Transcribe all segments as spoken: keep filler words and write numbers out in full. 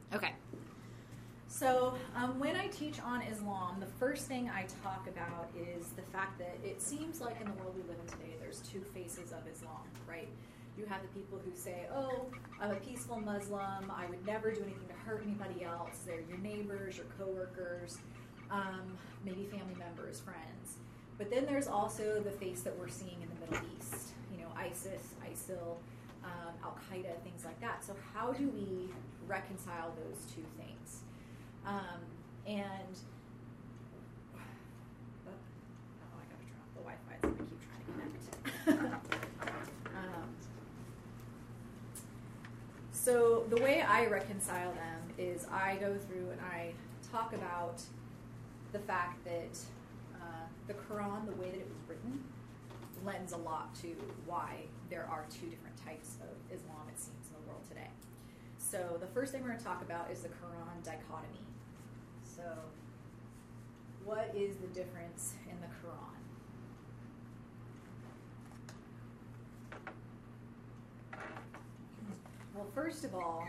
Okay. So um, when I teach on Islam, the first thing I talk about is the fact that it seems like in the world we live in today, there's two faces of Islam, right? You have the people who say, oh, I'm a peaceful Muslim, I would never do anything to hurt anybody else. They're your neighbors, your coworkers, um, maybe family members, friends. But then there's also the face that we're seeing in the Middle East, you know, ISIS, ISIL, um, Al-Qaeda, things like that. So how do we reconcile those two things? Um, and, oh, I gotta turn off the Wi-Fi, it's gonna keep trying to connect. um, so the way I reconcile them is I go through and I talk about the fact that uh, the Quran, the way that it was written, lends a lot to why there are two different types of Islam, it seems, in the world today. So the first thing we're going to talk about is the Quran dichotomy. So what is the difference in the Quran? Well, first of all,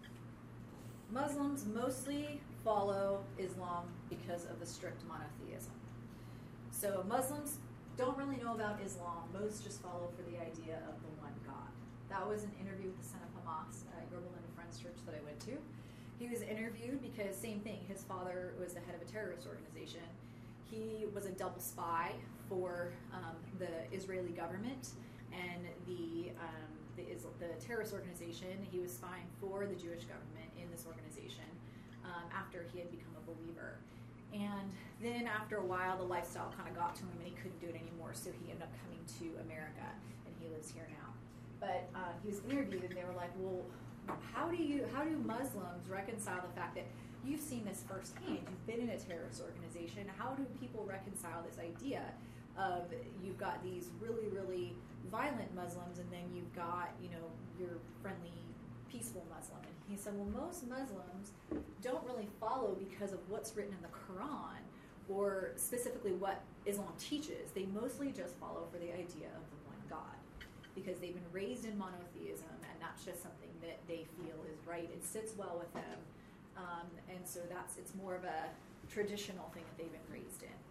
Muslims mostly follow Islam because of the strict monotheism. So Muslims don't really know about Islam. Most just follow for the idea of the one God. That was an interview with the son of Hamas at Yorba Linda Friends Church that I went to. He was interviewed because, same thing, his father was the head of a terrorist organization. He was a double spy for um, the Israeli government and the, um, the, the terrorist organization. He was spying for the Jewish government in this organization um, after he had become a believer. And then after a while, the lifestyle kind of got to him and he couldn't do it anymore, so he ended up coming to America, and he lives here now. But uh, he was interviewed, and they were like, well, how do you, how do Muslims reconcile the fact that you've seen this firsthand, you've been in a terrorist organization, how do people reconcile this idea of you've got these really, really violent Muslims, and then you've got, you know, your friendly, peaceful Muslim? And he said, well, most Muslims don't really follow because of what's written in the Quran, or specifically what Islam teaches. They mostly just follow for the idea of the one God, because they've been raised in monotheism, and that's just something that they feel is right. It sits well with them, um, and so that's it's more of a traditional thing that they've been raised in.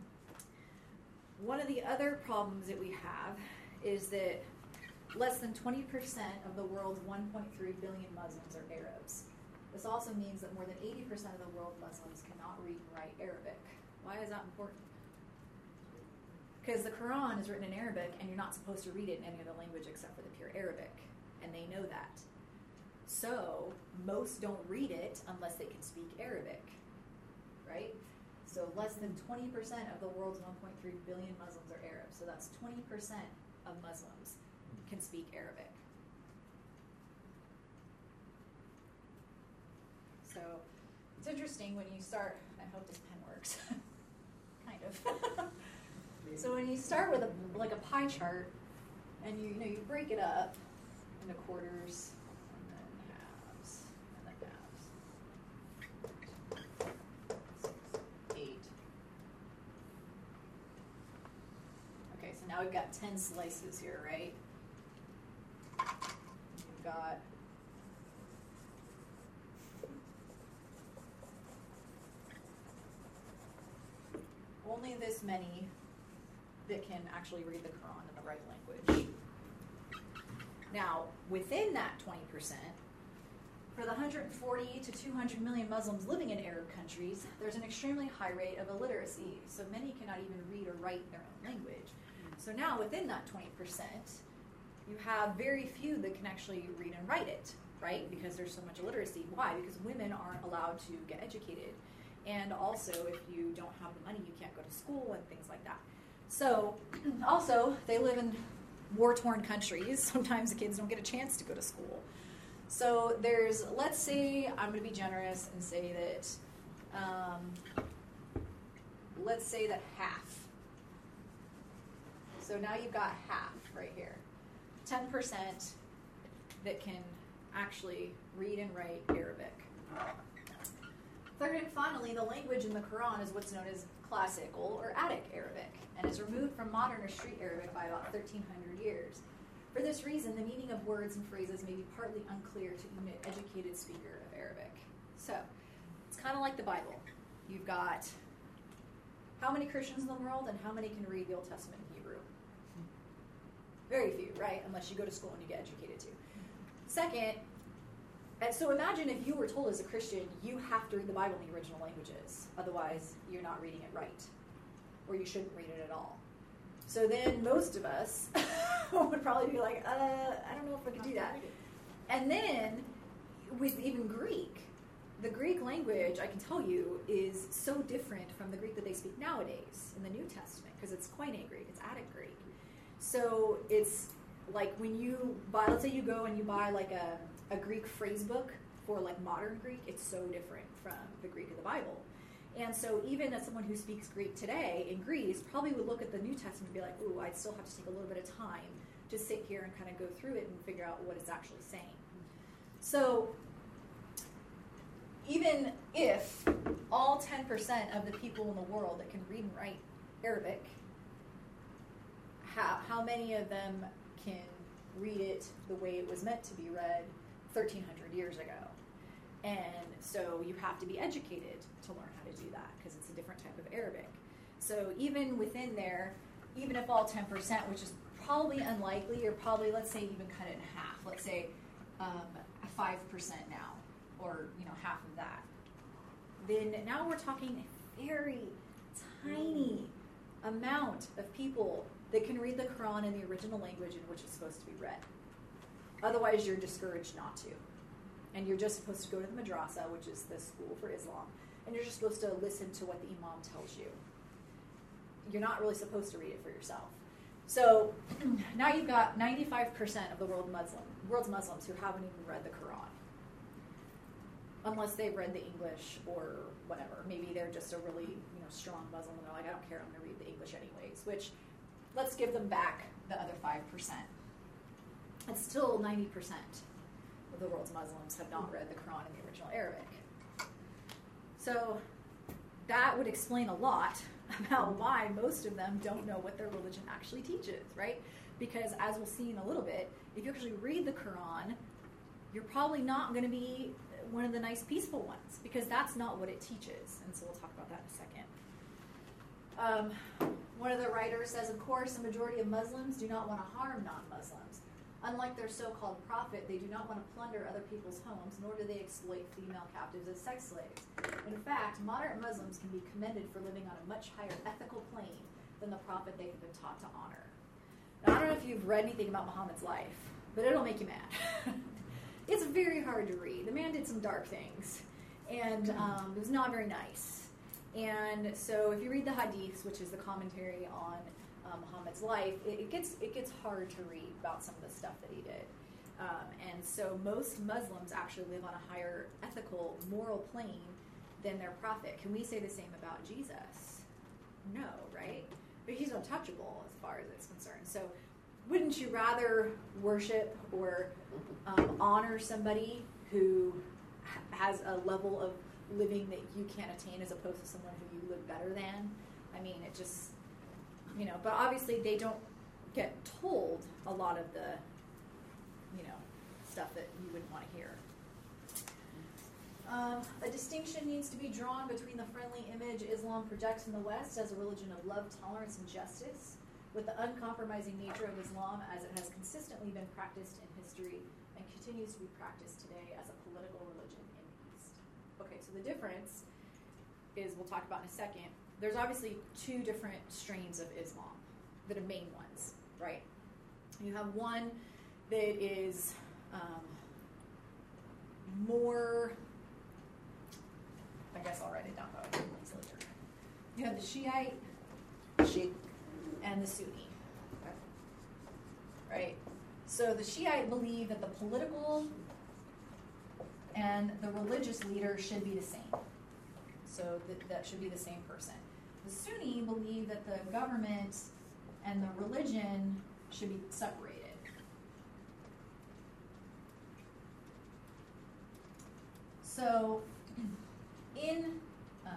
One of the other problems that we have is that less than twenty percent of the world's one point three billion Muslims are Arabs. This also means that more than eighty percent of the world Muslims cannot read and write Arabic. Why is that important? Because the Quran is written in Arabic, and you're not supposed to read it in any other language except for the pure Arabic, and they know that. So most don't read it unless they can speak Arabic, right? So less than twenty percent of the world's one point three billion Muslims are Arabs. So that's twenty percent of Muslims can speak Arabic. So it's interesting when you start, I hope this pen works, kind of. So when you start with a, like a pie chart, and you, you know, you break it up into quarters, and then halves, and then halves. Six, eight. Okay, so now we've got ten slices here, right? We've got only this many that can actually read the Quran in the right language. Now, within that twenty percent, for the one hundred forty to two hundred million Muslims living in Arab countries, there's an extremely high rate of illiteracy, so many cannot even read or write their own language. So now, within that twenty percent, you have very few that can actually read and write it, right? Because there's so much illiteracy. Why? Because women aren't allowed to get educated. And also, if you don't have the money, you can't go to school and things like that. So, also, they live in war-torn countries. Sometimes the kids don't get a chance to go to school. So there's, let's say, I'm going to be generous and say that, um, let's say that half. So now you've got half right here. ten percent that can actually read and write Arabic. Third and finally, the language in the Quran is what's known as classical or Attic Arabic, and is removed from modern or street Arabic by about thirteen hundred years. For this reason, the meaning of words and phrases may be partly unclear to even an educated speaker of Arabic. So it's kind of like the Bible. You've got how many Christians in the world and how many can read the Old Testament in Hebrew? Very few, right? Unless you go to school and you get educated too. Second, and so imagine if you were told as a Christian, you have to read the Bible in the original languages. Otherwise, you're not reading it right. Or you shouldn't read it at all. So then most of us would probably be like, uh, I don't know if I can do that. And then with even Greek, the Greek language, I can tell you, is so different from the Greek that they speak nowadays in the New Testament, because it's Koine Greek, it's Attic Greek. So it's like when you buy, let's say you go and you buy like a, a Greek phrase book for like modern Greek, it's so different from the Greek of the Bible. And so even as someone who speaks Greek today in Greece probably would look at the New Testament and be like, ooh, I'd still have to take a little bit of time to sit here and kind of go through it and figure out what it's actually saying. So even if all ten percent of the people in the world that can read and write Arabic, how, how many of them can read it the way it was meant to be read thirteen hundred years ago? And so you have to be educated to learn how to do that because it's a different type of Arabic. So even within there, even if all ten percent, which is probably unlikely, or probably, let's say, even cut it in half, let's say um, five percent now, or you know half of that, then now we're talking a very tiny amount of people that can read the Quran in the original language in which it's supposed to be read. Otherwise, you're discouraged not to. And you're just supposed to go to the madrasa, which is the school for Islam, and you're just supposed to listen to what the imam tells you. You're not really supposed to read it for yourself. So now you've got ninety-five percent of the world Muslim, world's Muslims who haven't even read the Quran. Unless they've read the English or whatever. Maybe they're just a really you know strong Muslim and they're like, I don't care, I'm going to read the English anyways. Which, let's give them back the other five percent. It's still ninety percent of the world's Muslims have not read the Quran in the original Arabic. So that would explain a lot about why most of them don't know what their religion actually teaches, right? Because as we'll see in a little bit, if you actually read the Quran, you're probably not going to be one of the nice, peaceful ones, because that's not what it teaches. And so we'll talk about that in a second. Um, one of the writers says, of course, the majority of Muslims do not want to harm non-Muslims. Unlike their so-called prophet, they do not want to plunder other people's homes, nor do they exploit female captives as sex slaves. In fact, moderate Muslims can be commended for living on a much higher ethical plane than the prophet they have been taught to honor. Now, I don't know if you've read anything about Muhammad's life, but it'll make you mad. It's very hard to read. The man did some dark things, and um, it was not very nice. And so if you read the Hadiths, which is the commentary on uh, Muhammad's life, it, it gets it gets hard to read about some of the stuff that he did. Um, and so most Muslims actually live on a higher ethical, moral plane than their prophet. Can we say the same about Jesus? No, right? But he's untouchable as far as it's concerned. So wouldn't you rather worship or um, honor somebody who ha- has a level of living that you can't attain as opposed to someone who you live better than? I mean, it just, you know, but obviously they don't get told a lot of the, you know, stuff that you wouldn't want to hear. Um, a distinction needs to be drawn between the friendly image Islam projects in the West as a religion of love, tolerance, and justice, with the uncompromising nature of Islam as it has consistently been practiced in history and continues to be practiced today as a political religion in the East. Okay, so the difference is, we'll talk about in a second, there's obviously two different strains of Islam that are main ones, right? You have one that is um, more, I guess I'll write it down, but I'll do this later. You have the Shiite, Shiite. and the Sunni, right? So the Shiite believe that the political and the religious leader should be the same. So that, that should be the same person. The Sunni believe that the government and the religion should be separated. So in uh,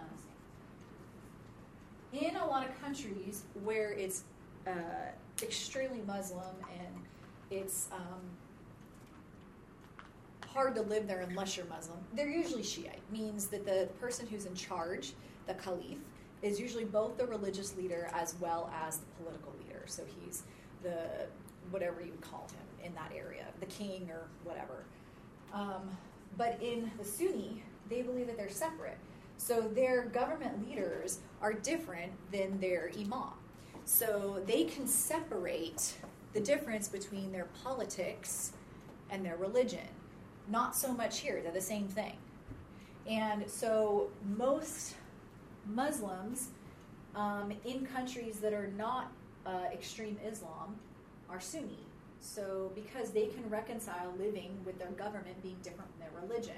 in a lot of countries where it's uh, extremely Muslim and it's um, hard to live there unless you're Muslim. They're usually Shiite, means that the person who's in charge, the caliph, is usually both the religious leader as well as the political leader. So he's the, whatever you would call him in that area, the king or whatever. Um, but in the Sunni, they believe that they're separate. So their government leaders are different than their imam. So they can separate the difference between their politics and their religion. Not so much here, they're the same thing. And so most Muslims um, in countries that are not uh, extreme Islam are Sunni. So because they can reconcile living with their government being different from their religion.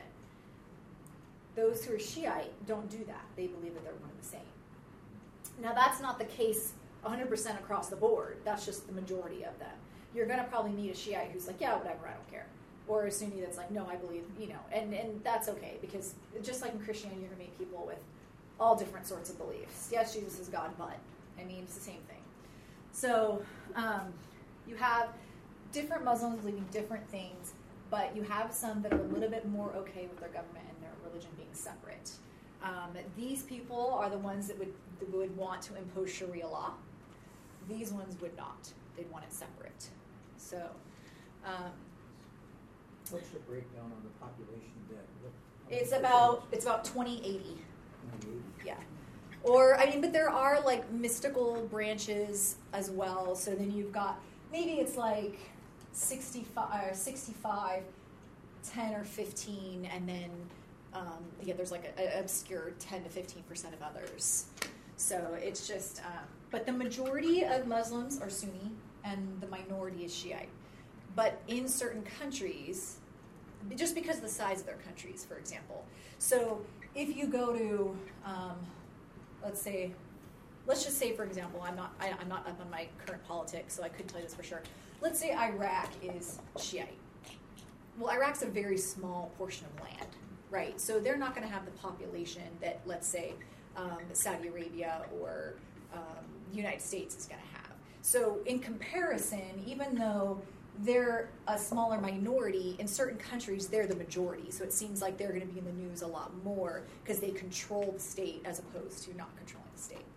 Those who are Shiite don't do that. They believe that they're one and the same. Now that's not the case one hundred percent across the board. That's just the majority of them. You're going to probably meet a Shiite who's like, yeah, whatever, I don't care. Or a Sunni that's like, no, I believe, you know, and, and that's okay, because just like in Christianity, you're going to meet people with all different sorts of beliefs. Yes, Jesus is God, but, I mean, it's the same thing. So um, you have different Muslims believing different things, but you have some that are a little bit more okay with their government and their religion being separate. Um, these people are the ones that would, that would want to impose Sharia law. These ones would not. They'd want it separate. So, um, what's the breakdown on the population then? What, it's about it's about twenty eighty. Yeah. Or I mean, but there are like mystical branches as well. So then you've got maybe it's like sixty-five, or sixty-five, ten or fifteen, and then um, yeah, there's like an obscure ten to fifteen percent of others. So it's just, um, but the majority of Muslims are Sunni, and the minority is Shiite. But in certain countries, just because of the size of their countries, for example. So if you go to, um, let's say, let's just say, for example, I'm not, I, I'm not up on my current politics, so I couldn't tell you this for sure. Let's say Iraq is Shiite. Well, Iraq's a very small portion of land, right? So they're not going to have the population that, let's say, um, Saudi Arabia or um, the United States is going to have. So in comparison, even though they're a smaller minority, in certain countries they're the majority. So it seems like they're going to be in the news a lot more because they control the state as opposed to not controlling the state.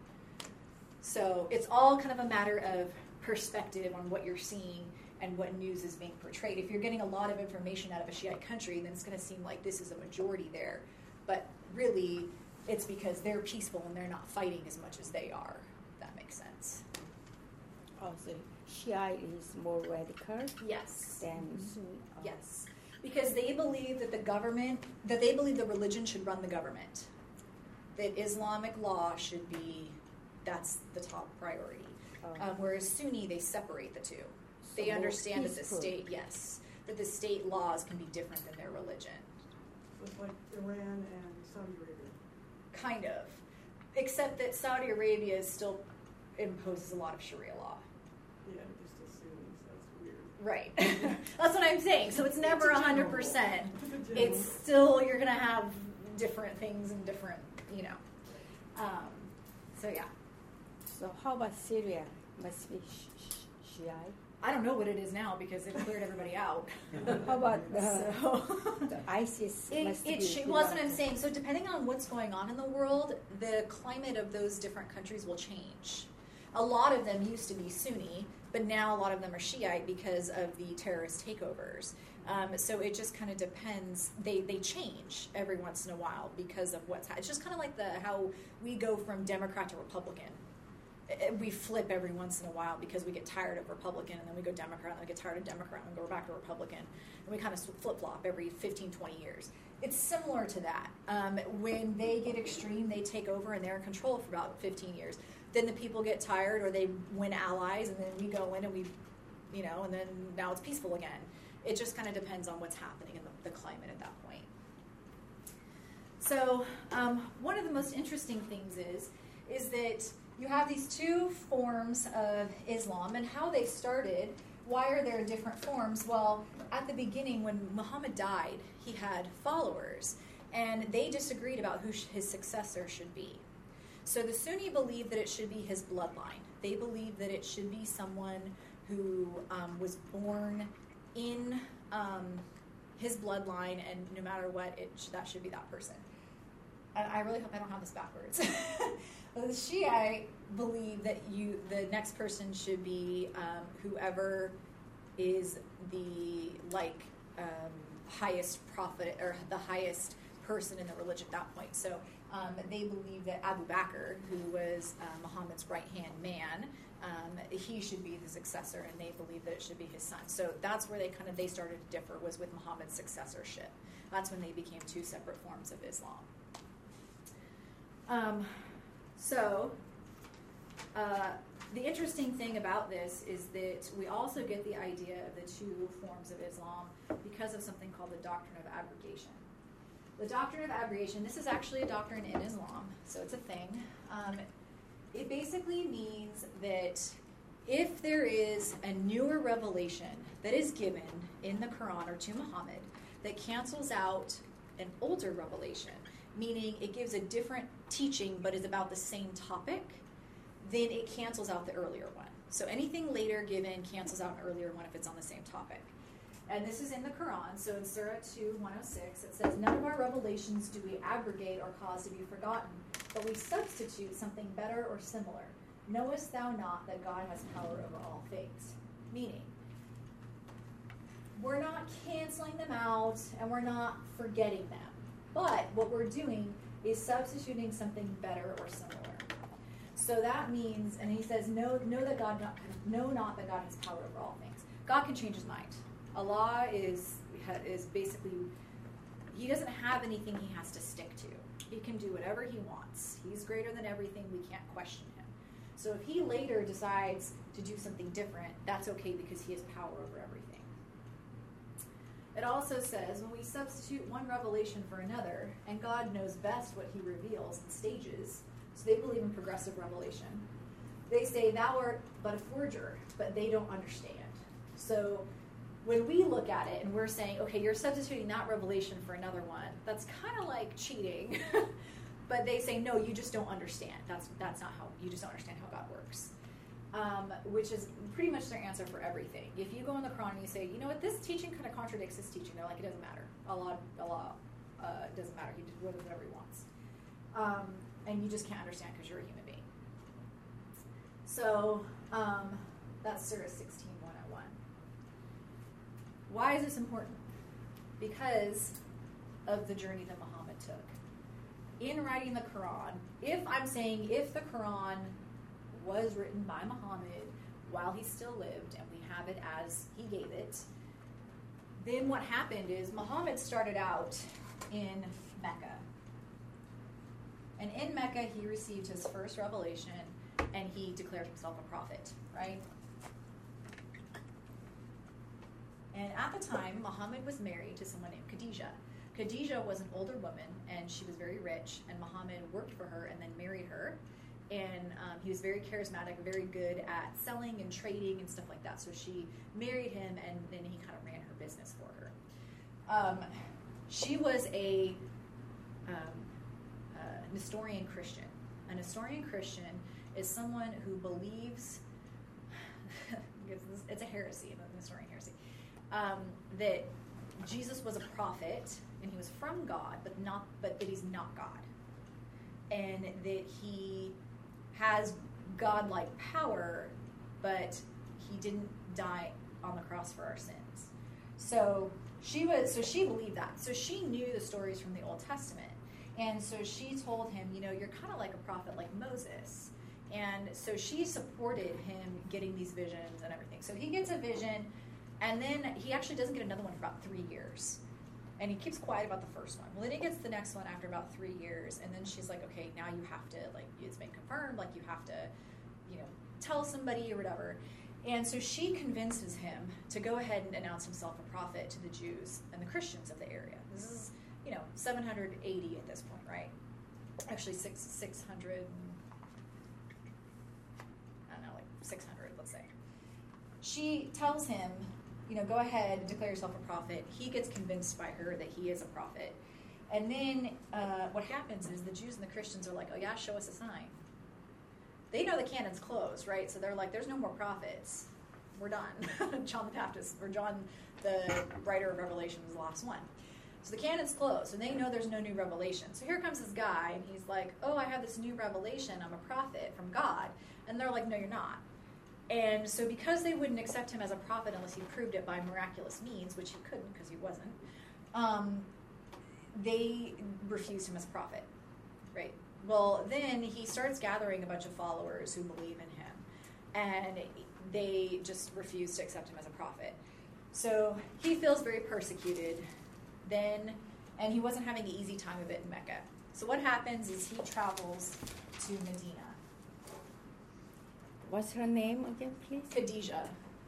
So it's all kind of a matter of perspective on what you're seeing and what news is being portrayed. If you're getting a lot of information out of a Shiite country, then it's going to seem like this is a majority there. But really, it's because they're peaceful and they're not fighting as much as they are. If that makes sense. Also, Shiite is more radical Yes. than Sunni. Oh. Yes. Because they believe that the government, that they believe the religion should run the government. That Islamic law should be, that's the top priority. Oh. Um, whereas Sunni, they separate the two. So They more understand that the peaceful. state, yes, that the state laws can be different than their religion. With like Iran and Saudi Arabia. Kind of. Except that Saudi Arabia still imposes a lot of Sharia law. Yeah, just assumes that's weird. Right. That's what I'm saying. So it's never It's a one hundred general. percent. It's a general. It's still, you're going to have different things and different, you know. Um, so, yeah. So how about Syria? Must be sh- sh- Shiite. I don't know what it is now because it cleared everybody out. How about the, So, the ISIS? it, must it be sh- well, that's what I'm belong- saying. So depending on what's going on in the world, the climate of those different countries will change. A lot of them used to be Sunni, but now a lot of them are Shiite because of the terrorist takeovers. Um, so it just kind of depends. They they change every once in a while because of what's happening. It's just kind of like the how we go from Democrat to Republican. Uh, We flip every once in a while because we get tired of Republican, and then we go Democrat, and then we get tired of Democrat, and we go back to Republican. And we kind of flip-flop every fifteen, twenty years. It's similar to that. Um, when they get extreme, they take over, and they're in control for about fifteen years. Then the people get tired, or they win allies, and then we go in and we, you know, and then now it's peaceful again. It just kind of depends on what's happening in the, the climate at that point. So um, one of the most interesting things is, is that you have these two forms of Islam and how they started. Why are there different forms? Well, at the beginning, when Muhammad died, he had followers, and they disagreed about who sh- his successor should be. So the Sunni believe that it should be his bloodline. They believe that it should be someone who um, was born in um, his bloodline, and no matter what, it sh- that should be that person. And I really hope I don't have this backwards. The Shiite believe that you, the next person should be um, whoever is the like um, highest prophet or the highest person in the religion at that point. So um, they believe that Abu Bakr, who was uh, Muhammad's right-hand man, um, he should be the successor, and they believe that it should be his son. So that's where they kind of they started to differ, was with Muhammad's successorship. That's when they became two separate forms of Islam. Um, so uh, the interesting thing about this is that we also get the idea of the two forms of Islam because of something called the doctrine of abrogation. The doctrine of abrogation, this is actually a doctrine in Islam, so it's a thing. Um, it basically means that if there is a newer revelation that is given in the Quran or to Muhammad that cancels out an older revelation, meaning it gives a different teaching but is about the same topic, then it cancels out the earlier one. So anything later given cancels out an earlier one if it's on the same topic. And this is in the Quran. So in Surah two, one oh six, it says, "None of our revelations do we abrogate or cause to be forgotten, but we substitute something better or similar. Knowest thou not that God has power over all things?" Meaning, we're not canceling them out and we're not forgetting them. But what we're doing is substituting something better or similar. So that means, and he says, know, know that God not, know not that God has power over all things. God can change his mind. Allah is is basically, he doesn't have anything he has to stick to. He can do whatever he wants. He's greater than everything. We can't question him. So if he later decides to do something different, that's okay because he has power over everything. It also says, when we substitute one revelation for another, and God knows best what he reveals in stages, so they believe in progressive revelation, they say, thou art but a forger, but they don't understand. So when we look at it and we're saying, okay, you're substituting that revelation for another one, that's kind of like cheating. But they say, no, you just don't understand. That's that's not how, you just don't understand how God works. Um, which is pretty much their answer for everything. If you go in the Quran and you say, you know what, this teaching kind of contradicts this teaching, they're like, it doesn't matter. Allah, Allah uh, doesn't matter. He does whatever he wants. Um, and you just can't understand because you're a human being. So um, that's Surah sixteen, one oh one. Why is this important? Because of the journey that Muhammad took. In writing the Quran, if I'm saying if the Quran was written by Muhammad while he still lived, and we have it as he gave it, then what happened is Muhammad started out in Mecca. And in Mecca, he received his first revelation, and he declared himself a prophet, right? And at the time, Muhammad was married to someone named Khadijah. Khadijah was an older woman, and she was very rich, and Muhammad worked for her and then married her. And um, he was very charismatic, very good at selling and trading and stuff like that. So she married him, and then he kind of ran her business for her. Um, she was a, um, a Nestorian Christian. A Nestorian Christian is someone who believes, it's a heresy, a Nestorian heresy, um, that Jesus was a prophet, and he was from God, but not, but that he's not God, and that he has God-like power, but he didn't die on the cross for our sins. So she was, so she believed that. So she knew the stories from the Old Testament, and so she told him, you know, you're kind of like a prophet, like Moses. And so she supported him getting these visions and everything. So he gets a vision, and then he actually doesn't get another one for about three years. And he keeps quiet about the first one. Well, then he gets the next one after about three years, and then she's like, okay, now you have to, like, it's been confirmed, like, you have to, you know, tell somebody or whatever. And so she convinces him to go ahead and announce himself a prophet to the Jews and the Christians of the area. This is, you know, seven hundred eighty at this point, right? Actually, six, 600, I don't know, like six hundred, let's say. She tells him, you know, go ahead and declare yourself a prophet. He gets convinced by her that he is a prophet. And then uh, what happens is the Jews and the Christians are like, oh yeah, show us a sign. They know the canon's closed, right? So they're like, there's no more prophets. we're done. John the Baptist, or John, the writer of Revelation, is the last one. So the canon's closed, and they know there's no new revelation. So here comes this guy, and he's like, oh, I have this new revelation. I'm a prophet from God. And they're like, no, you're not. And so because they wouldn't accept him as a prophet unless he proved it by miraculous means, which he couldn't because he wasn't, um, they refused him as a prophet, right? Well, then he starts gathering a bunch of followers who believe in him, and they just refuse to accept him as a prophet. So he feels very persecuted then, and he wasn't having an easy time of it in Mecca. So what happens is he travels to Medina. What's her name again, please? Khadijah.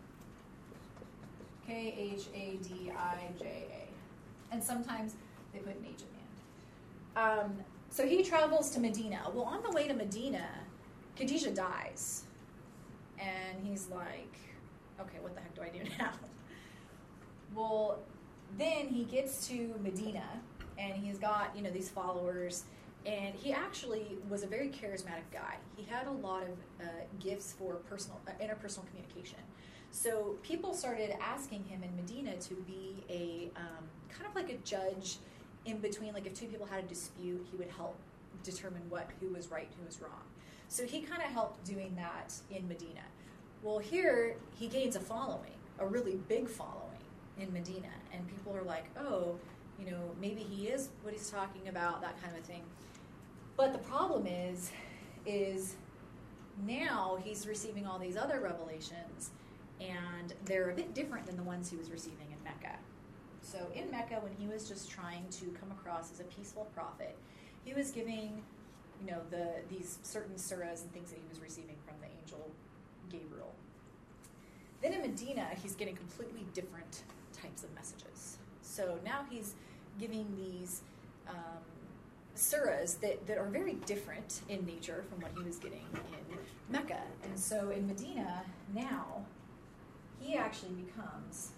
K H A D I J A. And sometimes they put an H at the end. Um, so he travels to Medina. Well, on the way to Medina, Khadijah dies. And he's like, okay, what the heck do I do now? Well, then he gets to Medina, and he's got, you know, these followers, and he actually was a very charismatic guy. He had a lot of uh, gifts for personal, uh, interpersonal communication. So people started asking him in Medina to be a um, kind of like a judge in between. Like if two people had a dispute, he would help determine what who was right, who was wrong. So he kind of helped doing that in Medina. Well, here he gains a following, a really big following in Medina, and people are like, oh, you know, maybe he is what he's talking about, that kind of a thing. But the problem is, is now he's receiving all these other revelations, and they're a bit different than the ones he was receiving in Mecca. So in Mecca, when he was just trying to come across as a peaceful prophet, he was giving, you know, the these certain surahs and things that he was receiving from the angel Gabriel. Then in Medina, he's getting completely different types of messages. So now he's giving these um, surahs that, that are very different in nature from what he was getting in Mecca. And so in Medina, now, he actually becomes...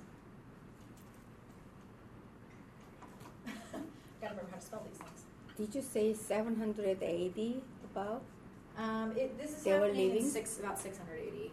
Gotta remember how to spell these things. Did you say seven hundred eighty about? Um, it, this is They were happening in leaving? six, about six hundred eighty.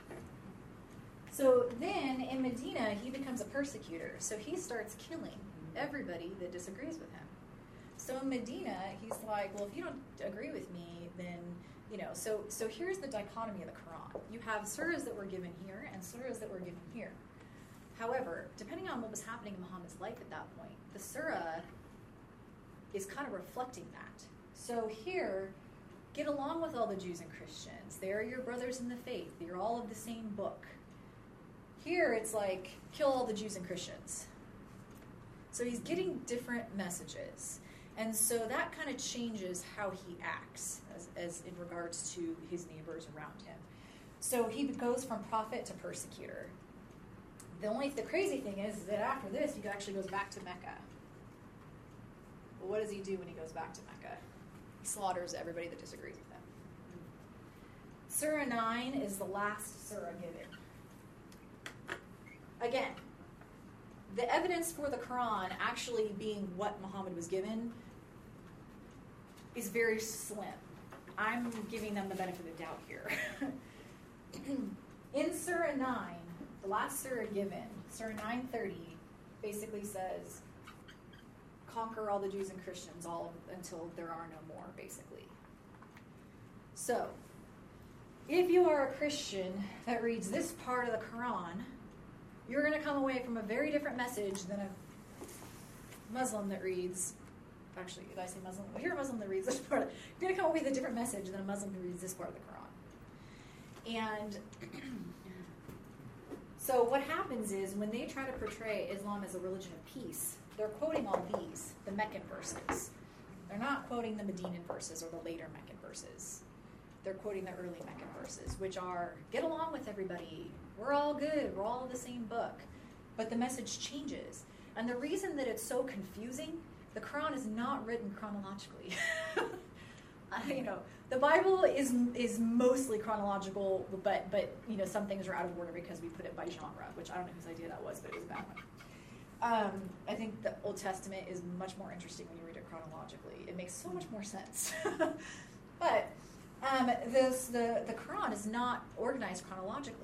So then in Medina, he becomes a persecutor. So he starts killing everybody that disagrees with him. So in Medina, he's like, well, if you don't agree with me, then, you know, so so here's the dichotomy of the Quran. You have surahs that were given here and surahs that were given here. However, depending on what was happening in Muhammad's life at that point, the surah is kind of reflecting that. So here, get along with all the Jews and Christians. They're your brothers in the faith. You're all of the same book. Here, it's like, kill all the Jews and Christians. So he's getting different messages. And so that kind of changes how he acts as, as in regards to his neighbors around him. So he goes from prophet to persecutor. The only the crazy thing is, is that after this, he actually goes back to Mecca. Well, what does he do when he goes back to Mecca? He slaughters everybody that disagrees with him. Surah nine is the last surah given. Again, the evidence for the Quran actually being what Muhammad was given is very slim. I'm giving them the benefit of the doubt here. In Surah nine, the last surah given, Surah nine thirty, basically says, conquer all the Jews and Christians all until there are no more, basically. So, if you are a Christian that reads this part of the Quran, you're going to come away from a very different message than a Muslim that reads, actually, did I say Muslim? Well, you're a Muslim that reads this part. You're going to come away with a different message than a Muslim who reads this part of the Quran. And so what happens is when they try to portray Islam as a religion of peace, they're quoting all these, the Meccan verses. They're not quoting the Medinan verses or the later Meccan verses. They're quoting the early Meccan verses, which are, get along with everybody. We're all good. We're all the same book. But the message changes. And the reason that it's so confusing, the Quran is not written chronologically. you know, the Bible is is mostly chronological, but, but you know, some things are out of order because we put it by genre, which I don't know whose idea that was, but it was a bad one. Um, I think the Old Testament is much more interesting when you read it chronologically. It makes so much more sense. But um, this, the, the Quran is not organized chronologically.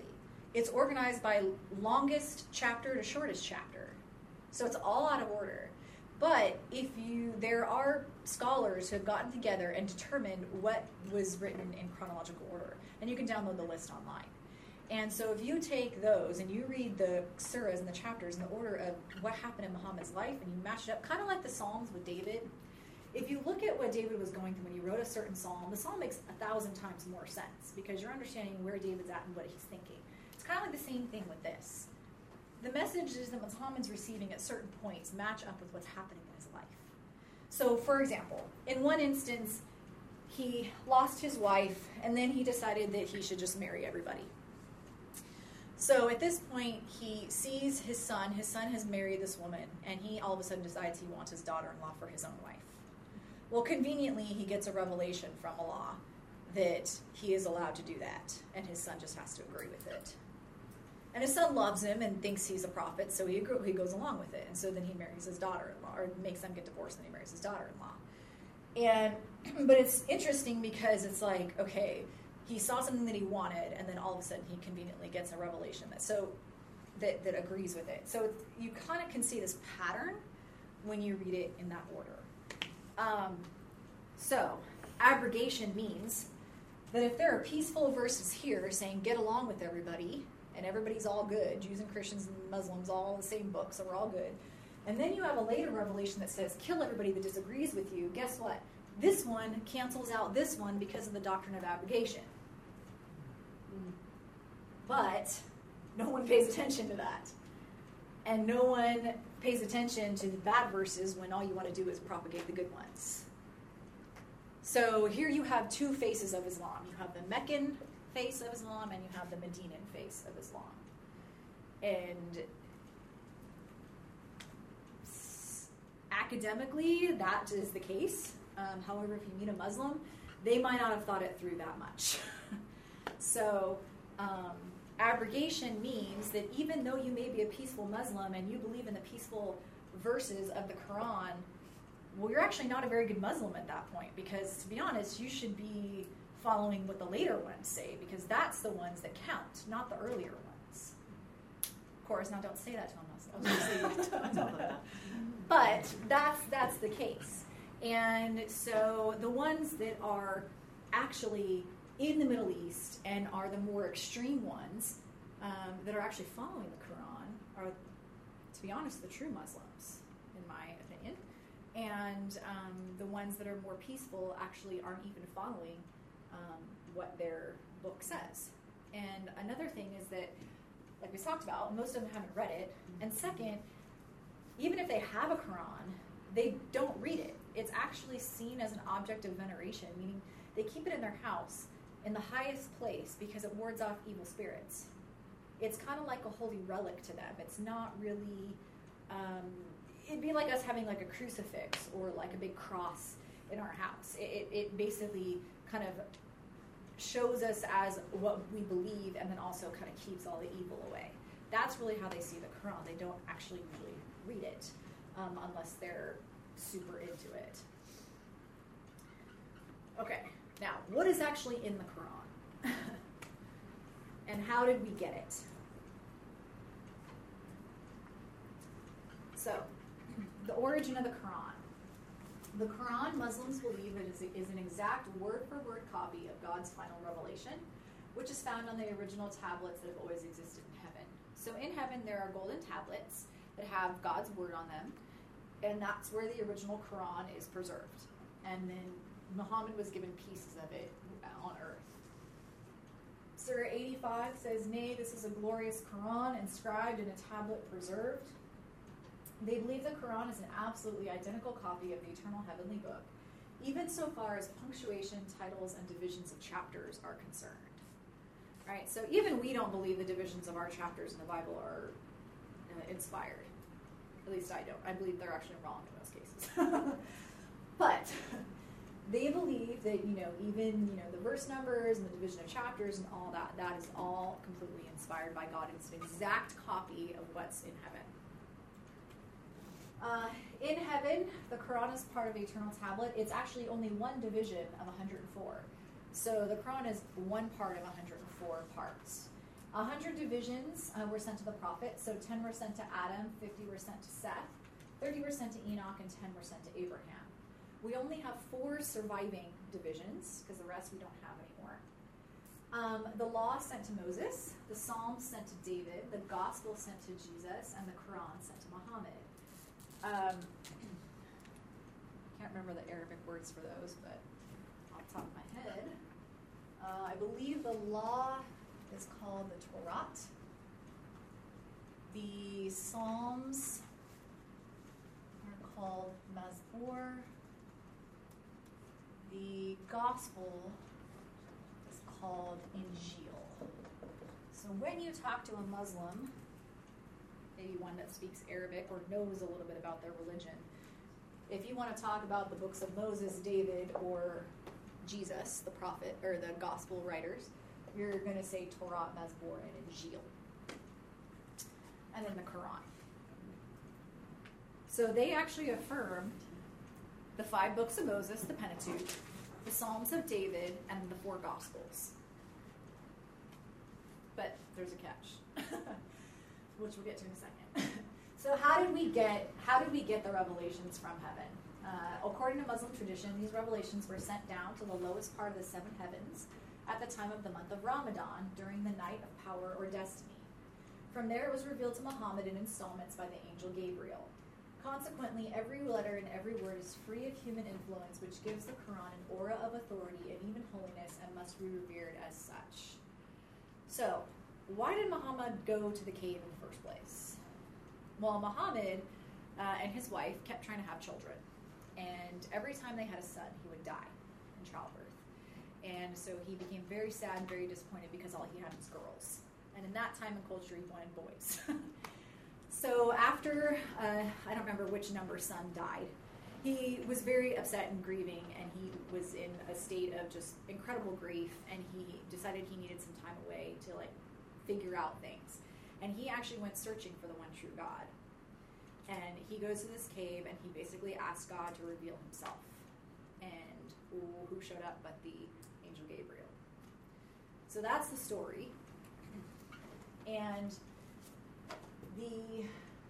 It's organized by longest chapter to shortest chapter. So it's all out of order. But if you, there are scholars who have gotten together and determined what was written in chronological order. And you can download the list online. And so if you take those and you read the surahs and the chapters in the order of what happened in Muhammad's life and you match it up, kind of like the Psalms with David, if you look at what David was going through when he wrote a certain psalm, the psalm makes a thousand times more sense because you're understanding where David's at and what he's thinking. It's kind of like the same thing with this. The messages that Muhammad's receiving at certain points match up with what's happening in his life. So, for example, in one instance, he lost his wife and then he decided that he should just marry everybody. So at this point, he sees his son. His son has married this woman, and he all of a sudden decides he wants his daughter-in-law for his own wife. Well, conveniently, he gets a revelation from Allah that he is allowed to do that, and his son just has to agree with it. And his son loves him and thinks he's a prophet, so he agree- he goes along with it. And so then he marries his daughter-in-law, or makes them get divorced, and he marries his daughter-in-law. And but it's interesting because it's like, okay, he saw something that he wanted, and then all of a sudden he conveniently gets a revelation that so that, that agrees with it. So you kind of can see this pattern when you read it in that order. Um, so abrogation means that if there are peaceful verses here saying get along with everybody, and everybody's all good, Jews and Christians and Muslims all in the same book, so we're all good, and then you have a later revelation that says kill everybody that disagrees with you, guess what? This one cancels out this one because of the doctrine of abrogation. But no one pays attention to that. And no one pays attention to the bad verses when all you want to do is propagate the good ones. So here you have two faces of Islam. You have the Meccan face of Islam and you have the Medinan face of Islam. And academically, that is the case. Um, however, if you meet a Muslim, they might not have thought it through that much. So um, abrogation means that even though you may be a peaceful Muslim and you believe in the peaceful verses of the Quran, well, you're actually not a very good Muslim at that point because, to be honest, you should be following what the later ones say because that's the ones that count, not the earlier ones. Of course, now don't say that to a Muslim. I was going to say that. But that's, that's the case. And so the ones that are actually in the Middle East and are the more extreme ones um, that are actually following the Quran are, to be honest, the true Muslims, in my opinion. And um, the ones that are more peaceful actually aren't even following um, what their book says. And another thing is that, like we talked about, most of them haven't read it. And second, even if they have a Quran, they don't read it. It's actually seen as an object of veneration, meaning they keep it in their house in the highest place because it wards off evil spirits. It's kind of like a holy relic to them. It's not really, um, it'd be like us having like a crucifix or like a big cross in our house. It, it, it basically kind of shows us as what we believe and then also kind of keeps all the evil away. That's really how they see the Quran. They don't actually really read it um, unless they're super into it. Okay, now what is actually in the Quran? And how did we get it? So, the origin of the Quran. The Quran, Muslims believe it is, is an exact word-for-word copy of God's final revelation, which is found on the original tablets that have always existed in heaven. So in heaven, there are golden tablets that have God's word on them, and that's where the original Quran is preserved. And then Muhammad was given pieces of it on earth. Surah eighty-five says, "Nay, this is a glorious Quran inscribed in a tablet preserved." They believe the Quran is an absolutely identical copy of the eternal heavenly book, even so far as punctuation, titles, and divisions of chapters are concerned. Right? So even we don't believe the divisions of our chapters in the Bible are uh, inspired. At least I don't. I believe they're actually wrong in most cases. But they believe that, you know, even, you know, the verse numbers and the division of chapters and all that, that is all completely inspired by God. It's an exact copy of what's in heaven. Uh, in heaven, the Quran is part of the eternal tablet. It's actually only one division of one hundred four. So the Quran is one part of one hundred four parts. A hundred divisions uh, were sent to the prophets, so ten were sent to Adam, fifty were sent to Seth, thirty were sent to Enoch, and ten were sent to Abraham. We only have four surviving divisions, because the rest we don't have anymore. Um, the law sent to Moses, the Psalms sent to David, the Gospel sent to Jesus, and the Quran sent to Muhammad. Um, I can't remember the Arabic words for those, but off the top of my head, uh, I believe the law is called the Torah. The Psalms are called Mazmor. The Gospel is called Injil. So when you talk to a Muslim, maybe one that speaks Arabic or knows a little bit about their religion, if you want to talk about the books of Moses, David, or Jesus, the prophet, or the gospel writers, you're going to say Torah, Mazmor, and Injil. And then the Quran. So they actually affirm the five books of Moses, the Pentateuch, the Psalms of David, and the four Gospels. But there's a catch, which we'll get to in a second. So how did we get how did we get the revelations from heaven? Uh, according to Muslim tradition, these revelations were sent down to the lowest part of the seven heavens at the time of the month of Ramadan during the night of power or destiny. From there, it was revealed to Muhammad in installments by the angel Gabriel. Consequently, every letter and every word is free of human influence, which gives the Quran an aura of authority and even holiness and must be revered as such. So, why did Muhammad go to the cave in the first place? Well, Muhammad uh, and his wife kept trying to have children. And every time they had a son, he would die in childbirth. And so he became very sad and very disappointed because all he had was girls. And in that time and culture, he wanted boys. So after, uh, I don't remember which number son died, he was very upset and grieving, and he was in a state of just incredible grief, and he decided he needed some time away to like figure out things. And he actually went searching for the one true God. And he goes to this cave, and he basically asks God to reveal himself. And ooh, who showed up but the angel Gabriel? So that's the story. And the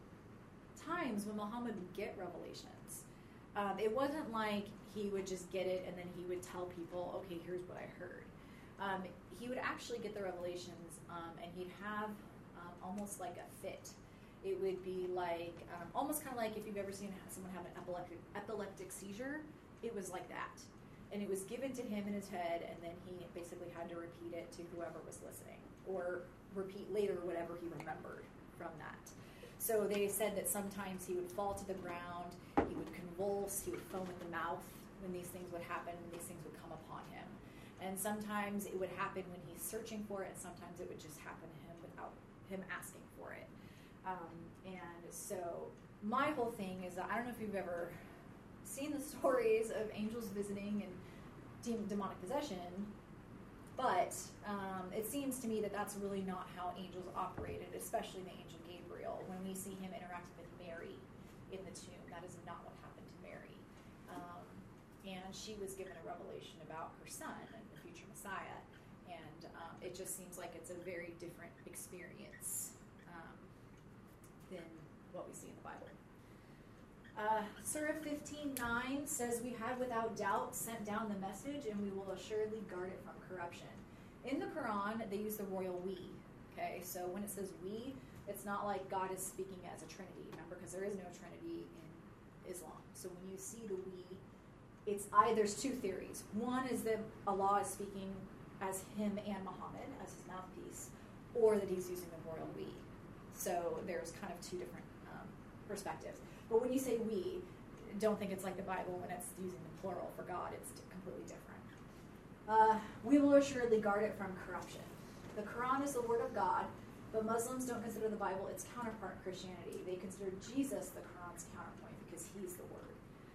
times when Muhammad would get revelations, um, it wasn't like he would just get it and then he would tell people, okay, here's what I heard. Um, he would actually get the revelations, um, and he'd have um, almost like a fit. It would be like, um, almost kind of like if you've ever seen someone have an epileptic, epileptic seizure, it was like that. And it was given to him in his head, and then he basically had to repeat it to whoever was listening, or repeat later whatever he remembered from that. So they said that sometimes he would fall to the ground, he would convulse, he would foam at the mouth when these things would happen, and these things would come upon him. And sometimes it would happen when he's searching for it, and sometimes it would just happen to him without him asking for it. Um, and so my whole thing is that I don't know if you've ever seen the stories of angels visiting and de- demonic possession, but um, it seems to me that that's really not how angels operated, especially the angel Gabriel. When we see him interacting with Mary in the tomb, that is not what happened to Mary. Um, and she was given a revelation about her son and the future Messiah, and um, it just seems like it's a very different experience um, than what we see in the Bible. Uh, Surah fifteen nine says, "We have without doubt sent down the message, and we will assuredly guard it from corruption." In the Quran, they use the royal we. Okay, so when it says we, it's not like God is speaking as a trinity, remember, because there is no trinity in Islam. So when you see the we, it's I. There's two theories. One is that Allah is speaking as him and Muhammad, as his mouthpiece, or that he's using the royal we. So there's kind of two different um, perspectives. But when you say we, don't think it's like the Bible when it's using the plural for God. It's completely different. Uh, we will assuredly guard it from corruption. The Quran is the word of God, but Muslims don't consider the Bible its counterpart in Christianity. They consider Jesus the Quran's counterpoint because he's the word.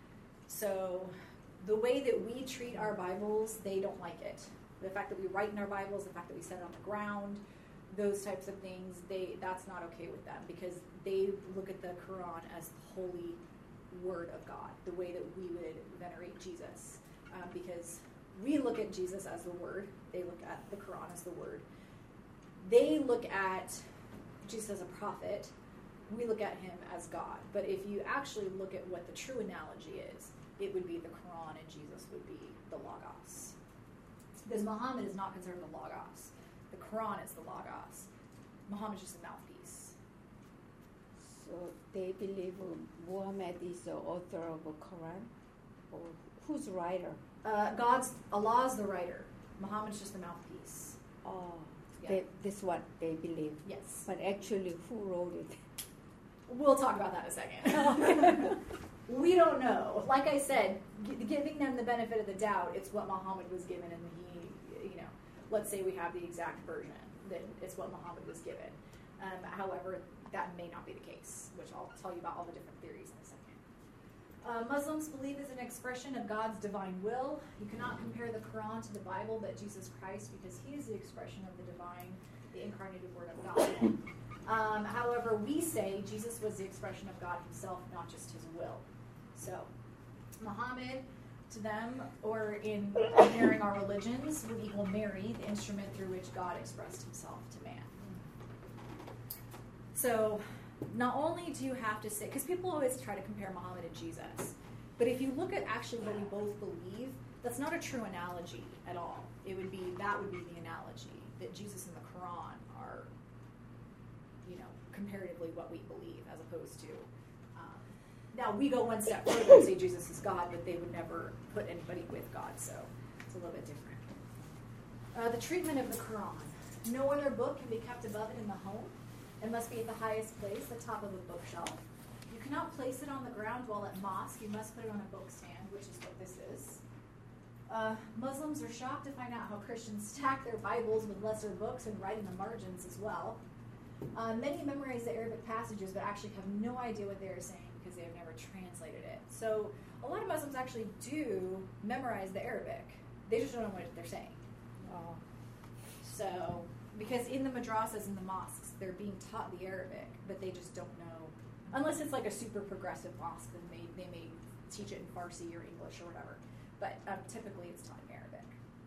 So the way that we treat our Bibles, they don't like it. The fact that we write in our Bibles, the fact that we set it on the ground, those types of things, they that's not okay with them because they look at the Quran as the holy word of God, the way that we would venerate Jesus. Um, because we look at Jesus as the word, they look at the Quran as the word. they look at Jesus as a prophet. We look at him as God. But if you actually look at what the true analogy is, it would be the Quran and Jesus would be the Logos. Because Muhammad is not considered the Logos. The Quran is the Logos. Muhammad is just a mouthpiece. So they believe Muhammad is the author of the Quran? Or who's writer? Uh, God's, Allah's the writer. Muhammad's just the mouthpiece. Oh, Yeah. they, this is what they believe. Yes. But actually, who wrote it? We'll talk about that in a second. We don't know. Like I said, g- giving them the benefit of the doubt, it's what Muhammad was given, and he, you know, let's say we have the exact version, then it's what Muhammad was given. Um, however, that may not be the case, which I'll tell you about all the different theories in a second. Uh, Muslims believe is an expression of God's divine will. You cannot compare the Quran to the Bible, but Jesus Christ, because he is the expression of the divine, the incarnated Word of God. Um, however, we say Jesus was the expression of God himself, not just his will. So, Muhammad, to them, or in comparing our religions, would equal Mary, the instrument through which God expressed himself to man. So, not only do you have to say, because people always try to compare Muhammad and Jesus, but if you look at actually what we both believe, that's not a true analogy at all. It would be, that would be the analogy, that Jesus and the Quran are, you know, comparatively what we believe, as opposed to, um, now we go one step further and say Jesus is God, but they would never put anybody with God, so it's a little bit different. Uh, the treatment of the Quran. No other book can be kept above it in the home. It must be at the highest place, the top of a bookshelf. You cannot place it on the ground while at mosque. You must put it on a book stand, which is what this is. Uh, Muslims are shocked to find out how Christians stack their Bibles with lesser books and write in the margins as well. Uh, many memorize the Arabic passages but actually have no idea what they are saying because they have never translated it. So a lot of Muslims actually do memorize the Arabic. They just don't know what they're saying. Oh. So, because in the madrasas and the mosques, they're being taught the Arabic, but they just don't know. Unless it's like a super progressive mosque, then they, they may teach it in Farsi or English or whatever. But um, typically it's taught in Arabic.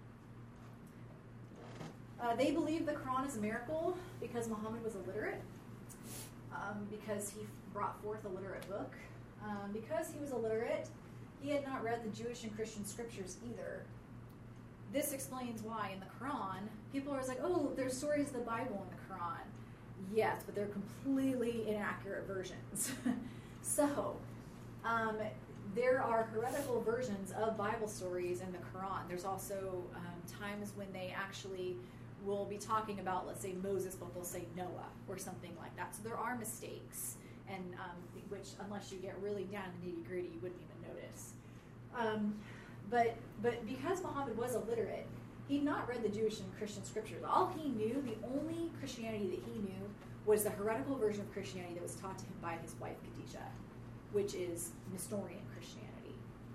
Uh, they believe the Quran is a miracle because Muhammad was illiterate, um, because he brought forth a literate book. Um, because he was illiterate, he had not read the Jewish and Christian scriptures either. This explains why in the Quran, people are always like, oh, there's stories of the Bible in the Quran. Yes, but they're completely inaccurate versions. So, um, there are heretical versions of Bible stories in the Quran. There's also um, times when they actually will be talking about, let's say, Moses, but they'll say Noah or something like that. So there are mistakes, and um, which, unless you get really down to the nitty-gritty, you wouldn't even notice. Um, But but because Muhammad was illiterate, he'd not read the Jewish and Christian scriptures. All he knew, the only Christianity that he knew, was the heretical version of Christianity that was taught to him by his wife Khadijah, which is Nestorian Christianity.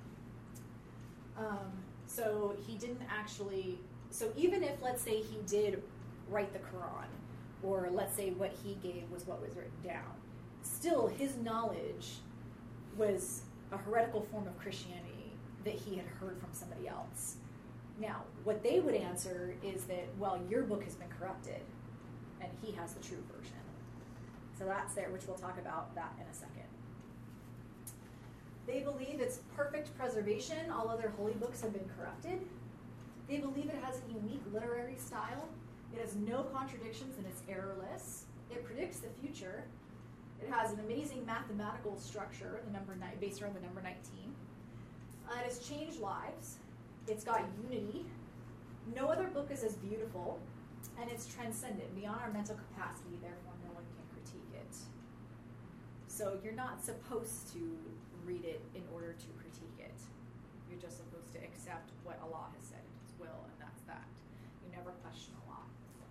Um, so he didn't actually, so even if, let's say, he did write the Quran, or let's say what he gave was what was written down, still his knowledge was a heretical form of Christianity that he had heard from somebody else. Now, what they would answer is that, well, your book has been corrupted, and he has the true version. So that's there, which we'll talk about that in a second. They believe it's perfect preservation. All other holy books have been corrupted. They believe it has a unique literary style. It has no contradictions and it's errorless. It predicts the future. It has an amazing mathematical structure, the number ni- based around the number nineteen. Uh, it has changed lives. It's got unity. No other book is as beautiful, and it's transcendent, beyond our mental capacity, therefore no one can critique it. So you're not supposed to read it in order to critique it. You're just supposed to accept what Allah has said in His will, and that's that. You never question Allah.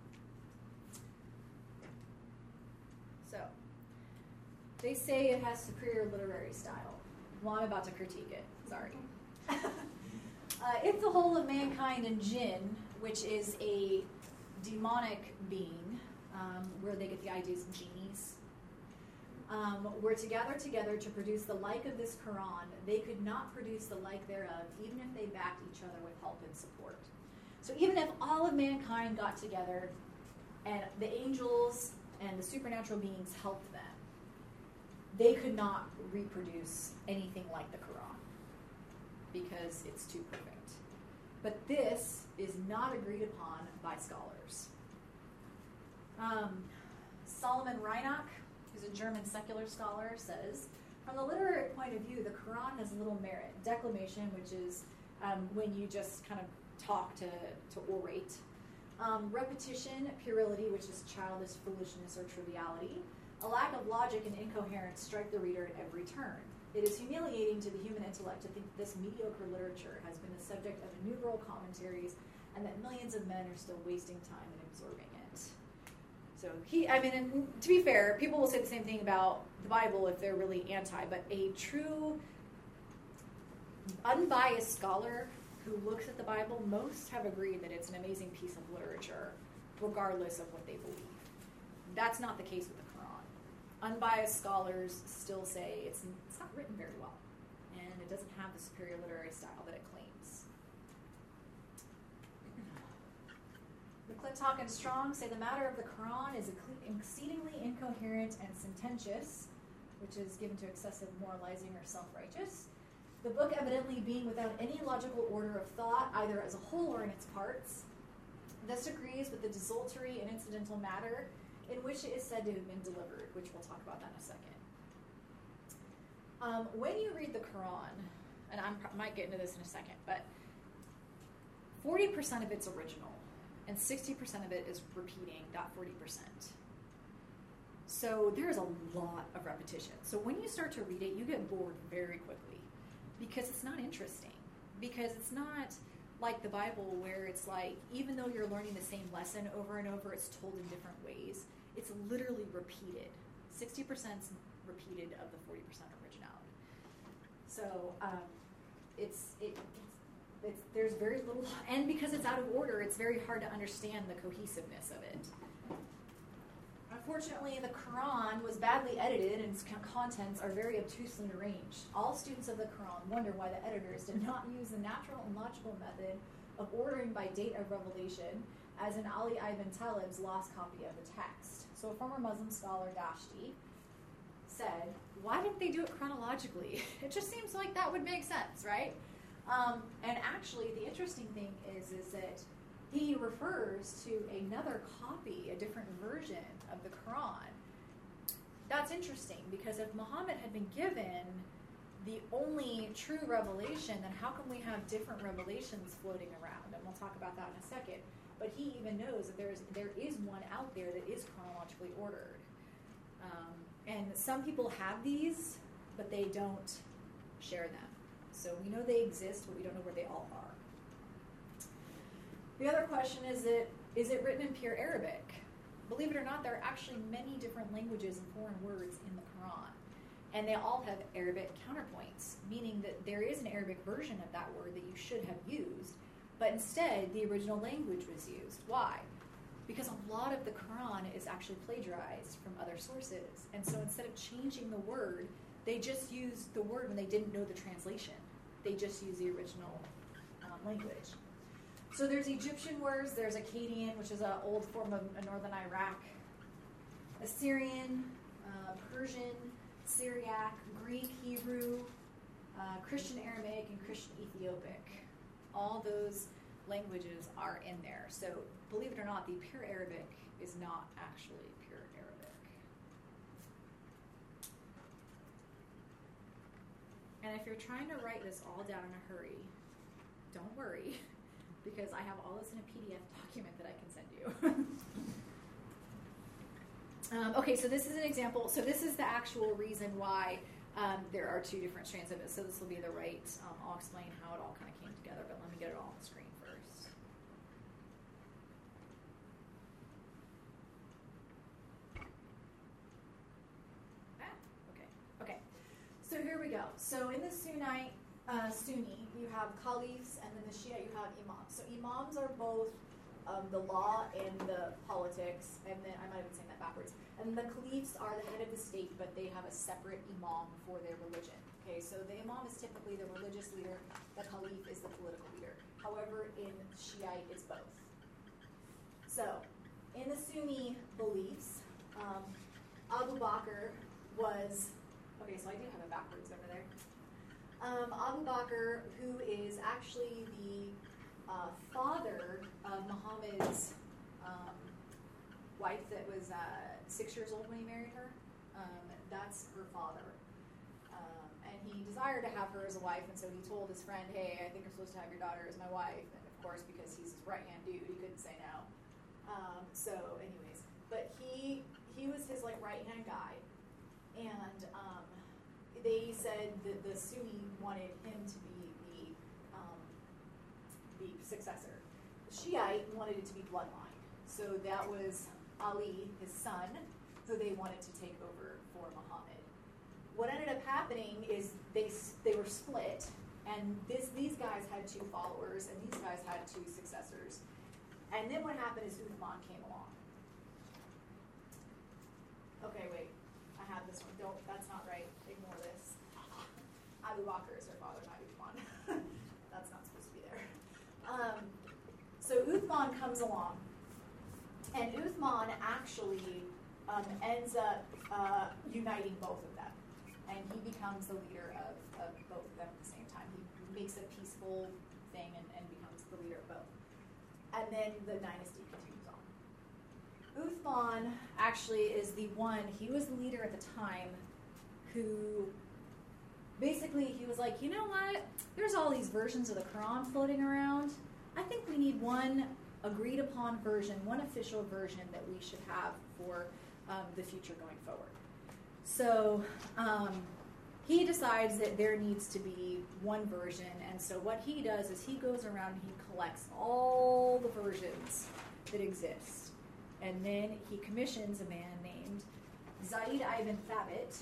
So, they say it has superior literary style. Well, I'm about to critique it. Sorry. uh, if the whole of mankind and jinn, which is a demonic being, um, where they get the ideas of genies, um, were to gather together to produce the like of this Quran, they could not produce the like thereof, even if they backed each other with help and support. So even if all of mankind got together and the angels and the supernatural beings helped them. They could not reproduce anything like the Quran because it's too perfect. But this is not agreed upon by scholars. Um, Solomon Reinach, who's a German secular scholar, says, from the literary point of view, the Quran has little merit. Declamation, which is um, when you just kind of talk to, to orate. Um, repetition, puerility, which is childish foolishness or triviality. A lack of logic and incoherence strike the reader at every turn. It is humiliating to the human intellect to think that this mediocre literature has been the subject of innumerable commentaries and that millions of men are still wasting time in absorbing it. So he, I mean, and to be fair, people will say the same thing about the Bible if they're really anti, but a true, unbiased scholar who looks at the Bible, most have agreed that it's an amazing piece of literature, regardless of what they believe. That's not the case with the Quran. Unbiased scholars still say it's, it's not written very well, and it doesn't have the superior literary style that it claims. McClintock and Strong say the matter of the Quran is exceedingly incoherent and sententious, which is given to excessive moralizing or self-righteous. The book evidently being without any logical order of thought, either as a whole or in its parts. This agrees with the desultory and incidental matter in which it is said to have been delivered, which we'll talk about that in a second. Um, when you read the Quran, and I might get into this in a second, but forty percent of it's original, and sixty percent of it is repeating that forty percent. So there's a lot of repetition. So when you start to read it, you get bored very quickly because it's not interesting. Because it's not like the Bible where it's like, even though you're learning the same lesson over and over, it's told in different ways. It's literally repeated. sixty percent repeated of the forty percent originality. So um, it's, it, it's, it's, there's very little, and because it's out of order, it's very hard to understand the cohesiveness of it. Unfortunately, the Quran was badly edited and its contents are very obtusely arranged. All students of the Quran wonder why the editors did not use the natural and logical method of ordering by date of revelation, as in Ali ibn Talib's lost copy of the text. So a former Muslim scholar, Dashti, said, why didn't they do it chronologically? It just seems like that would make sense, right? Um, and actually, the interesting thing is, is that he refers to another copy, a different version of the Quran. That's interesting, because if Muhammad had been given the only true revelation, then how can we have different revelations floating around? And we'll talk about that in a second. But he even knows that there's, there is one out there that is chronologically ordered. Um, and some people have these, but they don't share them. So we know they exist, but we don't know where they all are. The other question is, it, is it written in pure Arabic? Believe it or not, there are actually many different languages and foreign words in the Quran. And they all have Arabic counterpoints, meaning that there is an Arabic version of that word that you should have used, but instead the original language was used. Why? Because a lot of the Quran is actually plagiarized from other sources. And so instead of changing the word, they just used the word when they didn't know the translation. They just used the original um, language. So there's Egyptian words, there's Akkadian, which is an old form of northern Iraq, Assyrian, uh, Persian, Syriac, Greek, Hebrew, uh, Christian Aramaic, and Christian Ethiopic. All those languages are in there. So believe it or not, the pure Arabic is not actually pure Arabic. And if you're trying to write this all down in a hurry, don't worry, because I have all this in a P D F document that I can send you. um, okay, so this is an example. So this is the actual reason why um, there are two different strands of it. So this will be the right, um, I'll explain how it all kind of came together, but let me get it all on the screen first. Ah, okay, okay. So here we go. So in the Sunnite, Uh, Sunni, you have caliphs, and then the Shia, you have imams. So imams are both um, the law and the politics, and then I might have been saying that backwards. And the caliphs are the head of the state, but they have a separate imam for their religion. Okay, so the imam is typically the religious leader, the caliph is the political leader. However, in Shiite, it's both. So, in the Sunni beliefs, um, Abu Bakr was, okay, so I do have it backwards over there. Um, Abu Bakr, who is actually the uh, father of Muhammad's um, wife that was uh, six years old when he married her, um, that's her father. Um, and he desired to have her as a wife, and so he told his friend, hey, I think I'm supposed to have your daughter as my wife. And of course, because he's his right-hand dude, he couldn't say no. Um, so anyways, but he he was his like right-hand guy. And um, they said that the Sunni wanted him to be the um, the successor. The Shiite wanted it to be bloodline. So that was Ali, his son, who they wanted to take over for Muhammad. What ended up happening is they they were split, and this these guys had two followers, and these guys had two successors. And then what happened is Uthman came along. Okay, wait. I have this one. Don't. That's not right. Ignore this. Abu Bakr is her father, not Uthman. That's not supposed to be there. Um, so Uthman comes along, and Uthman actually um, ends up uh, uniting both of them, and he becomes the leader of, of both of them at the same time. He makes a peaceful thing and, and becomes the leader of both. And then the dynasty continues on. Uthman actually is the one, he was the leader at the time who basically he was like, you know what, there's all these versions of the Quran floating around. I think we need one agreed upon version, one official version that we should have for um, the future going forward. So um, he decides that there needs to be one version, and so what he does is he goes around and he collects all the versions that exist. And then he commissions a man named Zayd ibn Thabit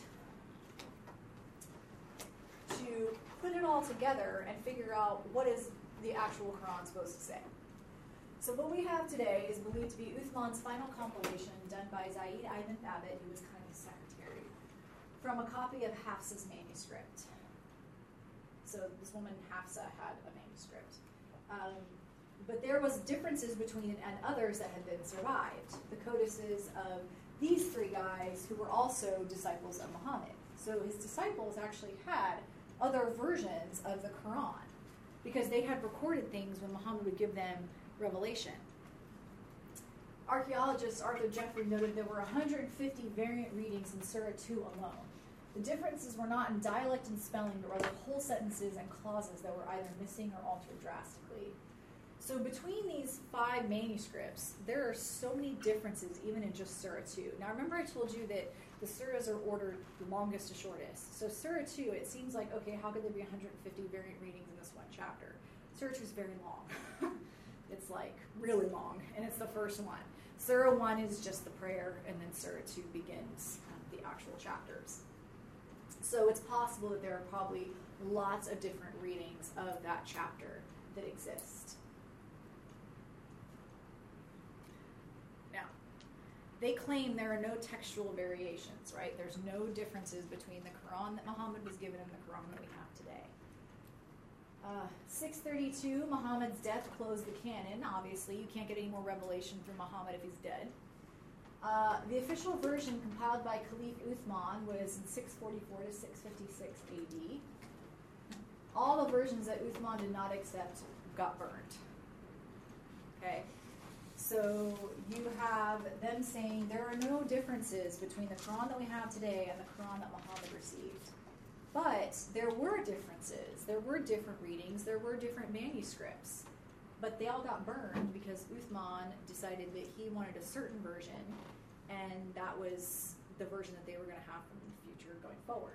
to put it all together and figure out what is the actual Quran supposed to say. So what we have today is believed to be Uthman's final compilation done by Zayd ibn Thabit, who was kind of his secretary, from a copy of Hafsa's manuscript. So this woman, Hafsa, had a manuscript. Um, but there was differences between it and others that had been survived. The codices of these three guys who were also disciples of Muhammad. So his disciples actually had other versions of the Quran because they had recorded things when Muhammad would give them revelation. Archaeologist Arthur Jeffrey noted there were one hundred fifty variant readings in Surah two alone. The differences were not in dialect and spelling, but rather whole sentences and clauses that were either missing or altered drastically. So between these five manuscripts, there are so many differences even in just Surah two. Now remember I told you that the surahs are ordered longest to shortest. So Surah two, it seems like, okay, how could there be one hundred fifty variant readings in this one chapter? Surah two is very long. It's like really long, and it's the first one. Surah one is just the prayer, and then Surah two begins um, the actual chapters. So it's possible that there are probably lots of different readings of that chapter that exist. Now, they claim there are no textual variations, right? There's no differences between the Quran that Muhammad was given and the Quran that we have today. Uh, six thirty-two, Muhammad's death closed the canon. Obviously, you can't get any more revelation from Muhammad if he's dead. Uh, the official version compiled by Caliph Uthman was in six forty-four to six fifty-six A D. All the versions that Uthman did not accept got burned. Okay, so you have them saying there are no differences between the Quran that we have today and the Quran that Muhammad received. But there were differences. There were different readings. There were different manuscripts. But they all got burned because Uthman decided that he wanted a certain version, and that was the version that they were going to have from the future going forward.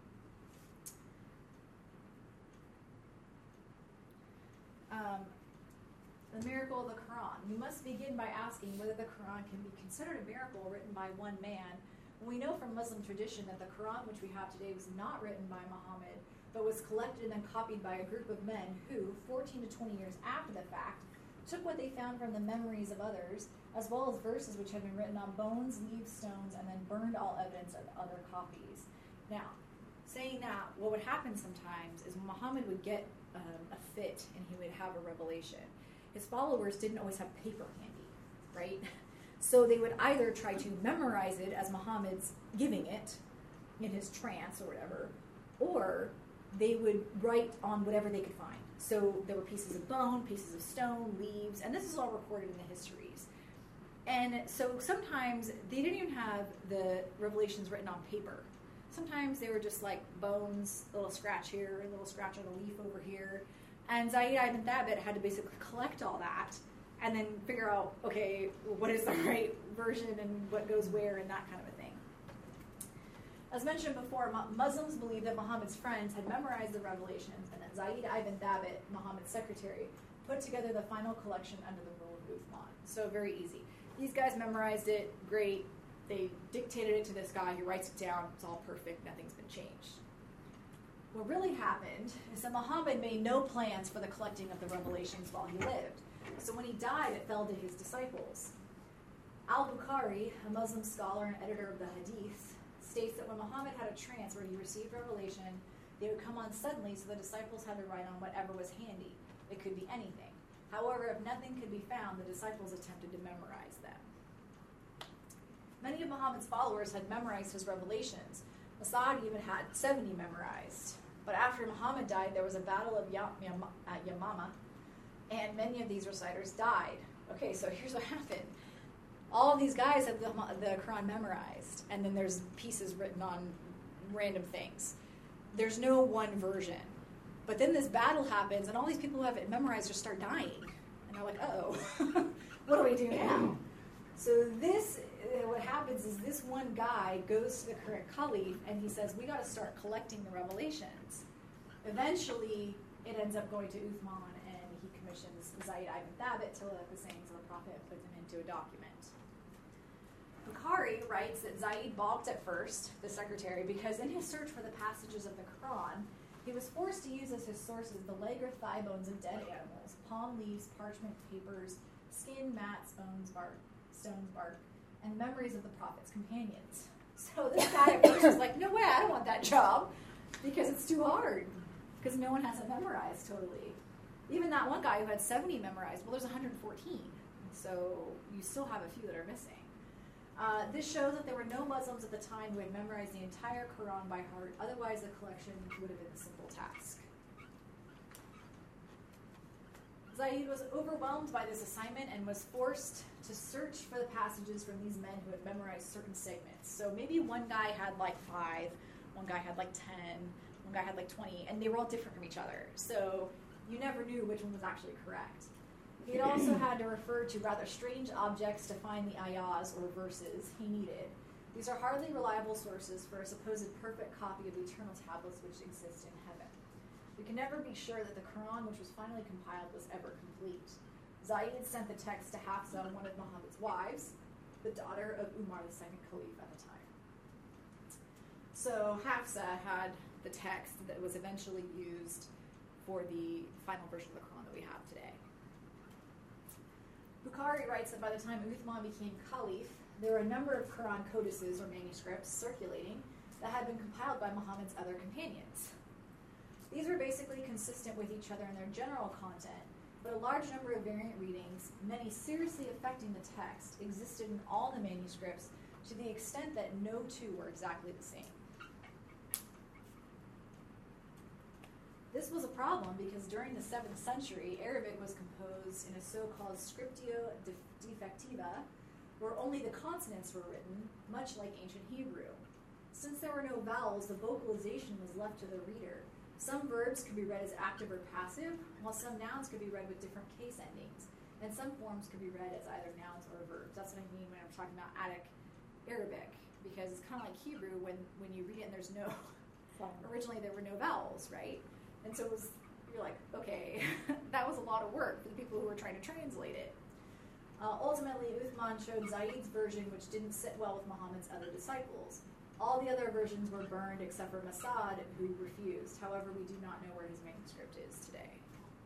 Um, the miracle of the Quran. We must begin by asking whether the Quran can be considered a miracle written by one man. We know from Muslim tradition that the Quran which we have today was not written by Muhammad, but was collected and then copied by a group of men who, fourteen to twenty years after the fact, took what they found from the memories of others, as well as verses which had been written on bones, leaves, stones, and then burned all evidence of other copies. Now, saying that, what would happen sometimes is when Muhammad would get um, a fit and he would have a revelation, his followers didn't always have paper handy, right? So they would either try to memorize it as Muhammad's giving it in his trance or whatever, or they would write on whatever they could find. So there were pieces of bone, pieces of stone, leaves, and this is all recorded in the histories. And so sometimes they didn't even have the revelations written on paper. Sometimes they were just like bones, a little scratch here, a little scratch on a leaf over here. And Zayd ibn Thabit had to basically collect all that and then figure out, okay, what is the right version and what goes where and that kind of a thing. As mentioned before, Muslims believe that Muhammad's friends had memorized the revelations and that Zayd ibn Thabit, Muhammad's secretary, put together the final collection under the rule of Uthman. So very easy. These guys memorized it, great. They dictated it to this guy, he writes it down, it's all perfect, nothing's been changed. What really happened is that Muhammad made no plans for the collecting of the revelations while he lived. So when he died, it fell to his disciples. Al-Bukhari, a Muslim scholar and editor of the Hadith, states that when Muhammad had a trance where he received revelation, they would come on suddenly, so the disciples had to write on whatever was handy. It could be anything. However, if nothing could be found, the disciples attempted to memorize them. Many of Muhammad's followers had memorized his revelations. Asad even had seventy memorized. But after Muhammad died, there was a battle of Yam- Yam- at Yamama, and many of these reciters died. Okay, so here's what happened. All of these guys have the, the Quran memorized, and then there's pieces written on random things. There's no one version. But then this battle happens, and all these people who have it memorized just start dying. And they're like, uh-oh, what do we do now? So this, uh, what happens is this one guy goes to the current caliph, and he says, we got to start collecting the revelations. Eventually, it ends up going to Uthman, and he commissions Zayd ibn Thabit to let the sayings of the Prophet and put them into a document. Bukhari writes that Zayd balked at first, the secretary, because in his search for the passages of the Quran, he was forced to use as his sources the leg or thigh bones of dead animals, palm leaves, parchment, papers, skin, mats, bones, bark, stones, bark, and memories of the Prophet's companions. So this guy at first was like, no way, I don't want that job, because it's too hard, because no one has it memorized totally. Even that one guy who had seventy memorized, well, there's one hundred fourteen, so you still have a few that are missing. Uh, this shows that there were no Muslims at the time who had memorized the entire Quran by heart. Otherwise, the collection would have been a simple task. Zayd was overwhelmed by this assignment and was forced to search for the passages from these men who had memorized certain segments. So maybe one guy had like five, one guy had like ten, one guy had like twenty, and they were all different from each other. So you never knew which one was actually correct. He also had to refer to rather strange objects to find the ayahs, or verses, he needed. These are hardly reliable sources for a supposed perfect copy of the eternal tablets which exist in heaven. We can never be sure that the Quran, which was finally compiled, was ever complete. Zayd sent the text to Hafsa, one of Muhammad's wives, the daughter of Umar, the second caliph at the time. So Hafsa had the text that was eventually used for the final version of the Quran that we have today. Bukhari writes that by the time Uthman became caliph, there were a number of Quran codices or manuscripts circulating that had been compiled by Muhammad's other companions. These were basically consistent with each other in their general content, but a large number of variant readings, many seriously affecting the text, existed in all the manuscripts to the extent that no two were exactly the same. This was a problem because during the seventh century, Arabic was composed in a so-called scriptio defectiva, where only the consonants were written, much like ancient Hebrew. Since there were no vowels, the vocalization was left to the reader. Some verbs could be read as active or passive, while some nouns could be read with different case endings, and some forms could be read as either nouns or verbs. That's what I mean when I'm talking about Attic Arabic, because it's kind of like Hebrew when, when you read it and there's no, originally there were no vowels, right? And so it was, you're like, okay, that was a lot of work for the people who were trying to translate it. Uh, ultimately, Uthman showed Zayd's version, which didn't sit well with Muhammad's other disciples. All the other versions were burned except for Masad, who refused. However, we do not know where his manuscript is today.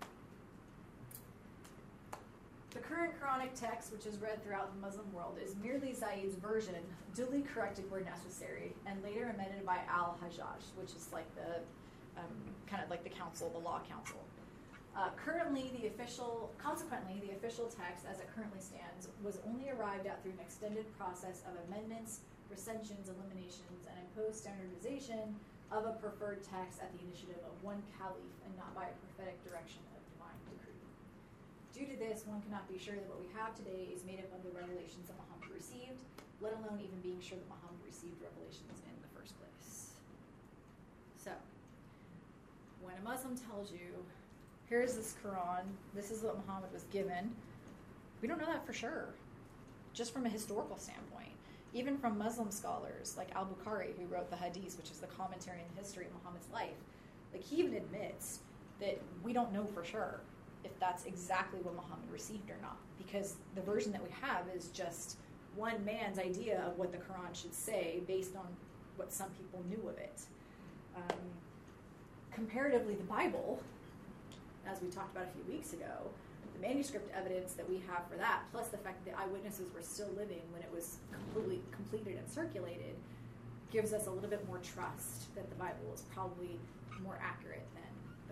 The current Quranic text, which is read throughout the Muslim world, is merely Zayd's version, duly corrected where necessary, and later amended by Al-Hajjaj, which is like the Um, kind of like the council, the law council. Uh, currently, the official, consequently, the official text as it currently stands was only arrived at through an extended process of amendments, recensions, eliminations, and imposed standardization of a preferred text at the initiative of one caliph and not by a prophetic direction of divine decree. Due to this, one cannot be sure that what we have today is made up of the revelations that Muhammad received, let alone even being sure that Muhammad received revelations in the first place. So, when a Muslim tells you, here's this Quran, this is what Muhammad was given, we don't know that for sure, just from a historical standpoint. Even from Muslim scholars like al-Bukhari, who wrote the Hadith, which is the commentary on the history of Muhammad's life, like he even admits that we don't know for sure if that's exactly what Muhammad received or not, because the version that we have is just one man's idea of what the Quran should say based on what some people knew of it. Um, comparatively, the Bible, as we talked about a few weeks ago, the manuscript evidence that we have for that, plus the fact that the eyewitnesses were still living when it was completely completed and circulated, gives us a little bit more trust that the Bible is probably more accurate than the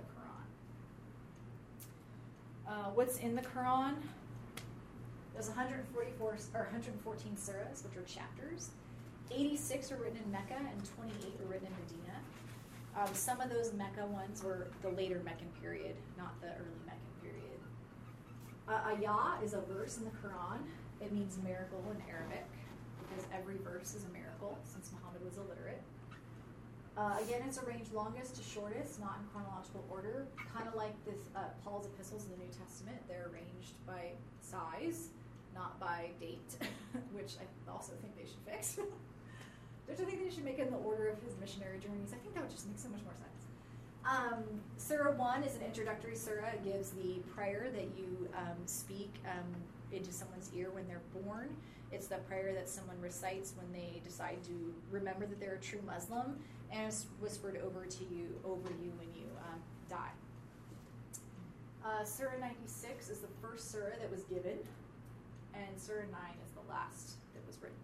Quran. Uh, what's in the Quran? There's one hundred forty-four or one hundred fourteen surahs, which are chapters. eighty-six are written in Mecca and twenty-eight are written in Medina. Um, some of those Mecca ones were the later Meccan period, not the early Meccan period. Uh, ayah is a verse in the Quran. It means miracle in Arabic, because every verse is a miracle, since Muhammad was illiterate. Uh, again, it's arranged longest to shortest, not in chronological order. Kind of like this, uh, Paul's epistles in the New Testament. They're arranged by size, not by date, which I also think they should fix. Don't you think they should make it in the order of his missionary journeys? I think that would just make so much more sense. Um, surah one is an introductory surah. It gives the prayer that you um, speak um, into someone's ear when they're born. It's the prayer that someone recites when they decide to remember that they're a true Muslim, and it's whispered over to you, over you when you um, die. Uh, surah ninety-six is the first surah that was given, and surah nine is the last that was written.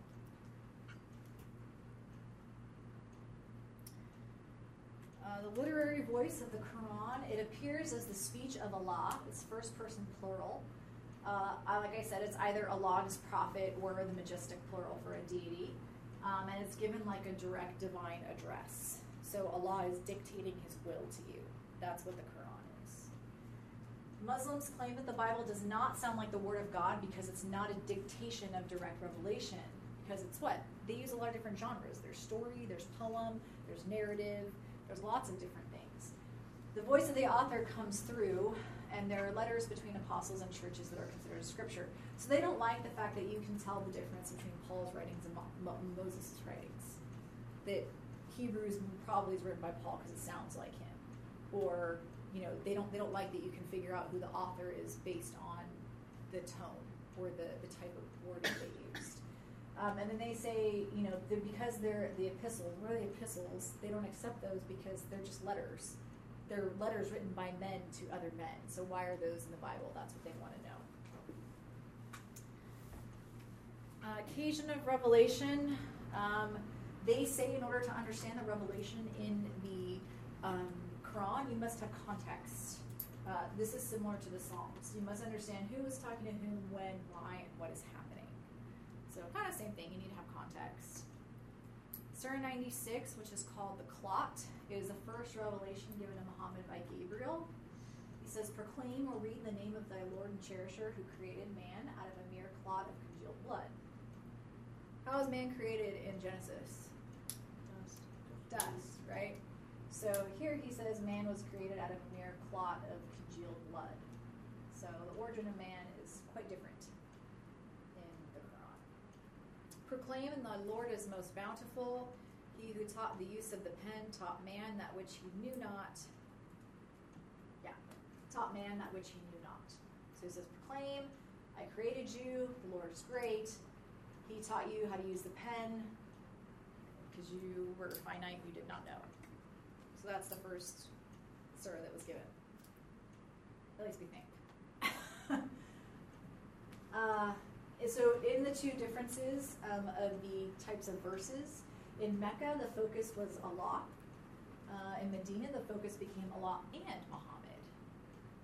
Uh, the literary voice of the Quran, it appears as the speech of Allah. It's first person plural. Uh, like I said, it's either Allah and his prophet or the majestic plural for a deity. Um, and it's given like a direct divine address. So Allah is dictating his will to you. That's what the Quran is. Muslims claim that the Bible does not sound like the Word of God because it's not a dictation of direct revelation. Because it's what? They use a lot of different genres. There's story, there's poem, there's narrative, there's lots of different things. The voice of the author comes through, and there are letters between apostles and churches that are considered scripture. So they don't like the fact that you can tell the difference between Paul's writings and Mo- Mo- Moses' writings. That Hebrews probably is written by Paul because it sounds like him. Or, you know, they don't they don't like that you can figure out who the author is based on the tone or the, the type of wording they used. Um, and then they say, you know, that because they're the epistles, what are the epistles? They don't accept those because they're just letters. They're letters written by men to other men. So why are those in the Bible? That's what they want to know. Uh, occasion of revelation. Um, they say in order to understand the revelation in the um, Quran, you must have context. Uh, this is similar to the Psalms. You must understand who is talking to whom, when, why, and what is happening. So kind of same thing. You need to have context. Surah ninety-six, which is called the Clot, is the first revelation given to Muhammad by Gabriel. He says, proclaim or read the name of thy Lord and Cherisher who created man out of a mere clot of congealed blood. How was man created in Genesis? Dust. Dust, right? So here he says man was created out of a mere clot of congealed blood. So the origin of man is quite different in the Quran. Proclaim, and the Lord is most bountiful. He who taught the use of the pen taught man that which he knew not. Yeah, taught man that which he knew not. So he says, proclaim, I created you, the Lord is great. He taught you how to use the pen because you were finite, you did not know. So that's the first surah that was given. At least we think. uh, so in the two differences um, of the types of verses, in Mecca the focus was Allah. Uh, in Medina the focus became Allah and Muhammad.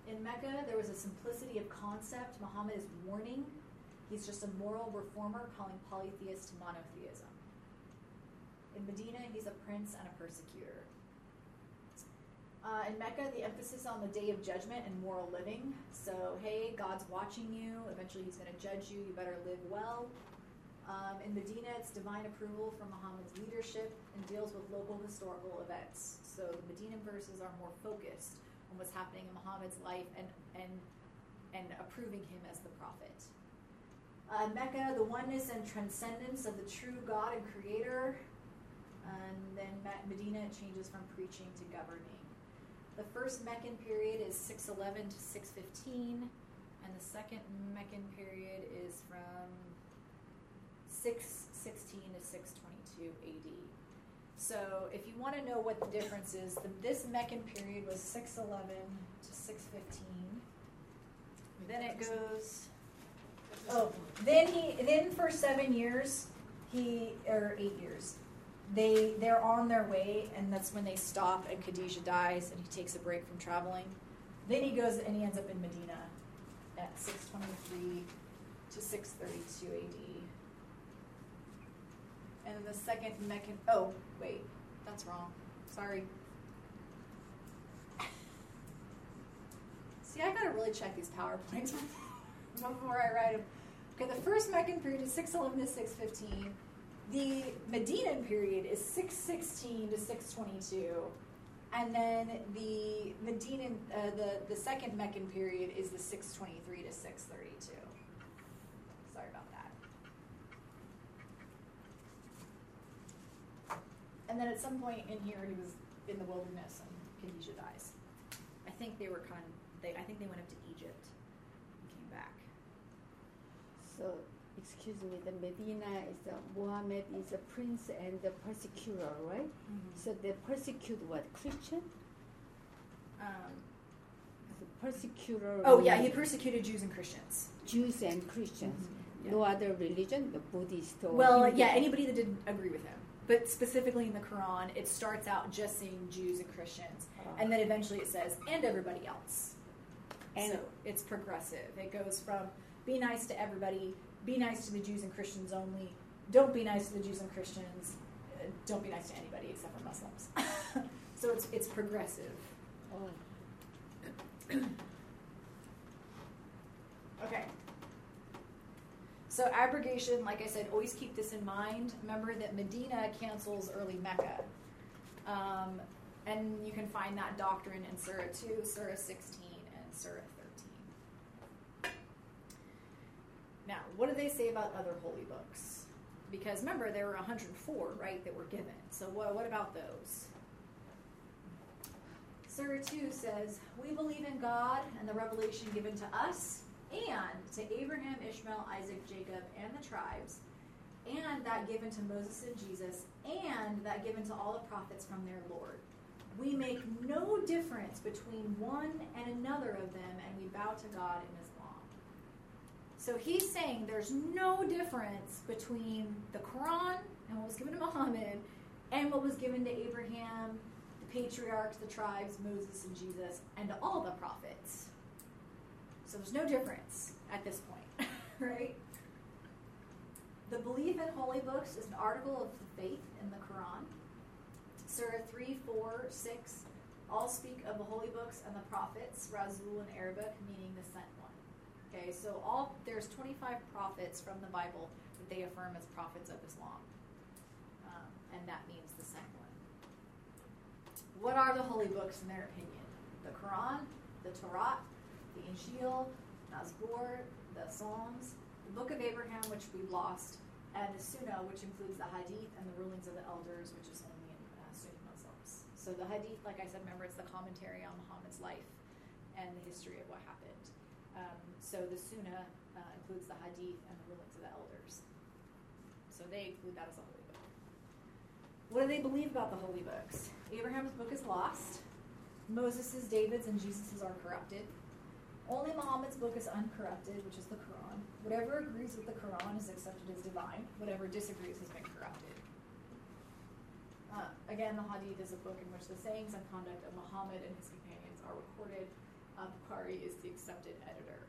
in Mecca, there was a simplicity of concept. Muhammad is warning. He's just a moral reformer calling polytheist to monotheism. In Medina, he's a prince and a persecutor. Uh, in Mecca, the emphasis on the day of judgment and moral living. So, hey, God's watching you. Eventually, he's going to judge you. You better live well. Um, in Medina, it's divine approval for Muhammad's leadership and deals with local historical events. So the Medina verses are more focused on what's happening in Muhammad's life and and and approving him as the prophet. Uh, Mecca, the oneness and transcendence of the true God and Creator. And then Medina, it changes from preaching to governing. The first Meccan period is six eleven to six fifteen, and the second Meccan period is from six sixteen to six twenty-two A D. So if you want to know what the difference is, the, this Meccan period was six eleven to six fifteen. Then it goes, oh, then he, then for seven years, he, or eight years, they, they're on their way, and that's when they stop, and Khadijah dies, and he takes a break from traveling. Then he goes, and he ends up in Medina at six twenty-three to six thirty-two A D. And then the second Meccan, oh, wait, that's wrong. Sorry. See, I gotta really check these PowerPoints before I write them. Okay, the first Meccan period is six eleven to six fifteen. The Medinan period is six sixteen to six twenty-two. And then the Medinan, uh, the, the second Meccan period is the six twenty-three to six thirty-two. Sorry about that. And then at some point in here, he was in the wilderness, and Khadijah dies. I think they were kind of, they, I think they went up to Egypt and came back. So, excuse me, the Medina is the Muhammad is a prince and the persecutor, right? Mm-hmm. So they persecute what? Christian? Um, The persecutor. oh, yeah, he means persecuted Jews and Christians. Jews and Christians. Mhm, yeah. No other religion, the Buddhist or Well, Hindu. yeah, anybody that didn't agree with him. But specifically in the Quran, it starts out just saying Jews and Christians. Uh, And then eventually it says, and everybody else. And- so it's progressive. It goes from be nice to everybody, be nice to the Jews and Christians only, don't be nice to the Jews and Christians, uh, don't be nice to anybody except for Muslims. So it's it's progressive. Oh. Okay. So abrogation, like I said, always keep this in mind. Remember that Medina cancels early Mecca. Um, and you can find that doctrine in Surah two, Surah sixteen, and Surah thirteen. Now, what do they say about other holy books? Because remember, there were one hundred four, right, that were given. So what, what about those? Surah two says, we believe in God and the revelation given to us, and to Abraham, Ishmael, Isaac, Jacob, and the tribes, and that given to Moses and Jesus, and that given to all the prophets from their Lord. We make no difference between one and another of them, and we bow to God in Islam. So he's saying there's no difference between the Quran and what was given to Muhammad and what was given to Abraham, the patriarchs, the tribes, Moses and Jesus, and to all the prophets. So there's no difference at this point, right? The belief in holy books is an article of faith in the Quran. Surah three, four, six all speak of the holy books and the prophets, Rasul in Arabic, meaning the sent one. Okay, so all there's twenty-five prophets from the Bible that they affirm as prophets of Islam. Um, and that means the sent one. What are the holy books in their opinion? The Quran, the Torah, the Injil, Nazbur, the Psalms, the Book of Abraham, which we've lost, and the Sunnah, which includes the Hadith and the rulings of the elders, which is only in uh, Sunni Muslims. So the Hadith, like I said, remember, it's the commentary on Muhammad's life and the history of what happened. Um, so the Sunnah uh, includes the Hadith and the rulings of the elders. So they include that as a holy book. What do they believe about the holy books? Abraham's book is lost. Moses', David's, and Jesus' are corrupted. Only Muhammad's book is uncorrupted, which is the Quran. Whatever agrees with the Quran is accepted as divine. Whatever disagrees has been corrupted. Uh, again, the Hadith is a book in which the sayings and conduct of Muhammad and his companions are recorded. Uh, Bukhari is the accepted editor.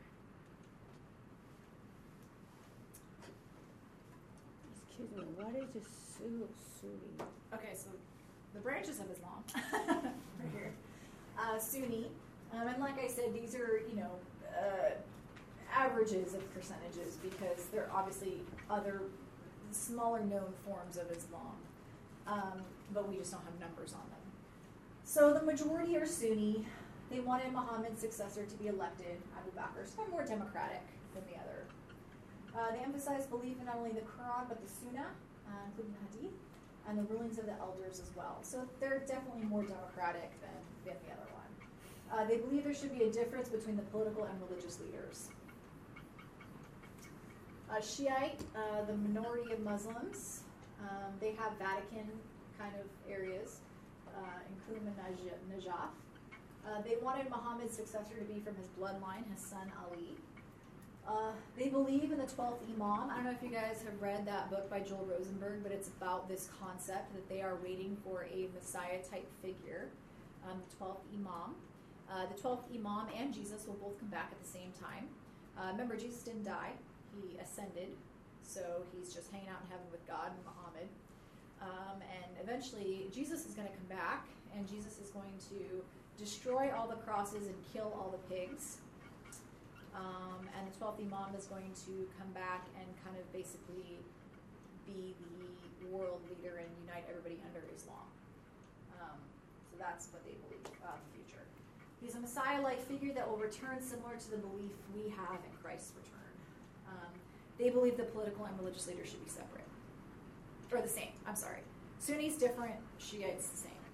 Excuse me, what is a Su- Sunni? Okay, so the branches of Islam, right here, uh, Sunni, um, and like I said, these are, you know, uh, averages of percentages because there are obviously other smaller known forms of Islam, um, but we just don't have numbers on them. So the majority are Sunni. They wanted Muhammad's successor to be elected, Abu Bakr, so they're more democratic than the other. Uh, they emphasize belief in not only the Quran but the Sunnah, uh, including Hadith, and the rulings of the elders as well. So they're definitely more democratic than, than the other one. Uh, they believe there should be a difference between the political and religious leaders. Uh, Shiite, uh, the minority of Muslims, um, they have Vatican kind of areas, uh, including the Naj- Najaf. Uh, they wanted Muhammad's successor to be from his bloodline, his son Ali. Uh, they believe in the twelfth Imam. I don't know if you guys have read that book by Joel Rosenberg, but it's about this concept that they are waiting for a Messiah-type figure, um, the twelfth Imam. Uh, the twelfth Imam and Jesus will both come back at the same time. Uh, remember, Jesus didn't die. He ascended, so he's just hanging out in heaven with God and Muhammad. Um, and eventually, Jesus is going to come back, and Jesus is going to destroy all the crosses and kill all the pigs. Um, and the twelfth Imam is going to come back and kind of basically be the world leader and unite everybody under Islam. Um, so that's what they believe about the future. He's a Messiah-like figure that will return similar to the belief we have in Christ's return. Um, they believe the political and religious leaders should be separate. Or the same, I'm sorry. Sunni's different, Shiites the same.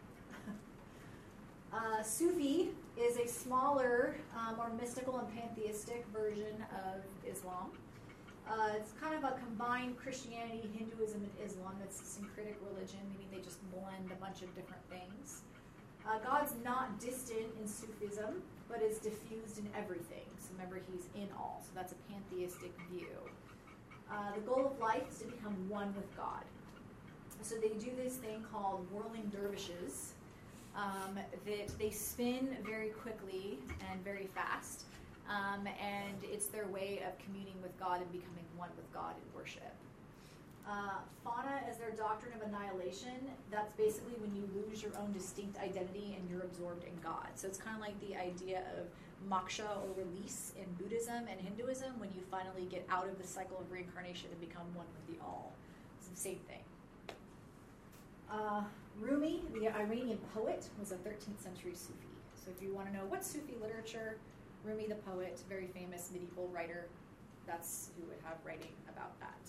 Uh, Sufi is a smaller, um, more mystical and pantheistic version of Islam. Uh, it's kind of a combined Christianity, Hinduism, and Islam. It's a syncretic religion, meaning they just blend a bunch of different things. Uh, God's not distant in Sufism, but is diffused in everything. So remember, he's in all. So that's a pantheistic view. Uh, the goal of life is to become one with God. So they do this thing called whirling dervishes. Um, that they spin very quickly and very fast, um, and it's their way of communing with God and becoming one with God in worship. Uh, Fauna is their doctrine of annihilation. That's basically when you lose your own distinct identity and you're absorbed in God. So it's kind of like the idea of moksha or release in Buddhism and Hinduism when you finally get out of the cycle of reincarnation and become one with the all. It's the same thing. Uh, Rumi, the Iranian poet, was a thirteenth century Sufi. So if you want to know what Sufi literature, Rumi the poet, very famous medieval writer, that's who would have writing about that.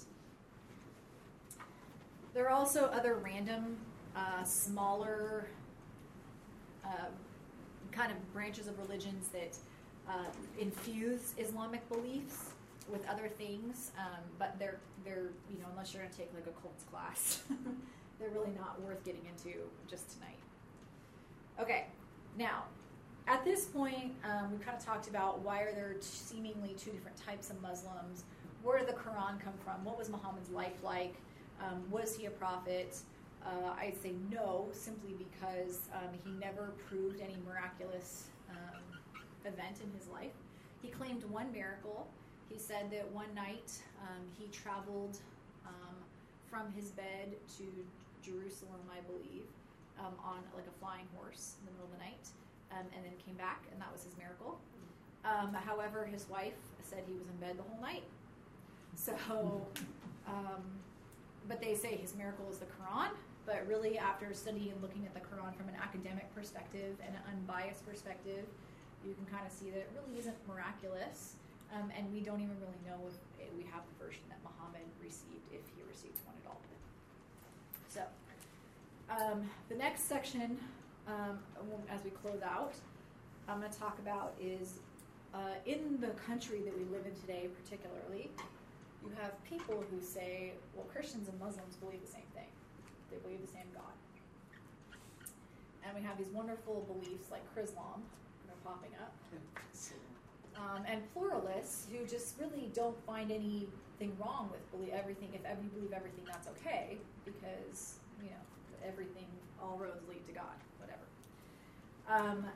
There are also other random, uh, smaller uh, kind of branches of religions that uh, infuse Islamic beliefs with other things, um, but they're, they're, you know, unless you're going to take like a cults class, they're really not worth getting into just tonight. Okay, now, at this point, um, we kind of talked about why are there seemingly two different types of Muslims. Where did the Quran come from? What was Muhammad's life like? Um, was he a prophet? Uh, I'd say no, simply because um, he never proved any miraculous um, event in his life. He claimed one miracle. He said that one night um, he traveled um, from his bed to Jerusalem, I believe, um, on like a flying horse in the middle of the night, um, and then came back, and that was his miracle. Um, however, his wife said he was in bed the whole night. So, um, but they say his miracle is the Quran, but really after studying and looking at the Quran from an academic perspective and an unbiased perspective, you can kind of see that it really isn't miraculous, um, and we don't even really know if we have the version that Muhammad received, if he received one at all. So, um, the next section, um, as we close out, I'm going to talk about is uh, in the country that we live in today, particularly, you have people who say, well, Christians and Muslims believe the same thing. They believe the same God. And we have these wonderful beliefs like Chrislam that are popping up. Um, and pluralists who just really don't find anything wrong with believe everything. If you believe everything, that's okay, because, you know, everything, all roads lead to God, whatever. Um,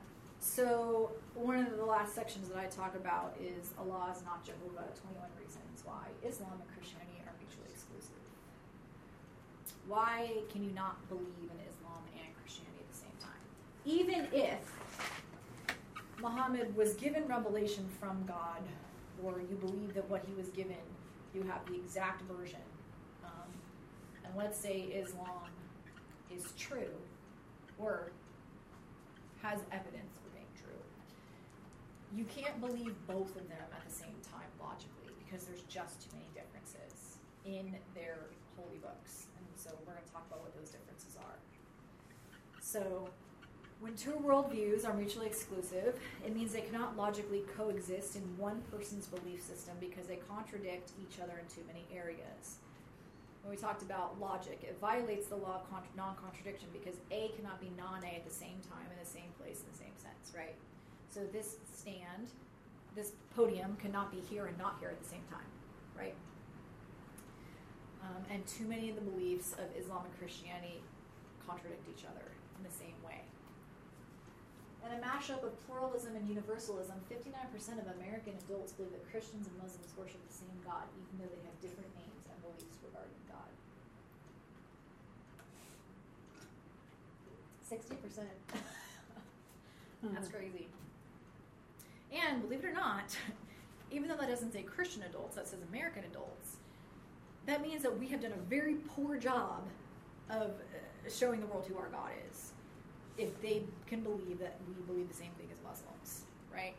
so one of the last sections that I talk about is Allah is not Jehovah, twenty-one reasons why Islam and Christianity are mutually exclusive. Why can you not believe in Islam and Christianity at the same time? Even if Muhammad was given revelation from God, or you believe that what he was given, you have the exact version, um, and let's say Islam is true, or has evidence for being true, you can't believe both of them at the same time logically, because there's just too many differences in their holy books. And so we're going to talk about what those differences are. So when two worldviews are mutually exclusive, it means they cannot logically coexist in one person's belief system because they contradict each other in too many areas. When we talked about logic, it violates the law of contra- non-contradiction because A cannot be non-A at the same time in the same place in the same sense, right? So this stand, this podium cannot be here and not here at the same time, right? Um, and too many of the beliefs of Islam and Christianity contradict each other in the same way. In a mashup of pluralism and universalism, fifty-nine percent of American adults believe that Christians and Muslims worship the same God, even though they have different names and beliefs regarding God. sixty percent. That's crazy. And believe it or not, even though that doesn't say Christian adults, that says American adults, that means that we have done a very poor job of showing the world who our God is, if they can believe that we believe the same thing as Muslims, right?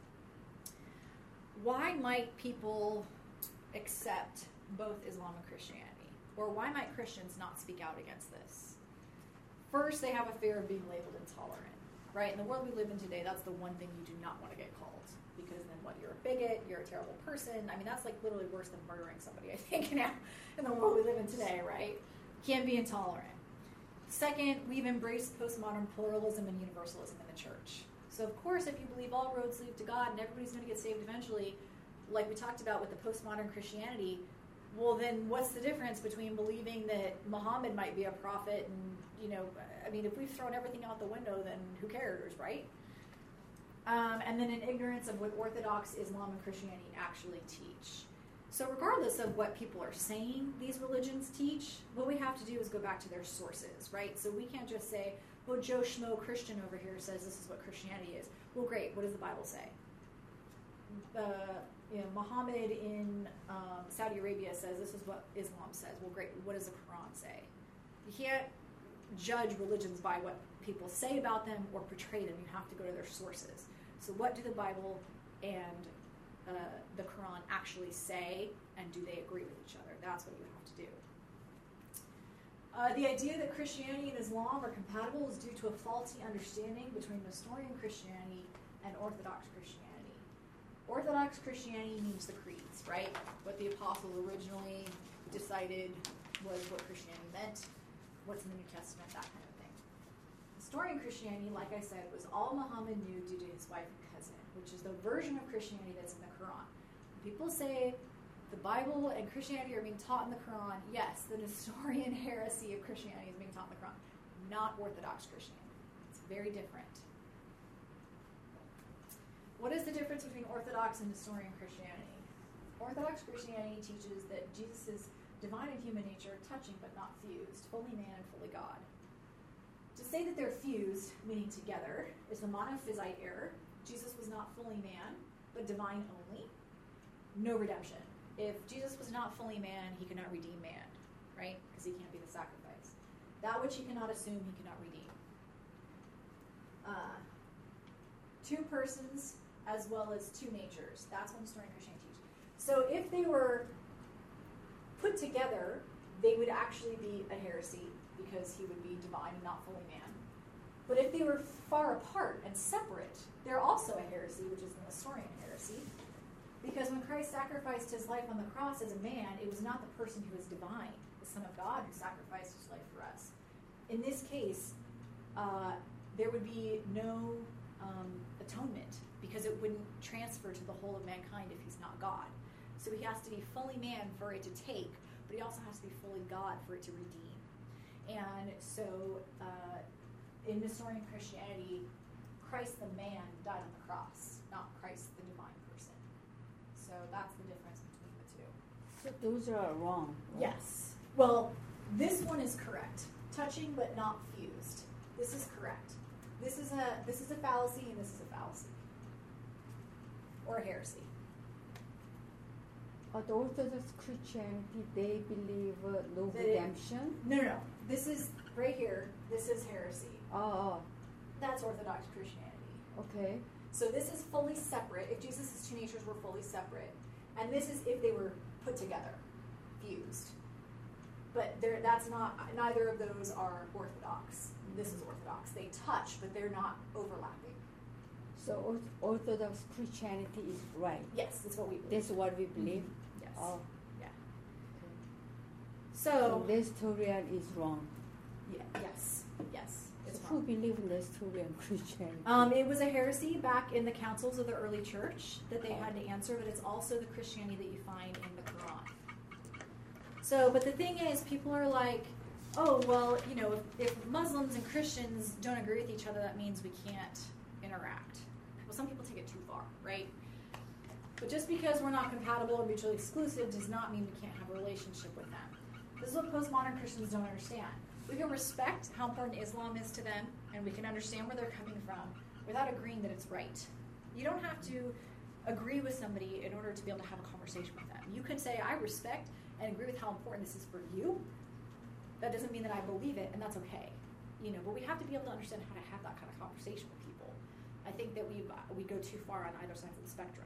Why might people accept both Islam and Christianity? Or why might Christians not speak out against this? First, they have a fear of being labeled intolerant, right? In the world we live in today, that's the one thing you do not want to get called. Because then what, you're a bigot, you're a terrible person. I mean, that's like literally worse than murdering somebody, I think, now in the world we live in today, right? Can't be intolerant. Second, we've embraced postmodern pluralism and universalism in the church. So, of course, if you believe all roads lead to God and everybody's going to get saved eventually, like we talked about with the postmodern Christianity, well, then what's the difference between believing that Muhammad might be a prophet and, you know, I mean, if we've thrown everything out the window, then who cares, right? Um, and then in ignorance of what Orthodox Islam and Christianity actually teach. So regardless of what people are saying these religions teach, what we have to do is go back to their sources, right? So we can't just say, well, Joe Schmo Christian over here says this is what Christianity is. Well, great, what does the Bible say? Uh, you know, Muhammad in um, Saudi Arabia says this is what Islam says. Well, great, what does the Quran say? You can't judge religions by what people say about them or portray them. You have to go to their sources. So what do the Bible and uh, the Quran actually say, and do they agree with each other? That's what you have to do. Uh, the idea that Christianity and Islam are compatible is due to a faulty understanding between Nestorian Christianity and Orthodox Christianity. Orthodox Christianity means the creeds, right? What the apostles originally decided was what Christianity meant, what's in the New Testament, that kind of thing. Nestorian Christianity, like I said, was all Muhammad knew due to his wife and cousin, which is the version of Christianity that's in the Quran. When people say the Bible and Christianity are being taught in the Quran, yes, the Nestorian heresy of Christianity is being taught in the Quran, not Orthodox Christianity. It's very different. What is the difference between Orthodox and Nestorian Christianity? Orthodox Christianity teaches that Jesus' divine and human nature are touching but not fused, fully man and fully God. To say that they're fused, meaning together, is the monophysite error. Jesus was not fully man, but divine only. No redemption. If Jesus was not fully man, he cannot redeem man, right? Because he can't be the sacrifice. That which he cannot assume, he cannot redeem. Uh, two persons as well as two natures. That's what Nestorian Christianity teaches. So if they were put together, they would actually be a heresy because he would be divine and not fully man. But if they were far apart and separate, they're also a heresy, which is the Nestorian heresy. Because when Christ sacrificed his life on the cross as a man, it was not the person who is divine, the Son of God, who sacrificed his life for us. In this case, uh, there would be no um, atonement because it wouldn't transfer to the whole of mankind if he's not God. So he has to be fully man for it to take, but he also has to be fully God for it to redeem. And so uh, in Nestorian Christianity, Christ the man died on the cross, not Christ the divine person. So that's the difference between the two. So those are wrong. Right? Yes. Well, this one is correct. Touching but not fused. This is correct. This is a this is a fallacy and this is a fallacy. Or a heresy. Uh, the Orthodox Christianity, they believe uh, no They- redemption. No, no, no. This is right here. This is heresy. Oh, That's Orthodox Christianity. okay. So this is fully separate. If Jesus' two natures were fully separate, and this is if they were put together, fused. But there, that's not. Neither of those are Orthodox. This is Orthodox. They touch, but they're not overlapping. So Orth- Orthodox Christianity is right. Yes, that's what we believe. That's what we believe. Yes. Oh, Yeah. so So. Nestorian is wrong. Yeah. Yes. Yes. It's So wrong. who believe Nestorian Christianity? Um, it was a heresy back in the councils of the early church that they had to answer, but it's also the Christianity that you find in the Quran. So, but the thing is, people are like, oh, well, you know, if, if Muslims and Christians don't agree with each other, that means we can't interact. Well, some people take it too far, right? But just because we're not compatible or mutually exclusive does not mean we can't have a relationship with them. This is what postmodern Christians don't understand. We can respect how important Islam is to them, and we can understand where they're coming from without agreeing that it's right. You don't have to agree with somebody in order to be able to have a conversation with them. You can say, I respect and agree with how important this is for you. That doesn't mean that I believe it, and that's okay. You know, but we have to be able to understand how to have that kind of conversation with people. I think that we we go too far on either side of the spectrum.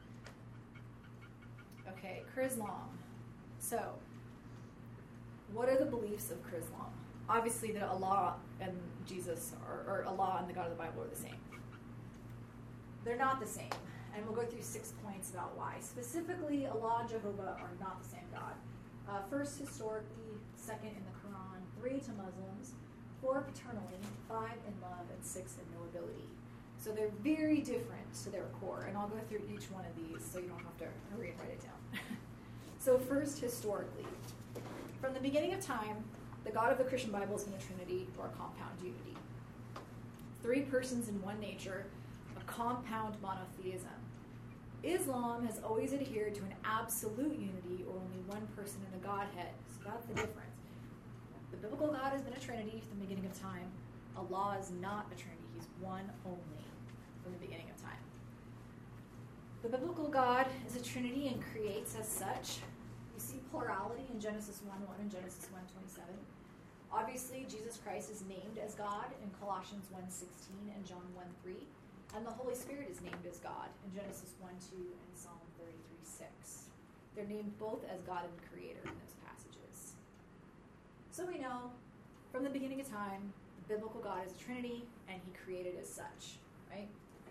Okay, Chrislam. So, what are the beliefs of Chrislam? Obviously, that Allah and Jesus, are, or Allah and the God of the Bible, are the same. They're not the same, and we'll go through six points about why. Specifically, Allah and Jehovah are not the same God. Uh, first, historically; second, in the Quran; three to Muslims; four, paternally; five, in love; and six, in knowability. So they're very different to their core, and I'll go through each one of these so you don't have to hurry and write it down. So first, historically. From the beginning of time, the God of the Christian Bible is in a trinity or a compound unity. Three persons in one nature, a compound monotheism. Islam has always adhered to an absolute unity or only one person in the Godhead. So that's the difference. The biblical God has been a trinity from the beginning of time. Allah is not a trinity. He's one only from the beginning of time. The biblical God is a trinity and creates as such. You see plurality in Genesis one one and Genesis one twenty-seven. Obviously, Jesus Christ is named as God in Colossians one sixteen and John one three. And the Holy Spirit is named as God in Genesis one two and Psalm thirty-three six. They're named both as God and Creator in those passages. So we know from the beginning of time, the biblical God is a trinity, and he created as such, right?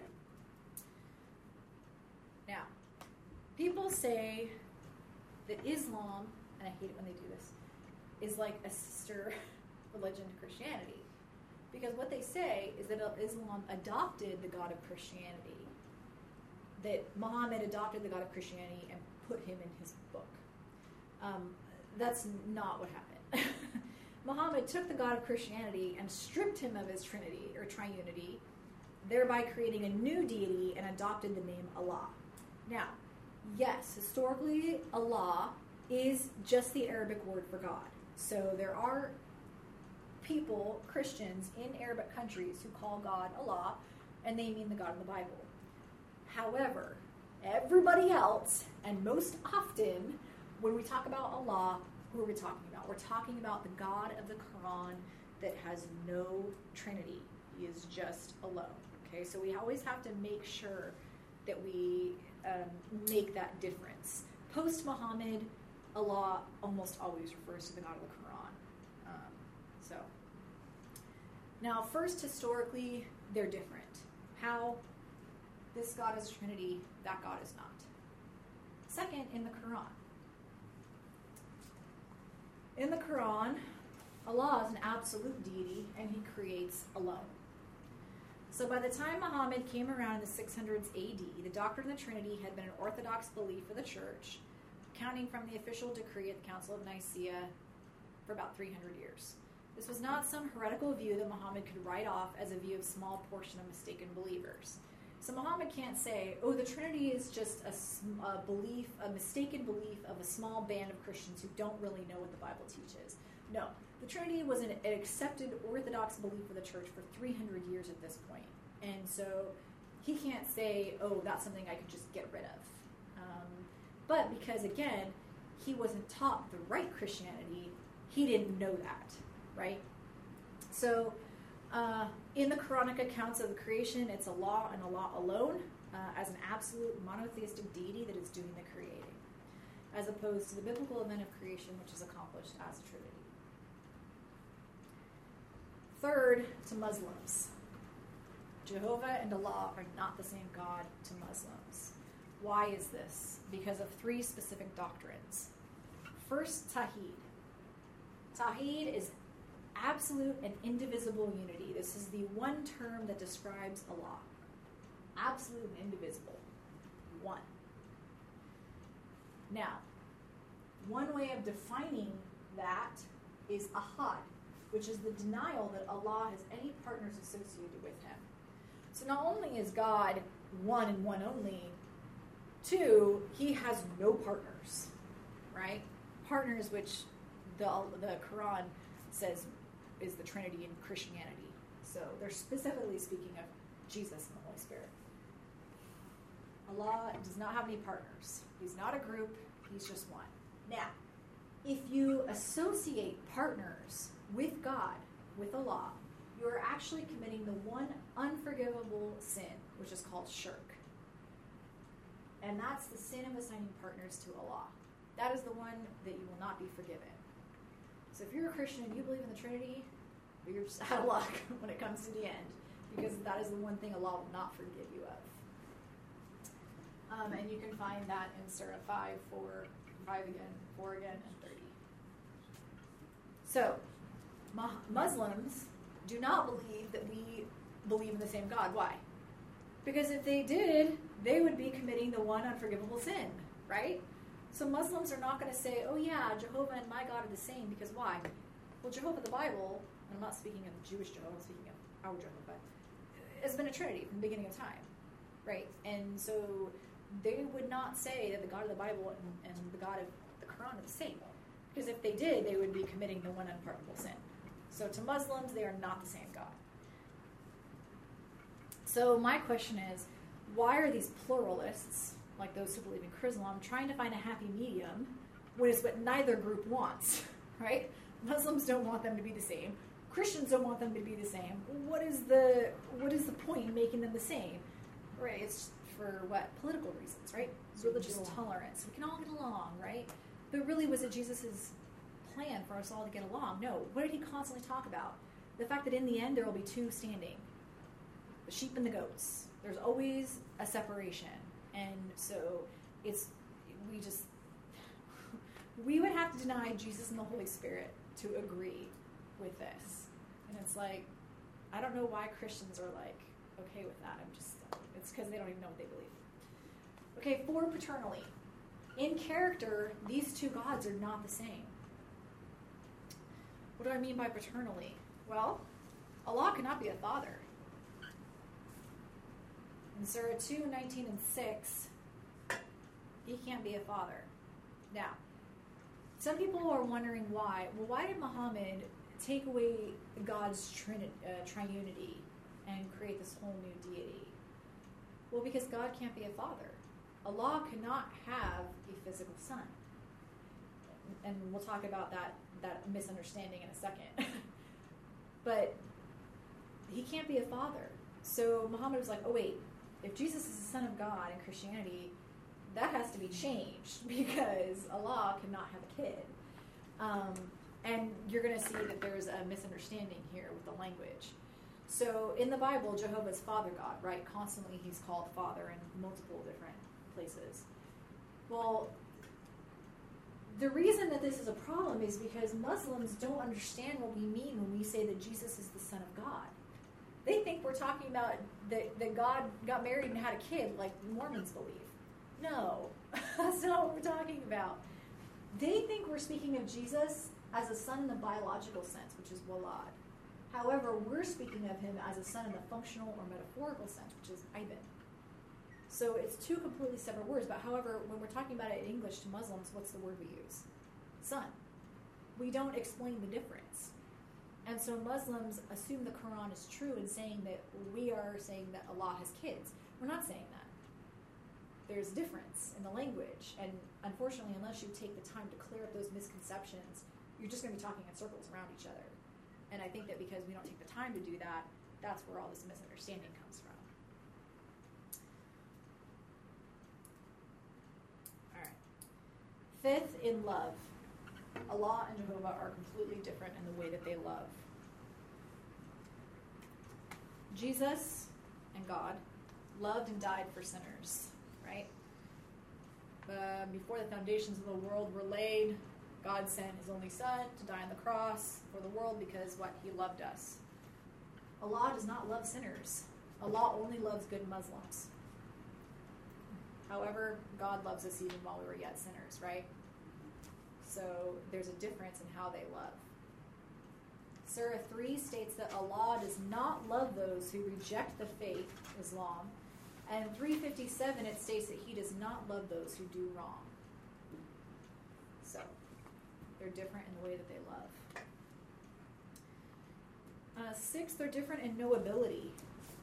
Now, people say that Islam, and I hate it when they do this, is like a sister religion to Christianity. Because what they say is that Islam adopted the God of Christianity, that Muhammad adopted the God of Christianity and put him in his book. Um, that's not what happened. Muhammad took the God of Christianity and stripped him of his trinity or triunity, thereby creating a new deity and adopted the name Allah. Now, yes, historically, Allah is just the Arabic word for God. So there are people, Christians, in Arabic countries who call God Allah, and they mean the God of the Bible. However, everybody else, and most often, when we talk about Allah, who are we talking about? We're talking about the God of the Quran that has no trinity. He is just alone. Okay, so we always have to make sure that we um, make that difference. Post-Muhammad, Allah almost always refers to the God of the Quran. Um, so, now first, historically, they're different. How? This God is a trinity, that God is not. Second, in the Quran. In the Quran, Allah is an absolute deity, and he creates alone. So by the time Muhammad came around in the six hundreds A D, the doctrine of the Trinity had been an orthodox belief of the church, counting from the official decree at the Council of Nicaea for about three hundred years. This was not some heretical view that Muhammad could write off as a view of small portion of mistaken believers. So Muhammad can't say, oh, the Trinity is just a, sm- a belief, a mistaken belief of a small band of Christians who don't really know what the Bible teaches. No, the Trinity was an, an accepted orthodox belief of the church for three hundred years at this point. And so he can't say, oh, that's something I could just get rid of. Um, but because, again, he wasn't taught the right Christianity, he didn't know that, right? So uh, in the Quranic accounts of the creation, it's Allah and Allah alone uh, as an absolute monotheistic deity that is doing the creating, as opposed to the biblical event of creation, which is accomplished as a Trinity. Third, to Muslims. Jehovah and Allah are not the same God to Muslims. Why is this? Because of three specific doctrines. First, Tawheed. Tawheed is absolute and indivisible unity. This is the one term that describes Allah. Absolute and indivisible. One. Now, one way of defining that is ahad, which is the denial that Allah has any partners associated with him. So not only is God one and one only, two, he has no partners, right? Partners, which the, the Quran says is the Trinity in Christianity. So they're specifically speaking of Jesus and the Holy Spirit. Allah does not have any partners. He's not a group, he's just one. Now, if you associate partners with God, with Allah, you are actually committing the one unforgivable sin, which is called shirk. And that's the sin of assigning partners to Allah. That is the one that you will not be forgiven. So if you're a Christian and you believe in the Trinity, you're just out of luck when it comes to the end, because that is the one thing Allah will not forgive you of. Um, and you can find that in Surah five, four, five again, four again, and thirty. So, Muslims do not believe that we believe in the same God. Why? Because if they did, they would be committing the one unforgivable sin, right? So Muslims are not going to say, oh yeah, Jehovah and my God are the same, because why? Well, Jehovah, the Bible, and I'm not speaking of the Jewish Jehovah, I'm speaking of our Jehovah, has been a trinity from the beginning of time, right? And so they would not say that the God of the Bible and, and the God of the Quran are the same. Because if they did, they would be committing the one unpardonable sin. So to Muslims, they are not the same God. So my question is, why are these pluralists, like those who believe in Chrislam, trying to find a happy medium when it's what neither group wants, right? Muslims don't want them to be the same. Christians don't want them to be the same. What is the what is the point in making them the same? Right, it's for what? Political reasons, right? Religious tolerance. We can all get along, right? But really, was it Jesus' plan for us all to get along? No. What did he constantly talk about? The fact that in the end there will be two standing. The sheep and the goats. There's always a separation. And so it's, we just, we would have to deny Jesus and the Holy Spirit to agree with this. And it's like, I don't know why Christians are like, okay with that. I'm just, it's because they don't even know what they believe. Okay, for paternally. In character, these two gods are not the same. What do I mean by paternally? Well, Allah cannot be a father. In Surah two, nineteen, and six, he can't be a father. Now, some people are wondering why. Well, why did Muhammad take away God's trini- uh, triunity and create this whole new deity? Well, because God can't be a father. Allah cannot have a physical son. And we'll talk about that, that misunderstanding in a second. But he can't be a father. So Muhammad was like, oh wait, if Jesus is the Son of God in Christianity, that has to be changed because Allah cannot have a kid. Um, and you're going to see that there's a misunderstanding here with the language. So in the Bible, Jehovah's Father God, right? Constantly he's called Father in multiple different places. Well, the reason that this is a problem is because Muslims don't understand what we mean when we say that Jesus is the Son of God. They think we're talking about that, that God got married and had a kid like Mormons believe. No, that's not what we're talking about. They think we're speaking of Jesus as a son in the biological sense, which is walad. However, we're speaking of him as a son in the functional or metaphorical sense, which is Iben. So it's two completely separate words, but however, when we're talking about it in English to Muslims, what's the word we use? Son. We don't explain the difference. And so Muslims assume the Quran is true in saying that we are saying that Allah has kids. We're not saying that. There's difference in the language, and unfortunately, unless you take the time to clear up those misconceptions, you're just going to be talking in circles around each other. And I think that because we don't take the time to do that, that's where all this misunderstanding comes from. All right. Fifth, in love. Allah and Jehovah are completely different in the way that they love. Jesus and God loved and died for sinners, right? Uh, before the foundations of the world were laid, God sent his only son to die on the cross for the world because what? He loved us. Allah does not love sinners. Allah only loves good Muslims. However, God loves us even while we were yet sinners, right? So there's a difference in how they love. Surah three states that Allah does not love those who reject the faith, Islam. And three fifty-seven, it states that he does not love those who do wrong. So they're different in the way that they love. Uh, six, they're different in knowability.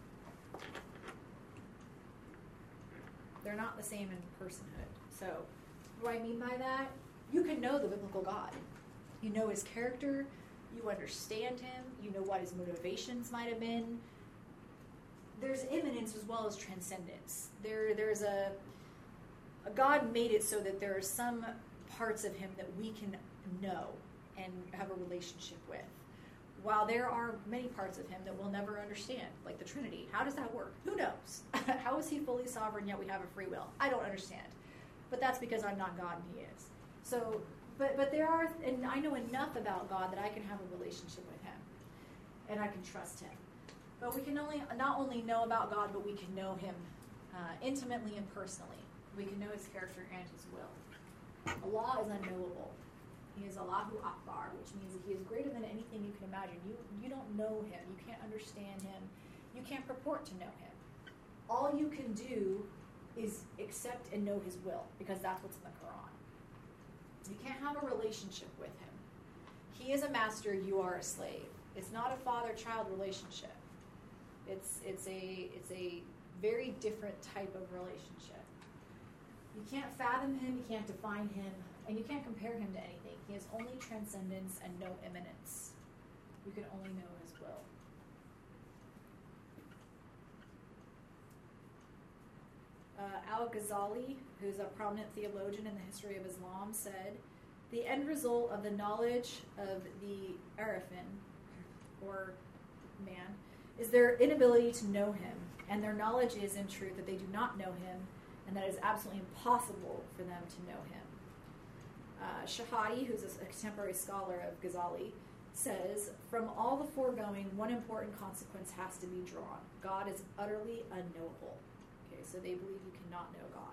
They're not the same in personhood. So what do I mean by that? You can know the biblical God. You know his character. You understand him. You know what his motivations might have been. There's immanence as well as transcendence. There, there's a, a God made it so that there are some parts of him that we can know and have a relationship with, while there are many parts of him that we'll never understand, like the Trinity. How does that work? Who knows? How is he fully sovereign yet we have a free will? I don't understand. But that's because I'm not God and he is. So, but but there are, and I know enough about God that I can have a relationship with him, and I can trust him. But we can only not only know about God, but we can know him uh, intimately and personally. We can know his character and his will. Allah is unknowable. He is Allahu Akbar, which means that he is greater than anything you can imagine. You you don't know him. You can't understand him. You can't purport to know him. All you can do is accept and know his will, because that's what's in the Quran. You can't have a relationship with him. He is a master, you are a slave. It's not a father-child relationship. It's it's a it's a very different type of relationship. You can't fathom him, you can't define him, and you can't compare him to anything. He has only transcendence and no immanence. You can only know his will. Uh, Al-Ghazali, who's a prominent theologian in the history of Islam, said, the end result of the knowledge of the Arifin, or man, is their inability to know him, and their knowledge is, in truth, that they do not know him, and that it is absolutely impossible for them to know him. Uh, Shahadi, who's a, a contemporary scholar of Ghazali, says, from all the foregoing, one important consequence has to be drawn. God is utterly unknowable. Okay, so they believe you cannot know God.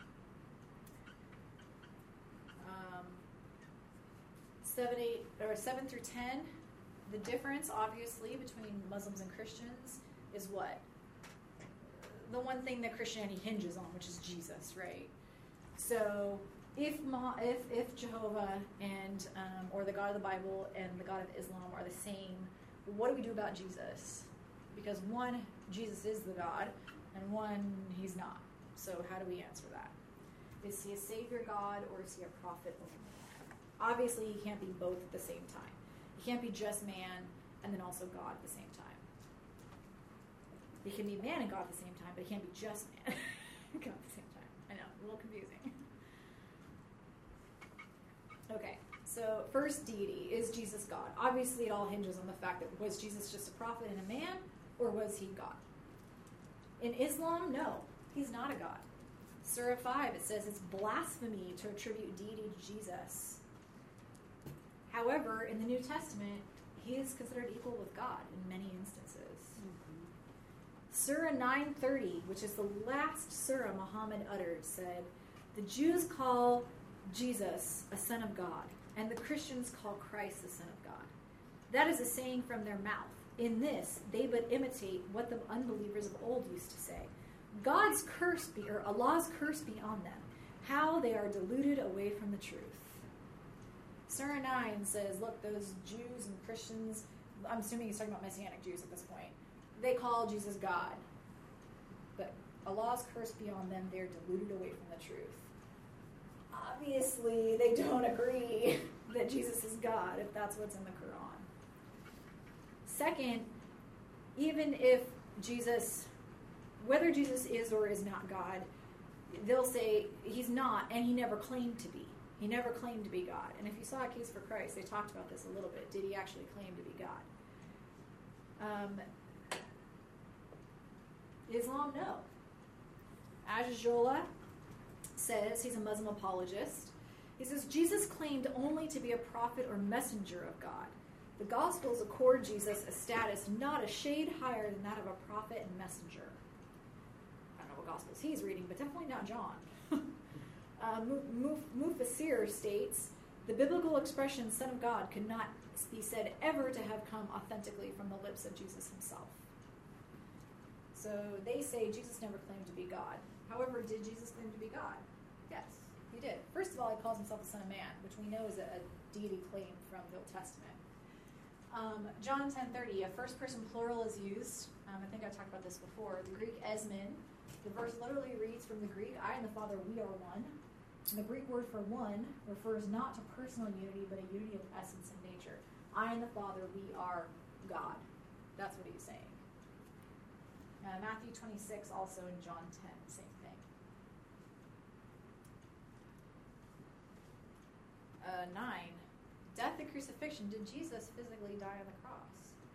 Um, seven, eight, or seven through ten, the difference, obviously, between Muslims and Christians is what? The one thing that Christianity hinges on, which is Jesus, right? So if Ma, if if Jehovah and um, or the God of the Bible and the God of Islam are the same, what do we do about Jesus? Because one, Jesus is the God, and one, he's not. So how do we answer that? Is he a savior God, or is he a prophet only? Obviously, he can't be both at the same time. He can't be just man and then also God at the same time. He can be man and God at the same time, but he can't be just man and God at the same time. I know, a little confusing. Okay, so first, deity. Is Jesus God? Obviously, it all hinges on the fact that was Jesus just a prophet and a man, or was he God? In Islam, no, he's not a God. Surah five, it says it's blasphemy to attribute deity to Jesus. However, in the New Testament, he is considered equal with God in many instances. Mm-hmm. Surah nine thirty, which is the last surah Muhammad uttered, said, the Jews call Jesus a son of God, and the Christians call Christ the Son of God. That is a saying from their mouth. In this, they but imitate what the unbelievers of old used to say. God's curse be, or Allah's curse be on them. How they are deluded away from the truth. Surah nine says, look, those Jews and Christians, I'm assuming he's talking about Messianic Jews at this point, they call Jesus God. But Allah's curse be on them, they're deluded away from the truth. Obviously, they don't agree that Jesus is God, if that's what's in the Quran. Second, even if Jesus, whether Jesus is or is not God, they'll say he's not, and he never claimed to be. He never claimed to be God. And if you saw A Case for Christ, they talked about this a little bit. Did he actually claim to be God? Um, Islam, no. Ajajola says, he's a Muslim apologist, he says, Jesus claimed only to be a prophet or messenger of God. The Gospels accord Jesus a status not a shade higher than that of a prophet and messenger. I don't know what Gospels he's reading, but definitely not John. uh, Mufassir states, the biblical expression Son of God could not be said ever to have come authentically from the lips of Jesus himself. So they say Jesus never claimed to be God. However, did Jesus claim to be God? Yes, he did. First of all, he calls himself the Son of Man, which we know is a, a deity claim from the Old Testament. Um, John ten thirty, a first-person plural is used. Um, I think I talked about this before. The Greek esmin, the verse literally reads from the Greek, I and the Father, we are one. And the Greek word for one refers not to personal unity, but a unity of essence and nature. I and the Father, we are God. That's what he's saying. Uh, Matthew twenty-six, also in John ten, same thing. Uh, nine, death and crucifixion. Did Jesus physically die on the cross?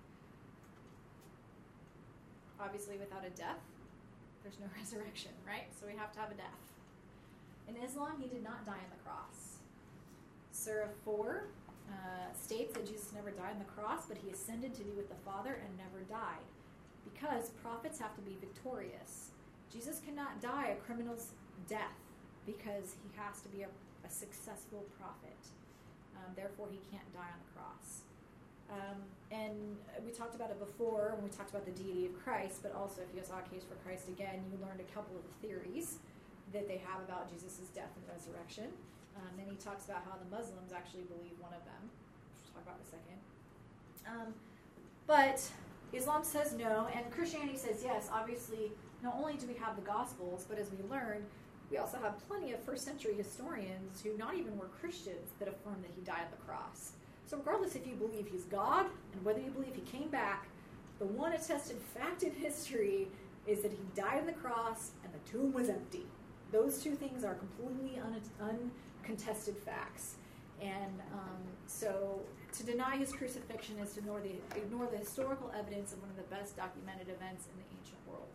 Obviously, without a death, there's no resurrection, right? So we have to have a death. In Islam, he did not die on the cross. Surah four uh, states that Jesus never died on the cross, but he ascended to be with the Father and never died. Because prophets have to be victorious. Jesus cannot die a criminal's death because he has to be a, a successful prophet. Um, therefore, he can't die on the cross. Um, and we talked about it before when we talked about the deity of Christ, but also if you saw A Case for Christ again, you learned a couple of the theories that they have about Jesus' death and resurrection. Um, then he talks about how the Muslims actually believe one of them, which we'll talk about in a second. Um, but Islam says no, and Christianity says yes. Obviously, not only do we have the Gospels, but as we learned, we also have plenty of first century historians who not even were Christians that affirm that he died on the cross. So regardless if you believe he's God, and whether you believe he came back, the one attested fact in history is that he died on the cross and the tomb was empty. Those two things are completely un- uncontested facts. And um, so to deny his crucifixion is to ignore the, ignore the historical evidence of one of the best documented events in the ancient world.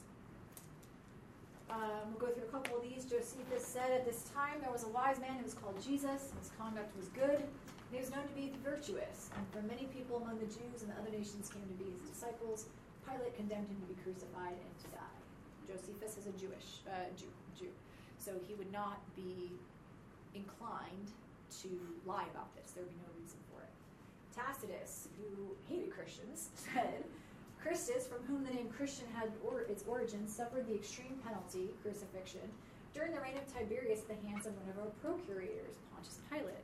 Um, we'll go through a couple of these. Josephus said, at this time there was a wise man who was called Jesus. His conduct was good. He was known to be virtuous. And for many people among the Jews and the other nations came to be his disciples. Pilate condemned him to be crucified and to die. Josephus is a Jewish uh, Jew, Jew. So he would not be inclined to lie about this. There would be no reason for it. Tacitus, who hated Christians, said, Christus, from whom the name Christian had or, its origin, suffered the extreme penalty, crucifixion, during the reign of Tiberius at the hands of one of our procurators, Pontius Pilate.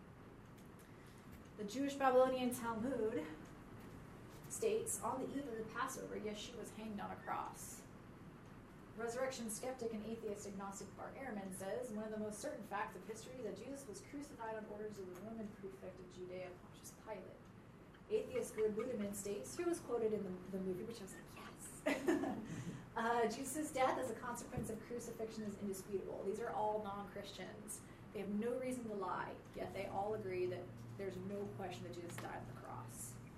The Jewish Babylonian Talmud states, on the eve of the Passover, Yeshua was hanged on a cross. Resurrection skeptic and atheist agnostic Bart Ehrman says, one of the most certain facts of history is that Jesus was crucified on orders of the Roman prefect of Judea, Pontius Pilate. Atheist Gerd Ludeman states, who was quoted in the, the movie, which I was like, yes. uh, Jesus' death as a consequence of crucifixion is indisputable. These are all non-Christians. They have no reason to lie, yet they all agree that there's no question that Jesus died on the cross.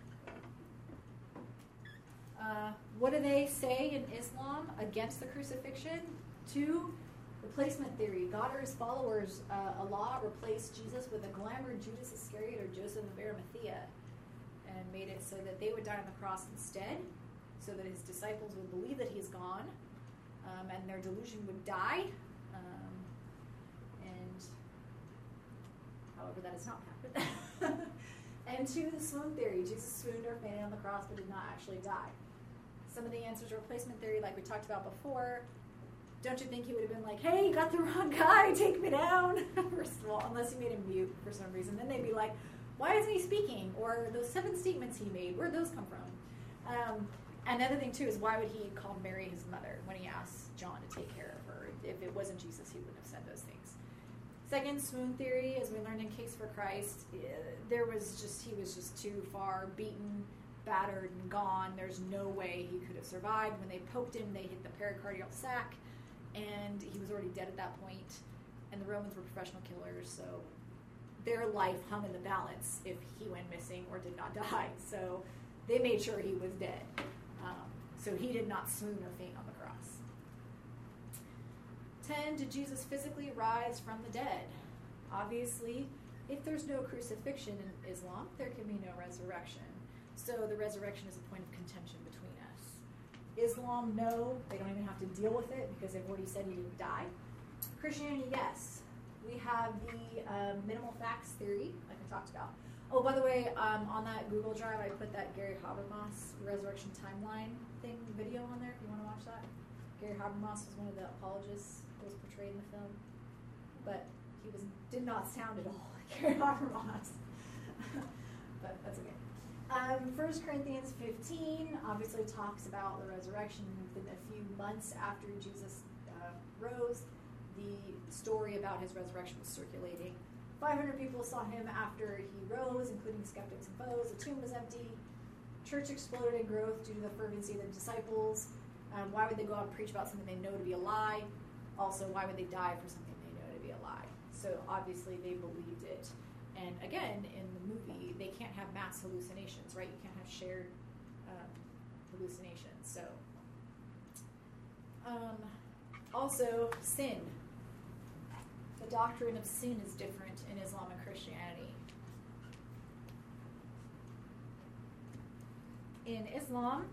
Uh, what do they say in Islam against the crucifixion? Two, replacement theory. God or his followers, uh, Allah replaced Jesus with a glamour Judas Iscariot or Joseph of Arimathea and made it so that they would die on the cross instead, so that his disciples would believe that he's gone, um, and their delusion would die. Um, and how However, that has not happened. And two, the swoon theory. Jesus swooned or fainted on the cross but did not actually die. Some of the answers are replacement theory, like we talked about before. Don't you think he would have been like, hey, you got the wrong guy, take me down? First of all, unless he made him mute for some reason. Then they'd be like, why isn't he speaking? Or those seven statements he made, where'd those come from? Um, another thing, too, is why would he call Mary his mother when he asked John to take care of her? If it wasn't Jesus, he wouldn't have said those things. Second, swoon theory, as we learned in Case for Christ, there was just, he was just too far beaten, battered, and gone. There's no way he could have survived. When they poked him, they hit the pericardial sac, and he was already dead at that point. And the Romans were professional killers, so their life hung in the balance if he went missing or did not die. So they made sure he was dead. Um, so he did not swoon or faint on the cross. ten. Did Jesus physically rise from the dead? Obviously, if there's no crucifixion in Islam, there can be no resurrection. So the resurrection is a point of contention between us. Islam, no, they don't even have to deal with it because they've already said he didn't die. Christianity, yes. We have the uh, minimal facts theory, like I talked about. Oh, by the way, um, on that Google Drive, I put that Gary Habermas resurrection timeline thing video on there if you want to watch that. Gary Habermas was one of the apologists that was portrayed in the film, but he was did not sound at all like Gary Habermas. But that's okay. Um, First Corinthians fifteen obviously talks about the resurrection. Within a few months after Jesus uh, rose, the story about his resurrection was circulating. five hundred people saw him after he rose, including skeptics and foes. The tomb was empty. Church exploded in growth due to the fervency of the disciples. Um, why would they go out and preach about something they know to be a lie? Also, why would they die for something they know to be a lie? So obviously they believed it. And again, in the movie, they can't have mass hallucinations, right? You can't have shared um, hallucinations. So, um, also, sin. The doctrine of sin is different in Islam and Christianity. In Islam,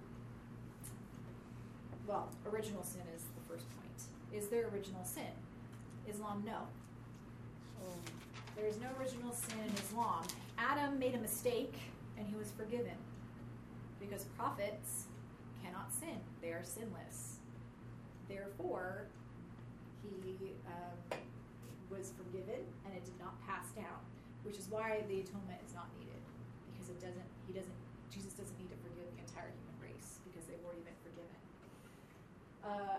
well, original sin is the first point. Is there original sin? Islam, no. Um, there is no original sin in Islam. Adam made a mistake, and he was forgiven. Because prophets cannot sin. They are sinless. Therefore, he um, was forgiven, and it did not pass down, which is why the atonement is not needed. Because it doesn't, he doesn't, Jesus doesn't need to forgive the entire human race, because they've already been forgiven. Uh,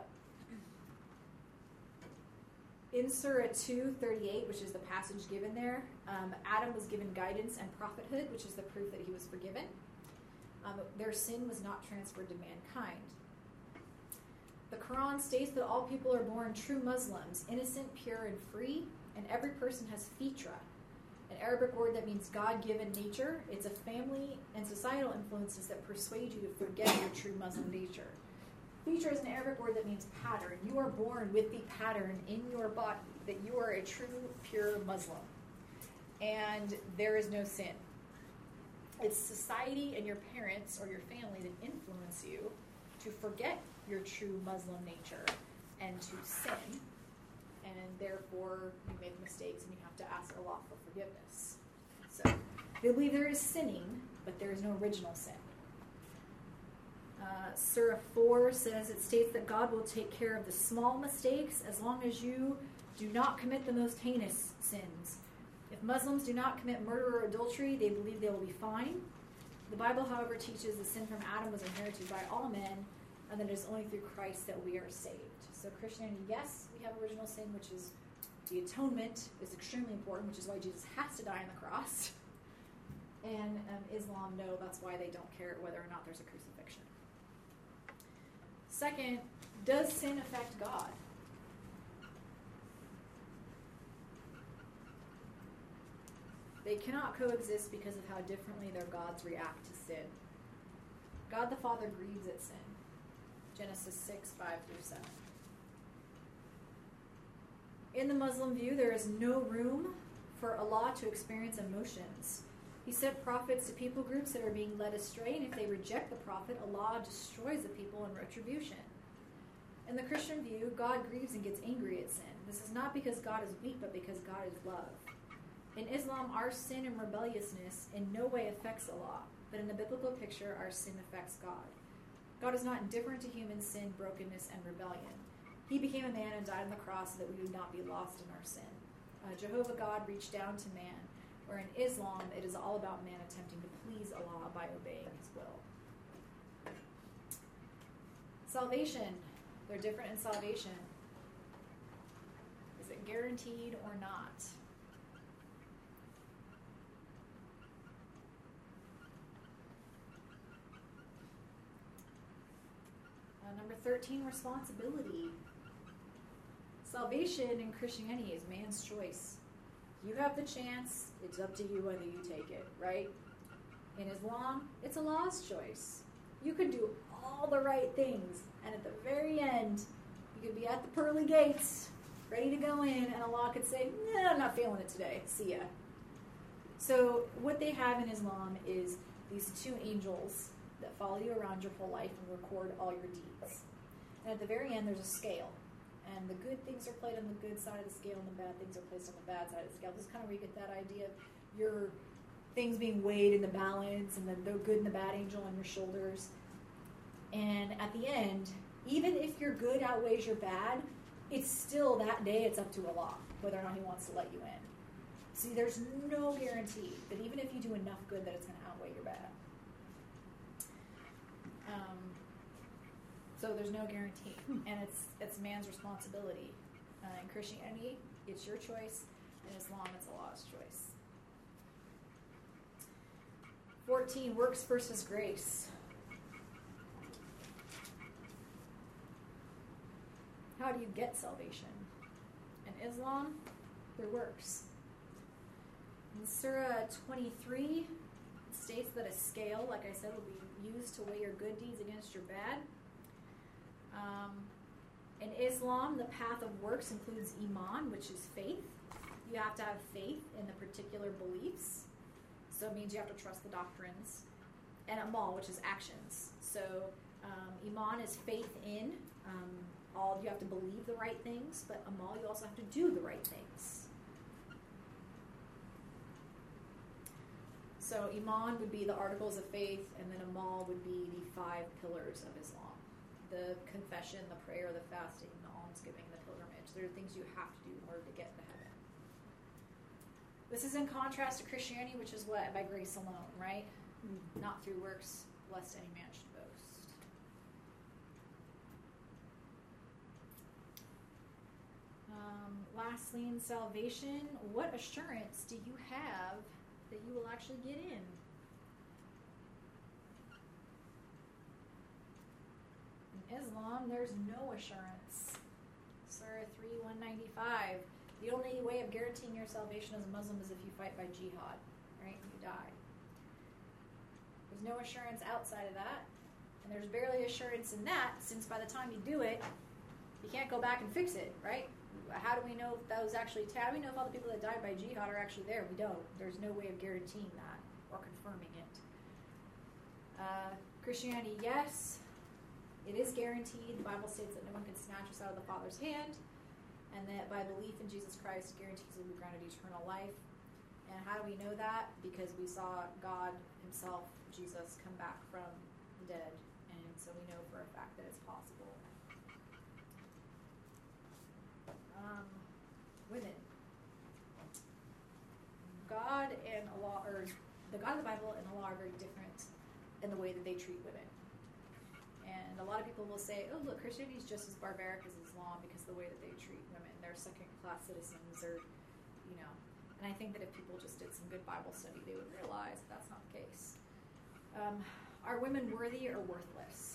in Surah two thirty-eight, which is the passage given there, um, Adam was given guidance and prophethood, which is the proof that he was forgiven. Um, their sin was not transferred to mankind. The Quran states that all people are born true Muslims, innocent, pure, and free, and every person has fitra, an Arabic word that means God-given nature. It's a family and societal influences that persuade you to forget your true Muslim nature. Fitra is an Arabic word that means pattern. You are born with the pattern in your body that you are a true, pure Muslim. And there is no sin. It's society and your parents or your family that influence you to forget your true Muslim nature and to sin. And therefore, you make mistakes and you have to ask Allah for forgiveness. So, they believe there is sinning, but there is no original sin. Uh, Surah four says, it states that God will take care of the small mistakes as long as you do not commit the most heinous sins. If Muslims do not commit murder or adultery, they believe they will be fine. The Bible, however, teaches the sin from Adam was inherited by all men, and that it is only through Christ that we are saved. So Christianity, yes, we have original sin, which is the atonement is extremely important, which is why Jesus has to die on the cross. And um, Islam, no, that's why they don't care whether or not there's a crucifixion. Second, does sin affect God? They cannot coexist because of how differently their gods react to sin. God the Father grieves at sin. Genesis six, five through seven. In the Muslim view, there is no room for Allah to experience emotions. He sent prophets to people groups that are being led astray, and if they reject the prophet, Allah destroys the people in retribution. In the Christian view, God grieves and gets angry at sin. This is not because God is weak, but because God is love. In Islam, our sin and rebelliousness in no way affects Allah, but in the biblical picture, our sin affects God. God is not indifferent to human sin, brokenness, and rebellion. He became a man and died on the cross so that we would not be lost in our sin. Uh, Jehovah God reached down to man, where in Islam, it is all about man attempting to please Allah by obeying his will. Salvation. They're different in salvation. Is it guaranteed or not? Uh, number thirteen, responsibility. Salvation in Christianity is man's choice. You have the chance, it's up to you whether you take it, right? In Islam, it's Allah's choice. You could do all the right things, and at the very end, you could be at the pearly gates, ready to go in, and Allah could say, nah, I'm not feeling it today, see ya. So what they have in Islam is these two angels that follow you around your whole life and record all your deeds. And at the very end, there's a scale. And the good things are played on the good side of the scale, and the bad things are placed on the bad side of the scale. This is kind of where you get that idea of your things being weighed in the balance, and then the good and the bad angel on your shoulders. And at the end, even if your good outweighs your bad, it's still that day it's up to Allah, whether or not He wants to let you in. See, there's no guarantee that even if you do enough good that it's going to outweigh your bad. Um, so there's no guarantee, and it's it's man's responsibility. Uh, in Christianity, it's your choice. In Islam, it's Allah's choice. fourteen, works versus grace. How do you get salvation? In Islam, through works. In Surah twenty-three, it states that a scale, like I said, will be used to weigh your good deeds against your bad. Um, in Islam, the path of works includes iman, which is faith. You have to have faith in the particular beliefs. So it means you have to trust the doctrines. And amal, which is actions. So um, iman is faith in. Um, all you have to believe the right things, but amal, you also have to do the right things. So iman would be the articles of faith, and then amal would be the five pillars of Islam. The confession, the prayer, the fasting, the almsgiving, the pilgrimage. There are things you have to do in order to get to heaven. This is in contrast to Christianity, which is what? By grace alone, right? Mm-hmm. Not through works, lest any man should boast. Um, lastly, in salvation, what assurance do you have that you will actually get in? In Islam, there's no assurance. Surah three, one ninety-five. The only way of guaranteeing your salvation as a Muslim is if you fight by jihad, right? You die. There's no assurance outside of that. And there's barely assurance in that, since by the time you do it, you can't go back and fix it, right? How do we know if those actually, how do we know if all the people that died by jihad are actually there? We don't. There's no way of guaranteeing that or confirming it. Uh, Christianity, yes. It is guaranteed. The Bible states that no one can snatch us out of the Father's hand, and that by belief in Jesus Christ, guarantees will be granted eternal life. And how do we know that? Because we saw God Himself, Jesus, come back from the dead, and so we know for a fact that it's possible. Um, women. God and Allah, or the God of the Bible and Allah are very different in the way that they treat women. And a lot of people will say, oh, look, Christianity is just as barbaric as Islam because of the way that they treat women. They're second-class citizens, or, you know. And I think that if people just did some good Bible study, they would realize that that's not the case. Um, are women worthy or worthless?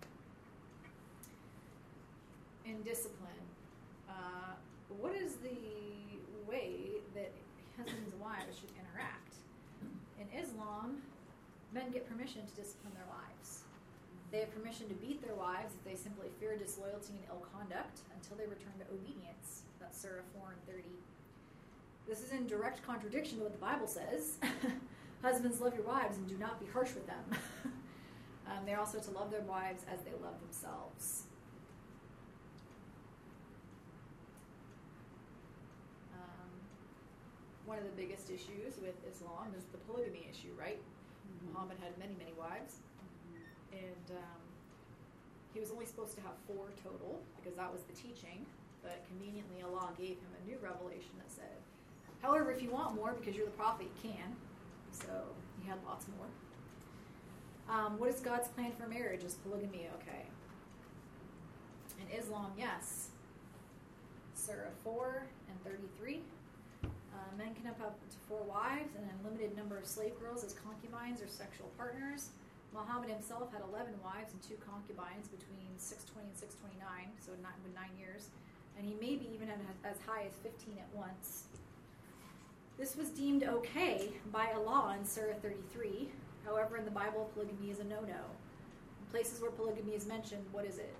In discipline, uh, what is the way that husbands and wives should interact? In Islam, men get permission to discipline their wives. They have permission to beat their wives if they simply fear disloyalty and ill conduct until they return to obedience. That's Surah four and thirty. This is in direct contradiction to what the Bible says. Husbands, love your wives and do not be harsh with them. um, they're also to love their wives as they love themselves. Um, one of the biggest issues with Islam is the polygamy issue, right? Mhm. Muhammad had many, many wives, and um, he was only supposed to have four total because that was the teaching, but conveniently Allah gave him a new revelation that said, however, if you want more because you're the prophet, you can. So he had lots more. Um, what is God's plan for marriage? Is polygamy okay? In Islam, yes. Surah four and thirty-three. Uh, men can have up to four wives and an unlimited number of slave girls as concubines or sexual partners. Muhammad himself had eleven wives and two concubines between six twenty and six twenty-nine, so nine, nine years. And he maybe even had as high as fifteen at once. This was deemed okay by Allah in Surah thirty-three. However, in the Bible, polygamy is a no-no. In places where polygamy is mentioned, what is it?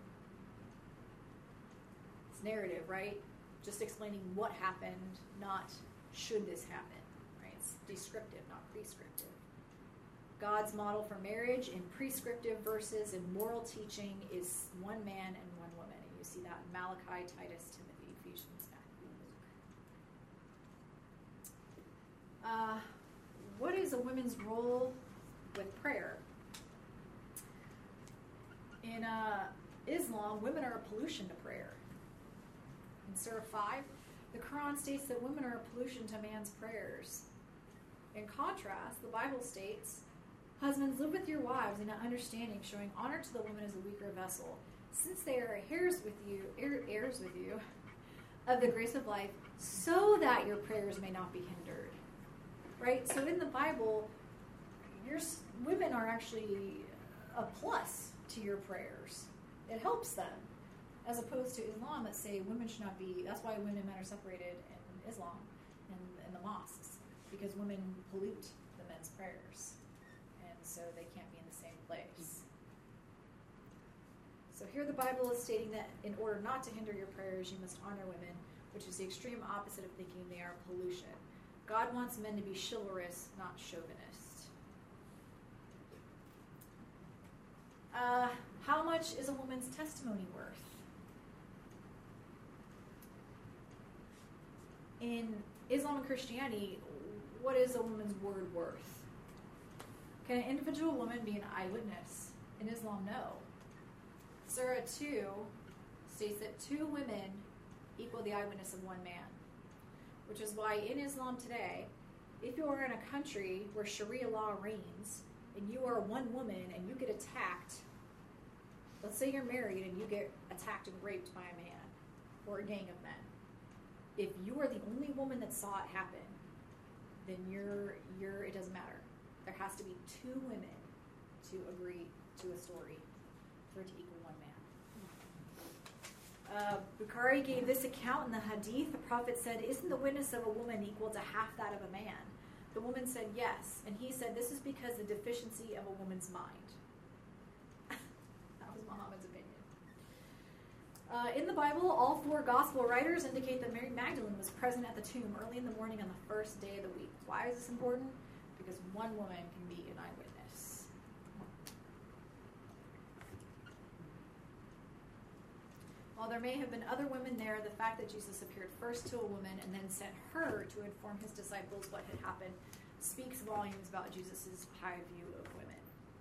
It's narrative, right? Just explaining what happened, not should this happen, right? It's descriptive, not prescriptive. God's model for marriage in prescriptive verses and moral teaching is one man and one woman. And you see that in Malachi, Titus, Timothy, Ephesians, Matthew, Luke. Uh, what is a woman's role with prayer? In uh, Islam, women are a pollution to prayer. In Surah five, the Quran states that women are a pollution to man's prayers. In contrast, the Bible states, husbands, live with your wives in an understanding, showing honor to the woman as a weaker vessel, since they are heirs with you, heir, heirs with you of the grace of life, so that your prayers may not be hindered. Right? So in the Bible, your women are actually a plus to your prayers. It helps them. As opposed to Islam that say women should not be, that's why women and men are separated in Islam and in the mosques, because women pollute the men's prayers. And so they can't be in the same place. So here the Bible is stating that in order not to hinder your prayers, you must honor women, which is the extreme opposite of thinking they are pollution. God wants men to be chivalrous, not chauvinist. Uh, how much is a woman's testimony worth? In Islam and Christianity, what is a woman's word worth? Can an individual woman be an eyewitness? In Islam, no. Surah two states that two women equal the eyewitness of one man, which is why in Islam today, if you are in a country where Sharia law reigns and you are one woman and you get attacked, let's say you're married and you get attacked and raped by a man or a gang of men. If you are the only woman that saw it happen, then you're, you're, it doesn't matter. There has to be two women to agree to a story for it to equal one man. Uh, Bukhari gave this account in the Hadith. The Prophet said, isn't the witness of a woman equal to half that of a man? The woman said yes. And he said, this is because the deficiency of a woman's mind. That was Muhammad's opinion. Uh, in the Bible, all four gospel writers indicate that Mary Magdalene was present at the tomb early in the morning on the first day of the week. Why is this important? Because one woman can be an eyewitness. While there may have been other women there, the fact that Jesus appeared first to a woman and then sent her to inform his disciples what had happened speaks volumes about Jesus' high view of women.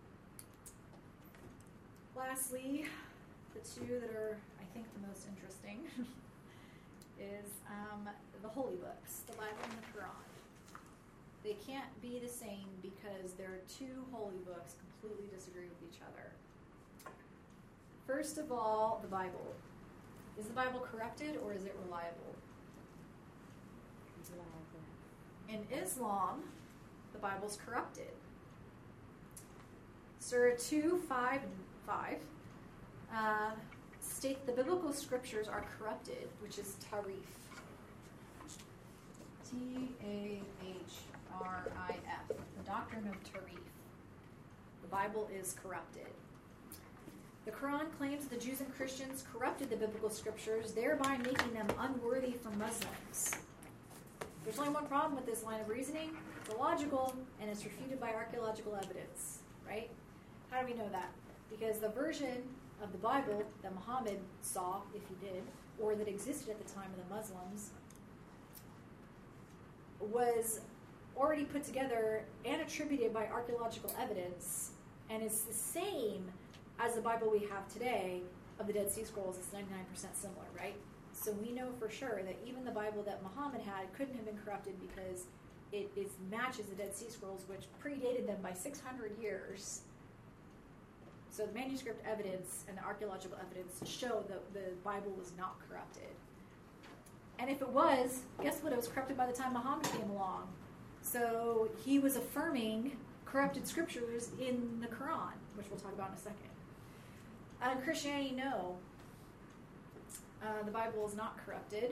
Lastly, the two that are, I think, the most interesting is um, the holy books, the Bible and the Quran. They can't be the same because there are two holy books completely disagree with each other. First of all, the Bible. Is the Bible corrupted or is it reliable? In Islam, the Bible's corrupted. Surah two, five, and five uh, state the biblical scriptures are corrupted, which is tarif. T A H R I F, the doctrine of tarif. The Bible is corrupted. The Quran claims that the Jews and Christians corrupted the biblical scriptures, thereby making them unworthy for Muslims. There's only one problem with this line of reasoning. It's illogical, and it's refuted by archaeological evidence, right? How do we know that? Because the version of the Bible that Muhammad saw, if he did, or that existed at the time of the Muslims, was already put together and attributed by archaeological evidence, and is the same as the Bible we have today of the Dead Sea Scrolls. It's ninety-nine percent similar, right? So we know for sure that even the Bible that Muhammad had couldn't have been corrupted because it is matches the Dead Sea Scrolls, which predated them by six hundred years. So the manuscript evidence and the archaeological evidence show that the Bible was not corrupted. And if it was, guess what? It was corrupted by the time Muhammad came along. So he was affirming corrupted scriptures in the Quran, which we'll talk about in a second. Uh, Christianity, no. Uh, the Bible is not corrupted.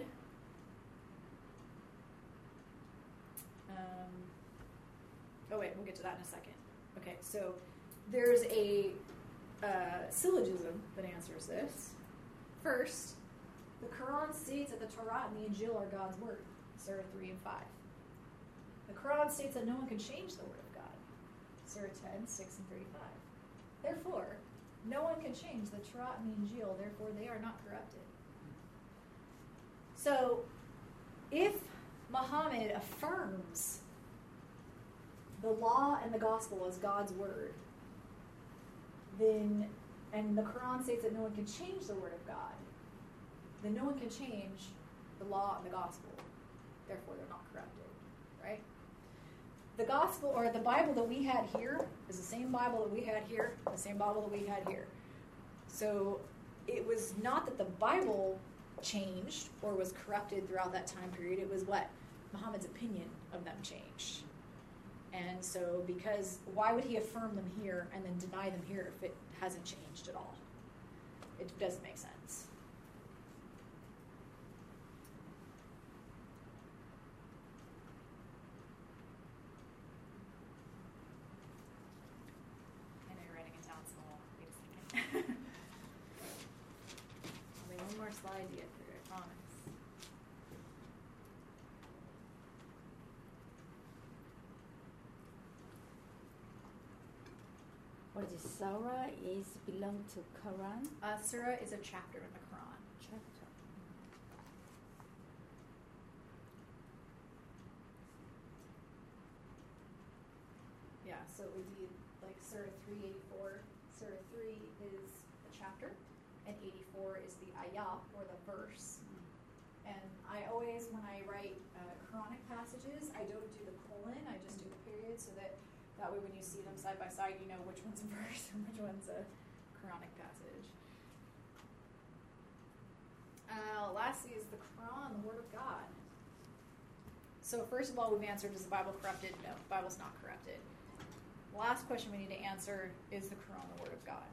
Um, oh wait, we'll get to that in a second. Okay, so there's a uh, syllogism that answers this. First, the Quran states that the Torah and the Injil are God's word, Surah three and five. The Quran states that no one can change the word of God, Surah ten, six and thirty-five. Therefore, no one can change the Torah and the Injil, therefore they are not corrupted. So, if Muhammad affirms the law and the gospel as God's word, then, and the Quran states that no one can change the word of God, then no one can change the law and the gospel. Therefore, they're not corrupted, right? The gospel, or the Bible that we had here, is the same Bible that we had here, the same Bible that we had here. So, it was not that the Bible changed or was corrupted throughout that time period. It was what? Muhammad's opinion of them changed. And so, because why would he affirm them here and then deny them here if it hasn't changed at all? It doesn't make sense. I know you're writing it down small. Wait a second. Only one more slide to get through, I promise. What is Surah is belong to Quran Uh, surah is a chapter in the Quran. chapter. Yeah, so it would be like Surah three eighty-four. Surah three is the chapter, and eighty-four is the ayah, or the verse. And I always, when I write uh, Quranic passages, I don't do the colon, I just do the period, so that that way when you see them side by side, you know which one's a verse and which one's a Quranic passage. Uh, lastly is the Quran, the Word of God. So first of all, we've answered, is the Bible corrupted? No, the Bible's not corrupted. The last question we need to answer, is the Quran the Word of God?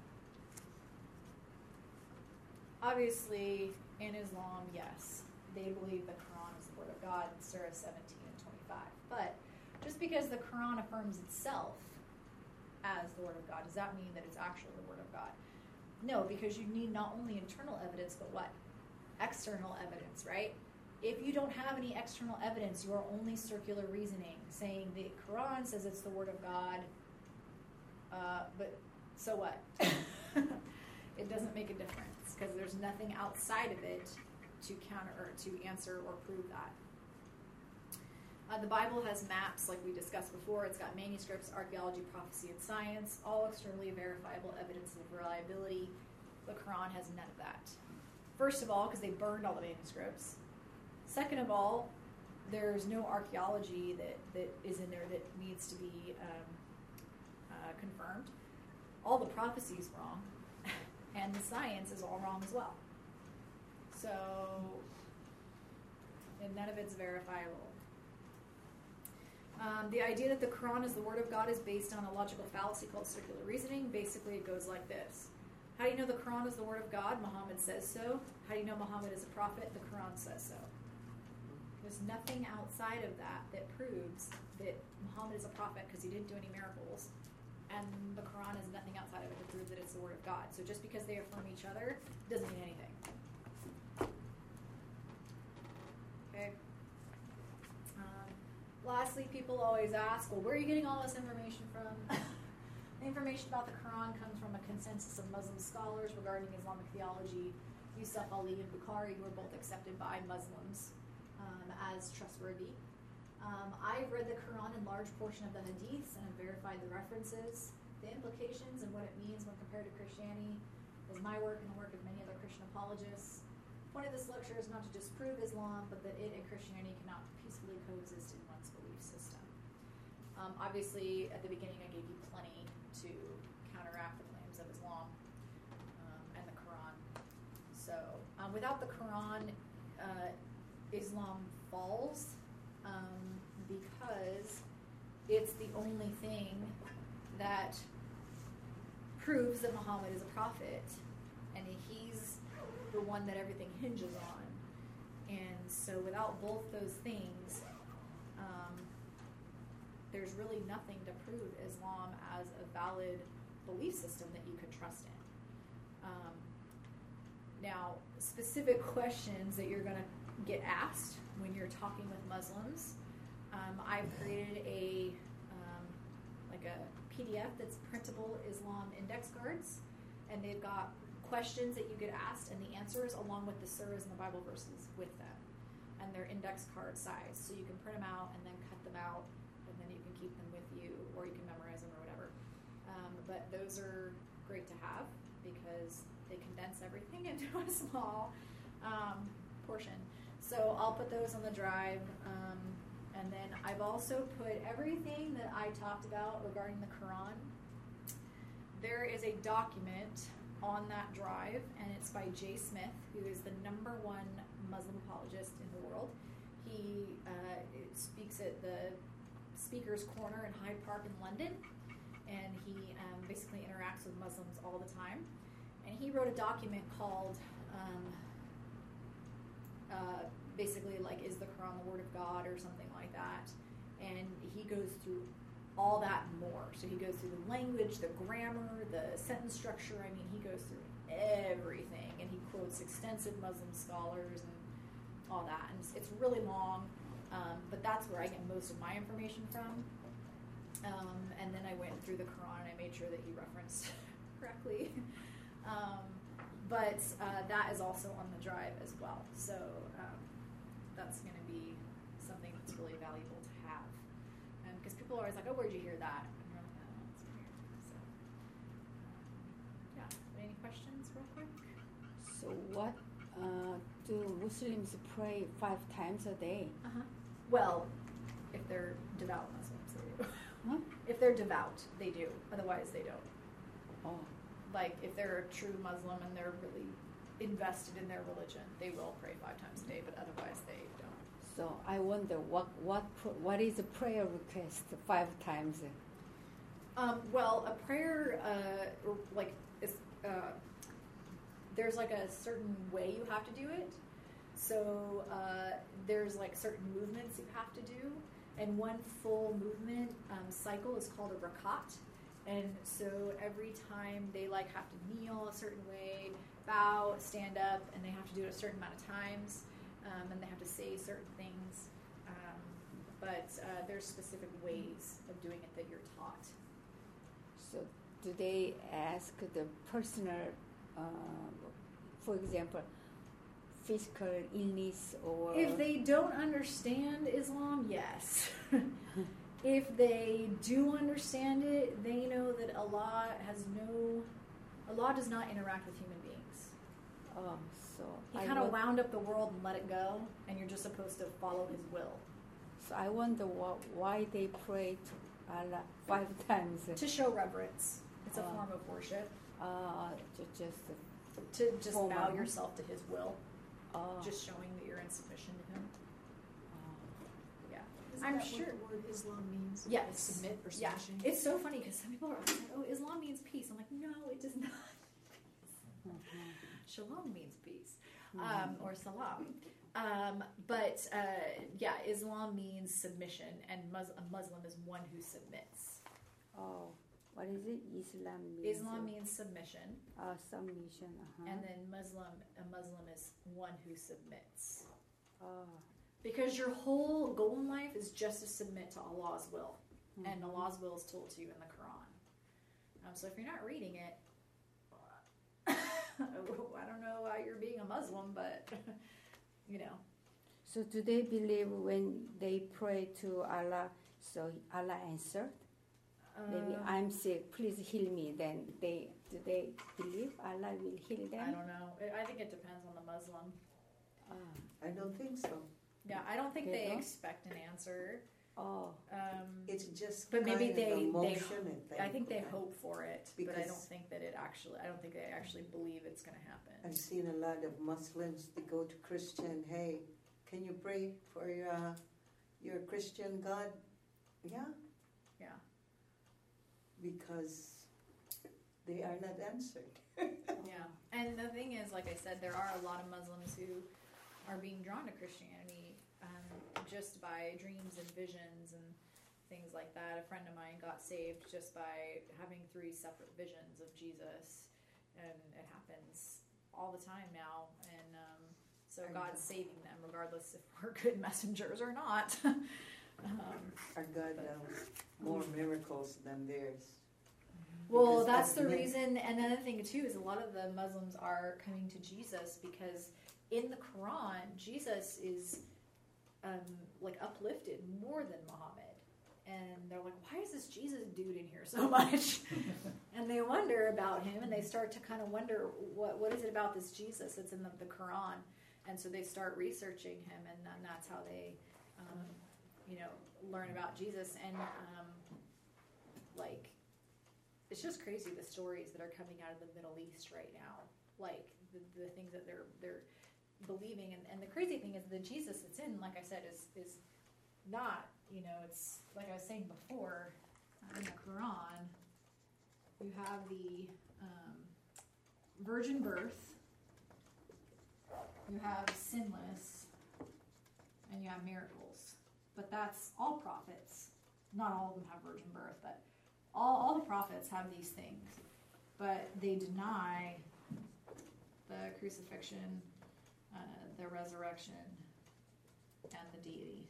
Obviously, in Islam, yes. They believe the Quran is the Word of God, Surah seventeen and twenty-five. But just because the Quran affirms itself as the Word of God, does that mean that it's actually the Word of God? No, because you need not only internal evidence, but what? External evidence, right? If you don't have any external evidence, you are only circular reasoning, saying the Quran says it's the Word of God, uh, but so what? It doesn't make a difference, because there's nothing outside of it to counter or to answer or prove that. Uh, the Bible has maps, like we discussed before. It's got manuscripts, archaeology, prophecy, and science, all externally verifiable evidence of reliability. The Quran has none of that. First of all, because they burned all the manuscripts. Second of all, there's no archaeology that, that is in there that needs to be um, uh, confirmed. All the prophecy is wrong, and the science is all wrong as well. So, and none of it's verifiable. Um, the idea that the Quran is the Word of God is based on a logical fallacy called circular reasoning. Basically, it goes like this. How do you know the Quran is the Word of God? Muhammad says so. How do you know Muhammad is a prophet? The Quran says so. There's nothing outside of that that proves that Muhammad is a prophet because he didn't do any miracles. And the Quran has nothing outside of it to prove that it's the Word of God. So just because they affirm each other doesn't mean anything. Okay. Um, lastly, people always ask, well, where are you getting all this information from? The information about the Quran comes from a consensus of Muslim scholars regarding Islamic theology. Yusuf Ali and Bukhari were both accepted by Muslims um, as trustworthy. Um, I've read the Quran and large portion of the Hadiths and have verified the references, the implications, and what it means when compared to Christianity is my work and the work of many other Christian apologists. The point of this lecture is not to disprove Islam, but that it and Christianity cannot peacefully coexist in one's belief system. Um, obviously, at the beginning, I gave you plenty to counteract the claims of Islam um, and the Quran. So, um, without the Quran, uh, Islam falls. Um, because it's the only thing that proves that Muhammad is a prophet, and he's the one that everything hinges on. And so without both those things, um, there's really nothing to prove Islam as a valid belief system that you could trust in. Um, now, specific questions that you're going to get asked when you're talking with Muslims, um, I've created a um, like a P D F that's printable Islam index cards, and they've got questions that you get asked and the answers along with the surahs and the Bible verses with them, and they're index card size, so you can print them out and then cut them out, and then you can keep them with you, or you can memorize them or whatever. Um, but those are great to have because they condense everything into a small um, portion. So I'll put those on the drive, um, and then I've also put everything that I talked about regarding the Quran. There is a document on that drive, and it's by Jay Smith, who is the number one Muslim apologist in the world. He uh, speaks at the Speaker's Corner in Hyde Park in London, and he um, basically interacts with Muslims all the time. And he wrote a document called um, uh, basically like, is the Quran the Word of God or something like that? And he goes through all that and more. So he goes through the language, the grammar, the sentence structure. I mean, he goes through everything, and he quotes extensive Muslim scholars and all that. And it's, it's really long, um, but that's where I get most of my information from. Um, and then I went through the Quran and I made sure that he referenced correctly. Um, but uh, that is also on the drive as well. So um, that's going to be something that's really valuable to have. Because people are always like, oh, where'd you hear that? And you're like, oh, it's from here. So, um, yeah. Any questions real quick? So what uh, do Muslims pray five times a day? Uh-huh. Well, if they're devout Muslims, they do. Huh? If they're devout, they do. Otherwise, they don't. Oh, Like, if they're a true Muslim and they're really invested in their religion, they will pray five times a day, but otherwise they don't. so I wonder what what pr- what is a prayer request five times? Um, well, a prayer, uh, or like, is, uh, there's like a certain way you have to do it. So uh, there's like certain movements you have to do, and one full movement um, cycle is called a rakat. And so every time they like have to kneel a certain way, bow, stand up, and they have to do it a certain amount of times, um, and they have to say certain things. Um, but uh, there's specific ways of doing it that you're taught. So do they ask the personal, uh, for example, physical illness or? If they don't understand Islam, yes. If they do understand it, they know that Allah has no, Allah does not interact with human beings. Oh, so He I kind of won- wound up the world and let it go, and you're just supposed to follow His will. So I wonder what, why they pray to Allah five times. To show reverence. It's a Oh. form of worship. Uh, to just To just Oh, bow wow. yourself to His will. uh, Just showing that you're insufficient to Him. Yeah. Isn't I'm that sure. what the word Islam means? Yes. Like submit or Yeah. submission? It's so funny because some people are like, oh, Islam means peace. I'm like, no, it does not. mhm. Shalom means peace, um, or salam. Um, but uh, yeah, Islam means submission, and Mus- a Muslim is one who submits. Oh, what is it? Islam means Islam means submission, uh, submission. Uh-huh. and then Muslim, a Muslim is one who submits. oh, Because your whole goal in life is just to submit to Allah's will, and mhm. Allah's will is told to you in the Quran. Um, so if you're not reading it, I don't know why you're being a Muslim, but you know. So do they believe when they pray to Allah, so Allah answered? Maybe Um, I'm sick, please heal me. Then they do they believe Allah will heal them? I don't know. I I think it depends on the Muslim. Ah, I don't think so. Yeah, I don't think They they don't? expect an answer. oh, Um, It's just But maybe kind they- of they- emotion. thing. I think they hope for it, but I don't Because- think that it actually. I don't think they actually believe it's going to happen. I've seen a lot of Muslims, they go to Christian, hey, can you pray for your, uh, your Christian God? Yeah, Yeah. because they are not answered. Yeah, and the thing is, like I said, there are a lot of Muslims who are being drawn to Christianity um, just by dreams and visions and things like that. A friend of mine got saved just by having three separate visions of Jesus, and it happens all the time now. And um, so And God's the- saving them, regardless if we're good messengers or not. um, Our God does more miracles than theirs. Well, Because that's the men- reason. And another thing too is a lot of the Muslims are coming to Jesus because in the Quran, Jesus is um, like uplifted more than Muhammad, and they're like, "Why is this Jesus dude in here so much?" And they wonder about him, and they start to kind of wonder what what is it about this Jesus that's in the, the Quran, and so they start researching him, and then that's how they, um, you know, learn about Jesus, and um, like. It's just crazy the stories that are coming out of the Middle East right now, like the, the things that they're they're believing, and, and the crazy thing is the Jesus that's in, like I said, is is not, you know, it's like I was saying before, uh, in the Quran, you have the um, virgin birth, you have sinless, and you have miracles, but that's all prophets. Not all of them have virgin birth, but All, all the prophets have these things, but they deny the crucifixion, uh, the resurrection, and the deity.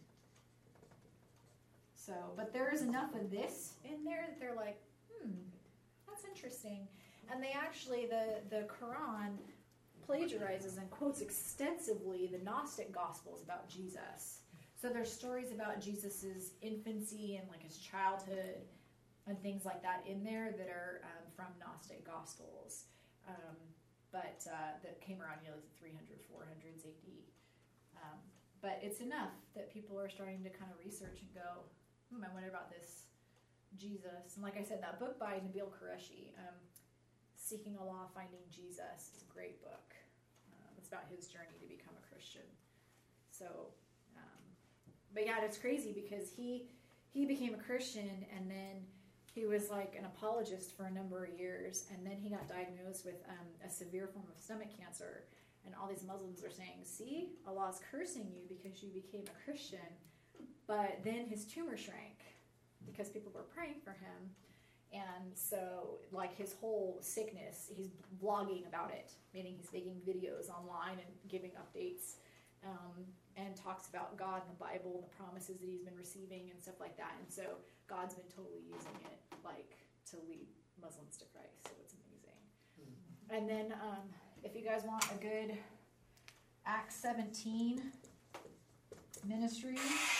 So, but there is enough of this in there that they're like, hmm, that's interesting. And they actually, the, the Quran plagiarizes and quotes extensively the Gnostic Gospels about Jesus. So there's stories about Jesus's infancy and like his childhood and things like that in there that are um, from Gnostic Gospels, um, but uh, that came around, you know, the three hundred, four hundreds A D. Um, but it's enough that people are starting to kind of research and go, hmm, I wonder about this Jesus. And like I said, that book by Nabil Qureshi, um, Seeking Allah, Finding Jesus, is a great book. Um, it's about his journey to become a Christian. So, um, but yeah, it's crazy because he he became a Christian, and then he was like an apologist for a number of years, and then he got diagnosed with um, a severe form of stomach cancer. And all these Muslims are saying, see, Allah's cursing you because you became a Christian. But then his tumor shrank because people were praying for him. And so, like, his whole sickness, he's blogging about it, meaning he's making videos online and giving updates, um, and talks about God and the Bible and the promises that he's been receiving and stuff like that. And so God's been totally using it, like, to lead Muslims to Christ. So it's amazing. Mm-hmm. And then, um, if you guys want a good Acts seventeen ministry,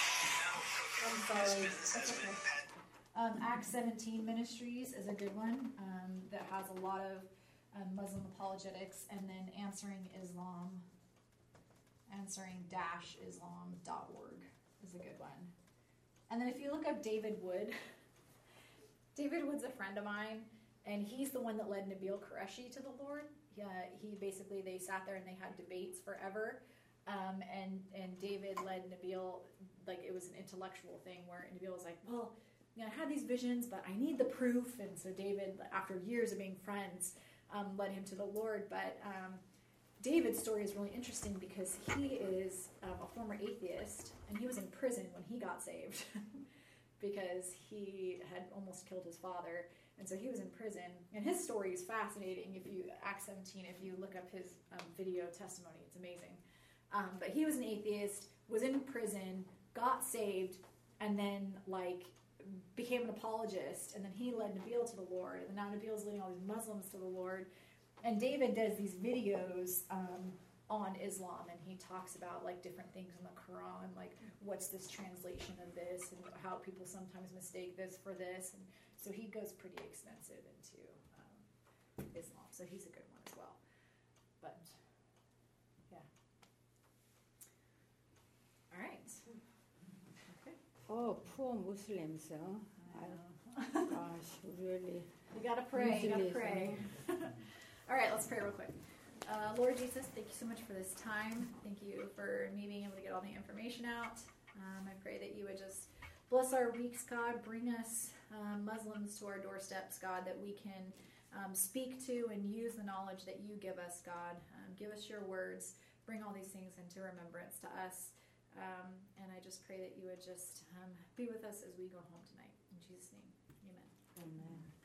I'm sorry, that's okay. Um, Acts seventeen Ministries is a good one um, that has a lot of um, Muslim apologetics, and then Answering Islam, answering dash islam dot org is a good one. And then if you look up David Wood, David Wood's a friend of mine, and he's the one that led Nabil Qureshi to the Lord. Yeah, he basically, they sat there and they had debates forever. Um, and, and David led Nabil, like it was an intellectual thing where Nabil was like, well, you know, I had these visions, but I need the proof. And so David, after years of being friends, um, led him to the Lord. But um, David's story is really interesting because he is um, a former atheist, and he was in prison when he got saved because he had almost killed his father. And so he was in prison, and his story is fascinating. If you, Acts seventeen, if you look up his um, video testimony, it's amazing. Um, but he was an atheist, was in prison, got saved, and then, like, became an apologist, and then he led Nabil to the Lord, and now Nabil's leading all these Muslims to the Lord. And David does these videos um, on Islam, and he talks about like different things in the Quran, like what's this translation of this, and how people sometimes mistake this for this, and so he goes pretty extensive into um, Islam. So he's a good one as well. But yeah. All right. Okay. Oh, poor Muslims, huh? I know. Gosh, really. You gotta pray. You gotta Usually, pray. All right, let's pray real quick. Uh, Lord Jesus, thank you so much for this time. Thank you for me being able to get all the information out. Um, I pray that you would just bless our weeks, God. Bring us um, Muslims to our doorsteps, God, that we can um, speak to and use the knowledge that you give us, God. Um, give us your words. Bring all these things into remembrance to us. Um, and I just pray that you would just um, be with us as we go home tonight. In Jesus' name, amen. Amen.